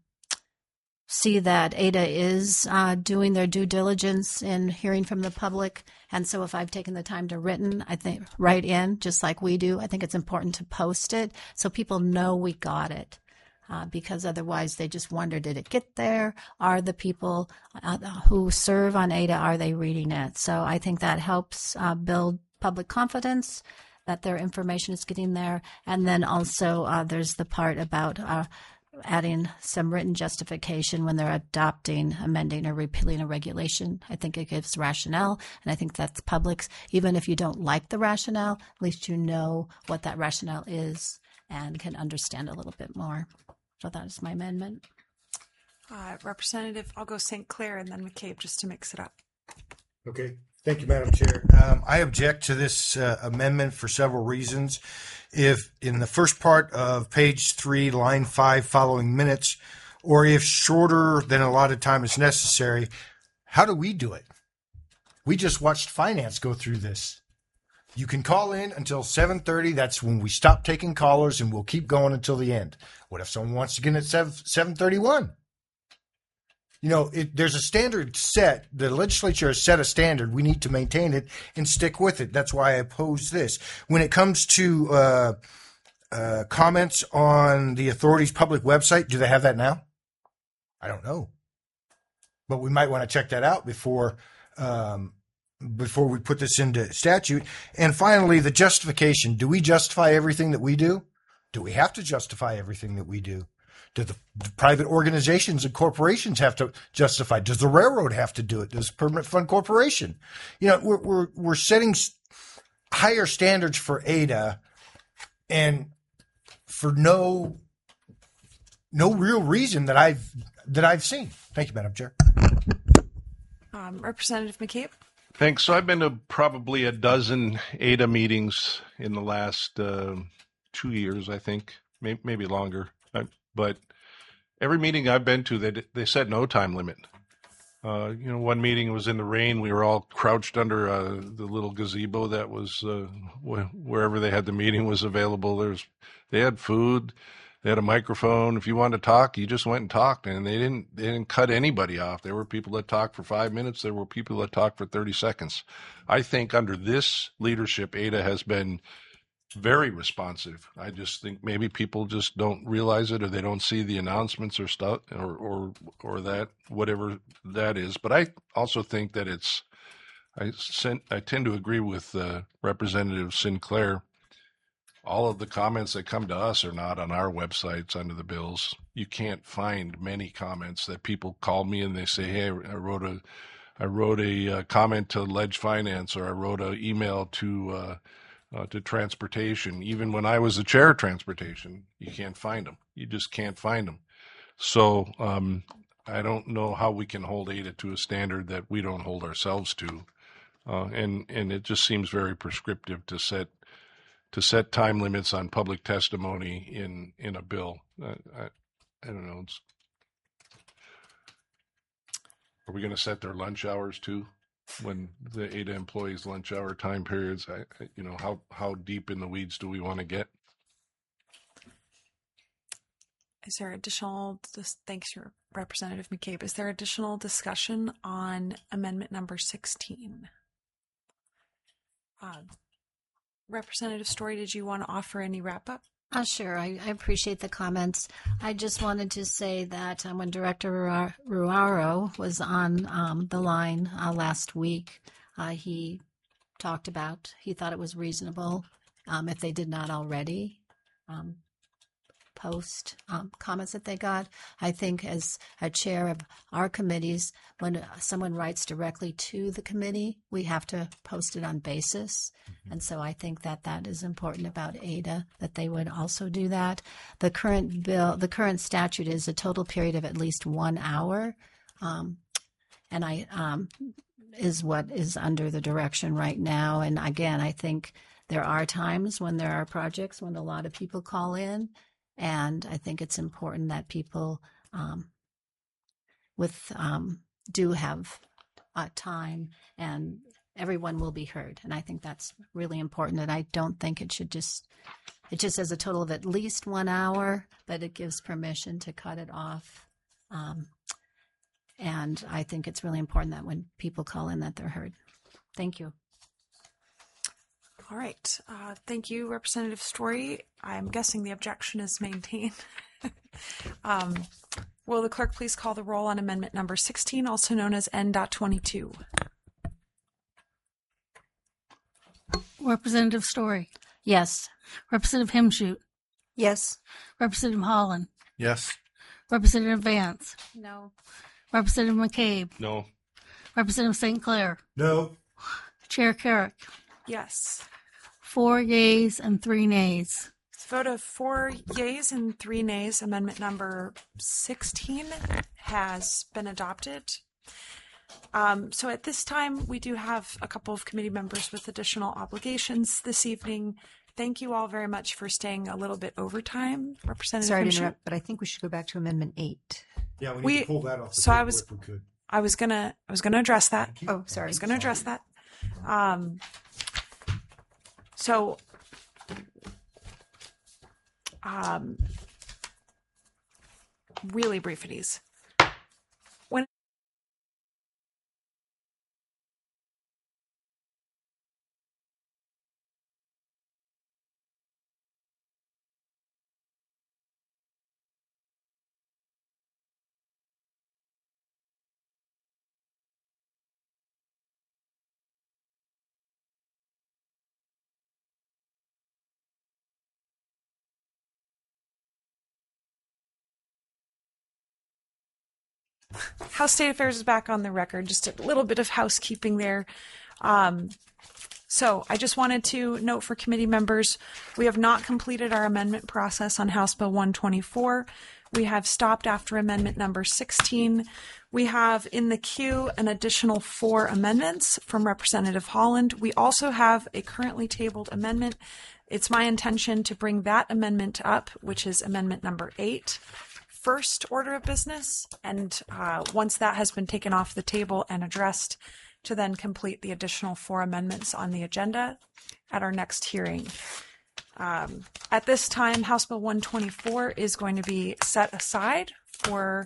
see that Ada is uh, doing their due diligence in hearing from the public. And so if I've taken the time to written, I think write in, just like we do, I think it's important to post it so people know we got it. Uh, because otherwise they just wonder, did it get there? Are the people uh, who serve on Ada, are they reading it? So I think that helps uh, build public confidence that their information is getting there. And then also uh, there's the part about uh, adding some written justification when they're adopting, amending, or repealing a regulation. I think it gives rationale, and I think that's public. Even if you don't like the rationale, at least you know what that rationale is and can understand a little bit more. So that is my amendment. Uh, Representative, I'll go Saint Clair and then McCabe just to mix it up. Okay. Thank you, Madam Chair. Um, I object to this uh, amendment for several reasons. If in the first part of page three, line five, following minutes, or if shorter than allotted time is necessary, how do we do it? We just watched finance go through this. You can call in until seven thirty. That's when we stop taking callers, and we'll keep going until the end. What if someone wants to get in at seven thirty-one? You know, it, there's a standard set. The legislature has set a standard. We need to maintain it and stick with it. That's why I oppose this. When it comes to uh, uh, comments on the authority's public website, do they have that now? I don't know. But we might want to check that out before um, before we put this into statute. And finally, the justification. Do we justify everything that we do? Do we have to justify everything that we do? Do the, the private organizations and corporations have to justify? Does the railroad have to do it? Does Permanent Fund Corporation? You know, we're we're we're setting higher standards for Ada, and for no no real reason that I've that I've seen. Thank you, Madam Chair. Um, Representative McCabe. Thanks. So I've been to probably a dozen Ada meetings in the last uh, two years, I think, maybe, maybe longer. I, But every meeting I've been to, they they set no time limit. Uh, you know, one meeting was in the rain. We were all crouched under uh, the little gazebo that was uh, wh- wherever they had the meeting was available. There's they had food, they had a microphone. If you wanted to talk, you just went and talked, and they didn't they didn't cut anybody off. There were people that talked for five minutes. There were people that talked for thirty seconds. I think under this leadership, Ada has been very responsive. I just think maybe people just don't realize it, or they don't see the announcements or stuff, or or or that whatever that is. But I also think that it's. I sent. I tend to agree with uh, Representative Sinclair. All of the comments that come to us are not on our websites under the bills. You can't find many comments that people call me and they say, "Hey, I wrote a, I wrote a uh, comment to Ledge Finance, or I wrote an email to." Uh, Uh, to transportation. Even when I was the chair of transportation, you can't find them. You just can't find them. So um, I don't know how we can hold Ada to a standard that we don't hold ourselves to, uh, and and it just seems very prescriptive to set to set time limits on public testimony in in a bill. Uh, I, I don't know. It's, are we going to set their lunch hours too? When the Ada employees' lunch hour time periods, I, I, you know, how, how deep in the weeds do we want to get? Is there additional, thanks, Representative McCabe, is there additional discussion on amendment number sixteen? Uh, Representative Story, did you want to offer any wrap up? Uh, sure. I, I appreciate the comments. I just wanted to say that um, when Director Ruar- Ruaro was on um, the line uh, last week, uh, he talked about, he thought it was reasonable um, if they did not already um, post um, comments that they got. I think as a chair of our committees, when someone writes directly to the committee, we have to post it on basis. Mm-hmm. And so I think that that is important about A D A, that they would also do that. The current bill, the current statute is a total period of at least one hour. Um, and I, um, is what is under the direction right now. And again, I think there are times when there are projects when a lot of people call in. And I think it's important that people um, with um, do have uh, time, and everyone will be heard. And I think that's really important. And I don't think it should just, it just says a total of at least one hour, but it gives permission to cut it off. Um, and I think it's really important that when people call in that they're heard. Thank you. All right. Uh, thank you, Representative Story. I'm guessing the objection is maintained. um, will the clerk please call the roll on amendment number sixteen, also known as N twenty-two? Representative Story. Yes. Representative Himshoot. Yes. Representative Holland. Yes. Representative Vance. No. Representative McCabe. No. Representative Saint Clair. No. Chair Carrick. Yes. Four yeas and three nays. Vote of four yeas and three nays. Amendment number sixteen has been adopted. Um, so at this time, we do have a couple of committee members with additional obligations this evening. Thank you all very much for staying a little bit over time. Representative Sorry to Himshoot. interrupt, but I think we should go back to Amendment eight. Yeah, we need We- to pull that off the so I table was- if we could. I was gonna, I was gonna address that. Oh, I sorry. was gonna address that. Um, so, um, really briefities. When House State Affairs is back on the record. Just a little bit of housekeeping there. Um, so I just wanted to note for committee members, we have not completed our amendment process on House Bill one twenty-four. We have stopped after amendment number sixteen. We have in the queue an additional four amendments from Representative Holland. We also have a currently tabled amendment. It's my intention to bring that amendment up, which is amendment number eight, first order of business. And uh, once that has been taken off the table and addressed, to then complete the additional four amendments on the agenda at our next hearing. Um, at this time, House Bill one twenty-four is going to be set aside for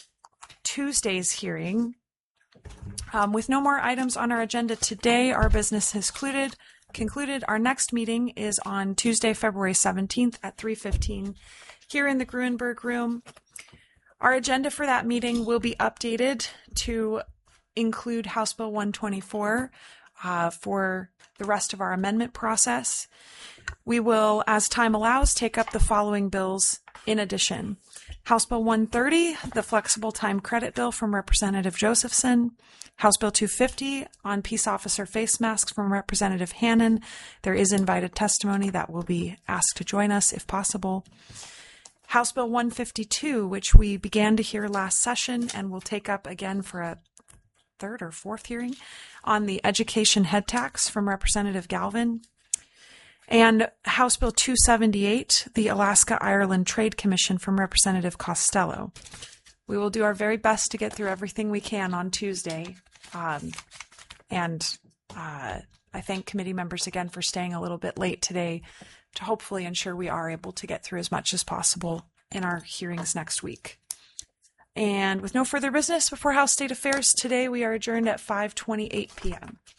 Tuesday's hearing. Um, with no more items on our agenda today, our business has concluded. Concluded. Our next meeting is on Tuesday, February seventeenth at three fifteen here in the Gruenberg Room. Our agenda for that meeting will be updated to include House Bill one twenty-four uh, for the rest of our amendment process. We will, as time allows, take up the following bills in addition. House Bill one thirty, the Flexible Time Credit Bill from Representative Josephson. House Bill two fifty on peace officer face masks from Representative Hannan. There is invited testimony that will be asked to join us if possible. House Bill one fifty-two, which we began to hear last session and will take up again for a third or fourth hearing on the education head tax from Representative Galvin. And House Bill two seventy-eight, the Alaska-Ireland Trade Commission from Representative Costello. We will do our very best to get through everything we can on Tuesday. Um, and uh, I thank committee members again for staying a little bit late today to hopefully ensure we are able to get through as much as possible in our hearings next week. And with no further business before House State Affairs today, we are adjourned at five twenty-eight p.m.